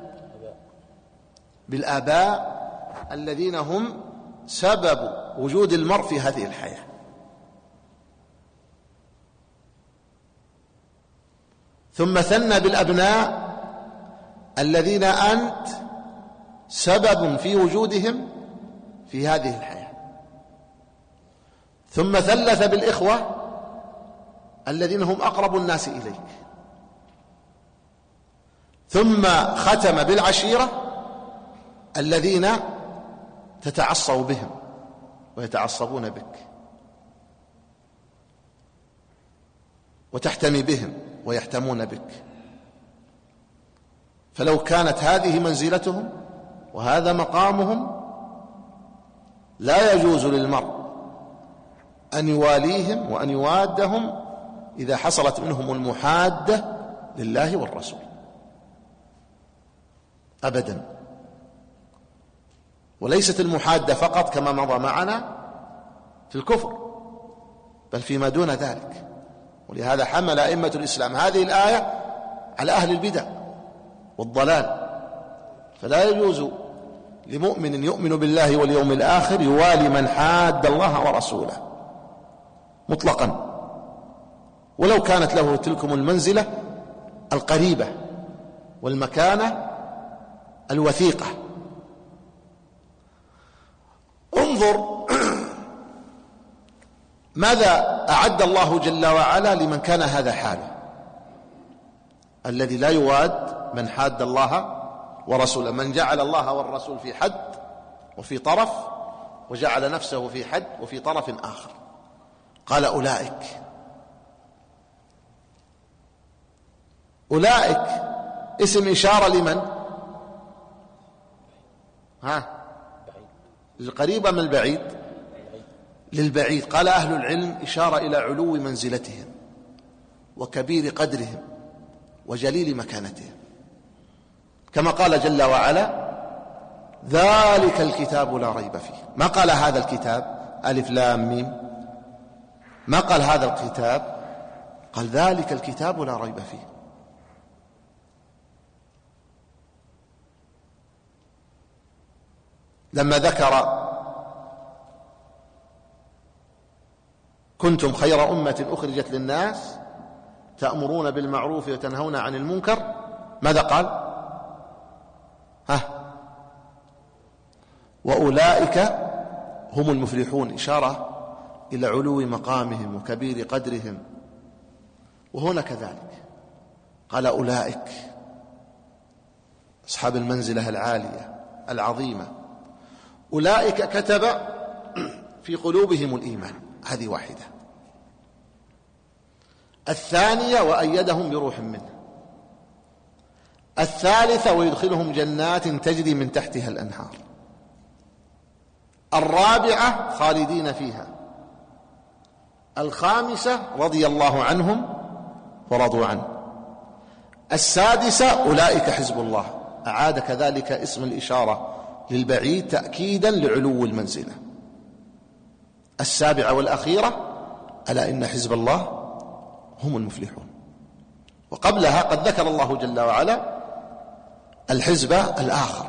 بالآباء الذين هم سبب وجود المرء في هذه الحياة. ثم ثنى بالأبناء الذين أنت سبب في وجودهم في هذه الحياة. ثم ثلث بالإخوة الذين هم أقرب الناس إليك. ثم ختم بالعشيرة الذين تتعصب بهم ويتعصبون بك وتحتمي بهم ويحتمون بك. فلو كانت هذه منزلتهم وهذا مقامهم لا يجوز للمرء أن يواليهم وأن يوادهم إذا حصلت منهم المحادة لله والرسول أبدا. وليست المحادة فقط كما مضى معنا في الكفر، بل فيما دون ذلك. ولهذا حمل أئمة الإسلام هذه الآية على أهل البدع والضلال. فلا يجوز لمؤمن يؤمن بالله واليوم الآخر يوالي من حاد الله ورسوله مطلقا، ولو كانت له تلكم المنزلة القريبة والمكانة الوثيقة. انظر ماذا أعد الله جل وعلا لمن كان هذا حاله، الذي لا يواد من حاد الله ورسوله، من جعل الله والرسول في حد وفي طرف وجعل نفسه في حد وفي طرف آخر. قال أولئك اسم إشارة لمن؟ للقريب من البعيد؟ للبعيد. قال أهل العلم إشارة إلى علو منزلتهم وكبير قدرهم وجليل مكانتهم، كما قال جل وعلا: ذلك الكتاب لا ريب فيه. ما قال هذا الكتاب ألف لام ميم، ما قال هذا الكتاب، قال ذلك الكتاب لا ريب فيه. لما ذكر كنتم خير أمة أخرجت للناس تأمرون بالمعروف وتنهون عن المنكر، ماذا قال؟ وأولئك هم المفلحون، إشارة إلى علو مقامهم وكبير قدرهم. وهنا كذلك قال أولئك أصحاب المنزلة العالية العظيمة، أولئك كتب في قلوبهم الإيمان. هذه واحدة. الثانية وأيدهم بروح منه. الثالثة ويدخلهم جنات تجري من تحتها الأنهار. الرابعة خالدين فيها. الخامسة رضي الله عنهم ورضوا عنه. السادسة أولئك حزب الله. أعاد كذلك اسم الإشارة للبعيد تأكيدا لعلو المنزلة. السابعة والأخيرة: ألا إن حزب الله هم المفلحون. وقبلها قد ذكر الله جل وعلا الحزب الآخر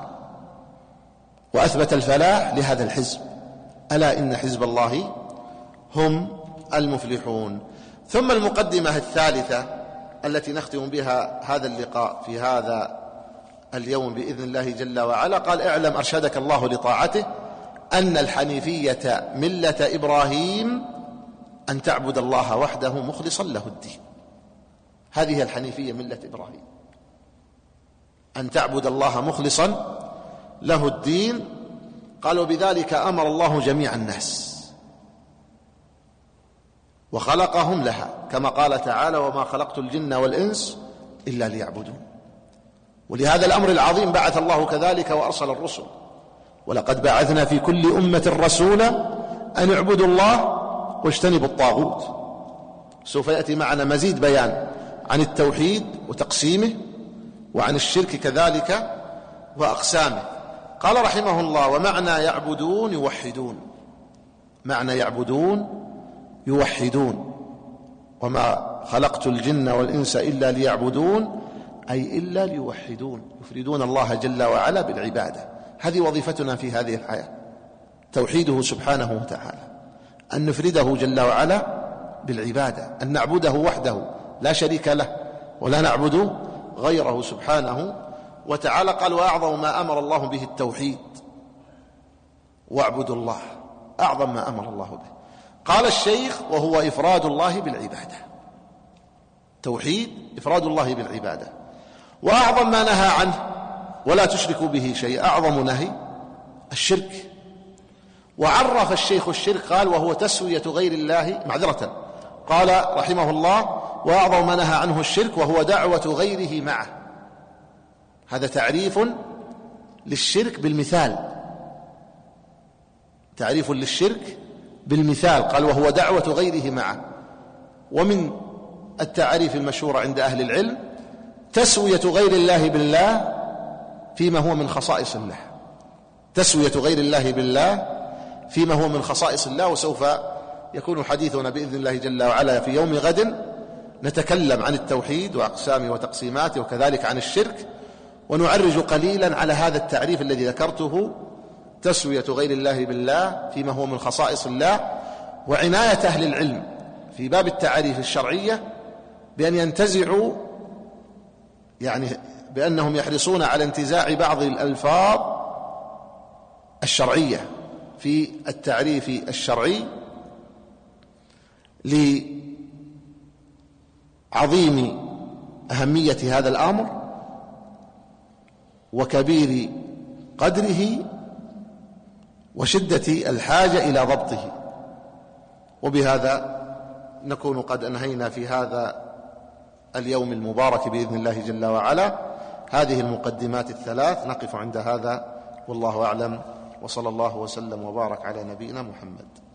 وأثبت الفلاح لهذا الحزب: ألا إن حزب الله هم المفلحون. ثم المقدمة الثالثة التي نختم بها هذا اللقاء في هذا اليوم بإذن الله جل وعلا، قال: اعلم أرشدك الله لطاعته أن الحنيفية ملة إبراهيم أن تعبد الله وحده مخلصا له الدين. هذه الحنيفية ملة إبراهيم، أن تعبد الله مخلصا له الدين. قال: وبذلك أمر الله جميع الناس وخلقهم لها، كما قال تعالى: وما خلقت الجن والإنس إلا ليعبدون. ولهذا الأمر العظيم بعث الله كذلك وأرسل الرسل: ولقد بعثنا في كل أمة رسولا أن اعبدوا الله واجتنبوا الطاغوت. سوف يأتي معنا مزيد بيان عن التوحيد وتقسيمه، وعن الشرك كذلك وأقسامه. قال رحمه الله: ومعنى يعبدون يوحدون. معنى يعبدون يوحدون. وما خلقت الجن والإنس إلا ليعبدون، أي إلا ليوحدون، يفردون الله جل وعلا بالعبادة. هذه وظيفتنا في هذه الحياة، توحيده سبحانه وتعالى، أن نفرده جل وعلا بالعبادة، أن نعبده وحده لا شريك له، ولا نعبد غيره سبحانه وتعالى. قال: وأعظم ما أمر الله به التوحيد، واعبدوا الله، أعظم ما أمر الله به. قال الشيخ: وهو إفراد الله بالعبادة. توحيد إفراد الله بالعبادة. وأعظم ما نهى عنه ولا تشركوا به شيء، أعظم نهي الشرك. وعرف الشيخ الشرك قال: وهو تسوية غير الله، معذرة، قال رحمه الله: وأعظم ما نهى عنه الشرك وهو دعوة غيره معه. هذا تعريف للشرك بالمثال، تعريف للشرك بالمثال. قال: وهو دعوة غيره معه. ومن التعريف المشهورة عند أهل العلم تسوية غير الله بالله فيما هو من خصائص الله، تسوية غير الله بالله فيما هو من خصائص الله. وسوف يكون حديثنا بإذن الله جل وعلا في يوم غد نتكلم عن التوحيد وأقسامه وتقسيماته، وكذلك عن الشرك، ونعرج قليلا على هذا التعريف الذي ذكرته، تسوية غير الله بالله فيما هو من خصائص الله. وعناية أهل العلم في باب التعاريف الشرعية بأن ينتزعوا، يعني بأنهم يحرصون على انتزاع بعض الألفاظ الشرعية في التعريف الشرعي لعظيم أهمية هذا الأمر وكبير قدره وشدة الحاجة إلى ضبطه. وبهذا نكون قد أنهينا في هذا اليوم المبارك بإذن الله جل وعلا هذه المقدمات الثلاث. نقف عند هذا والله أعلم، وصلى الله وسلم وبارك على نبينا محمد.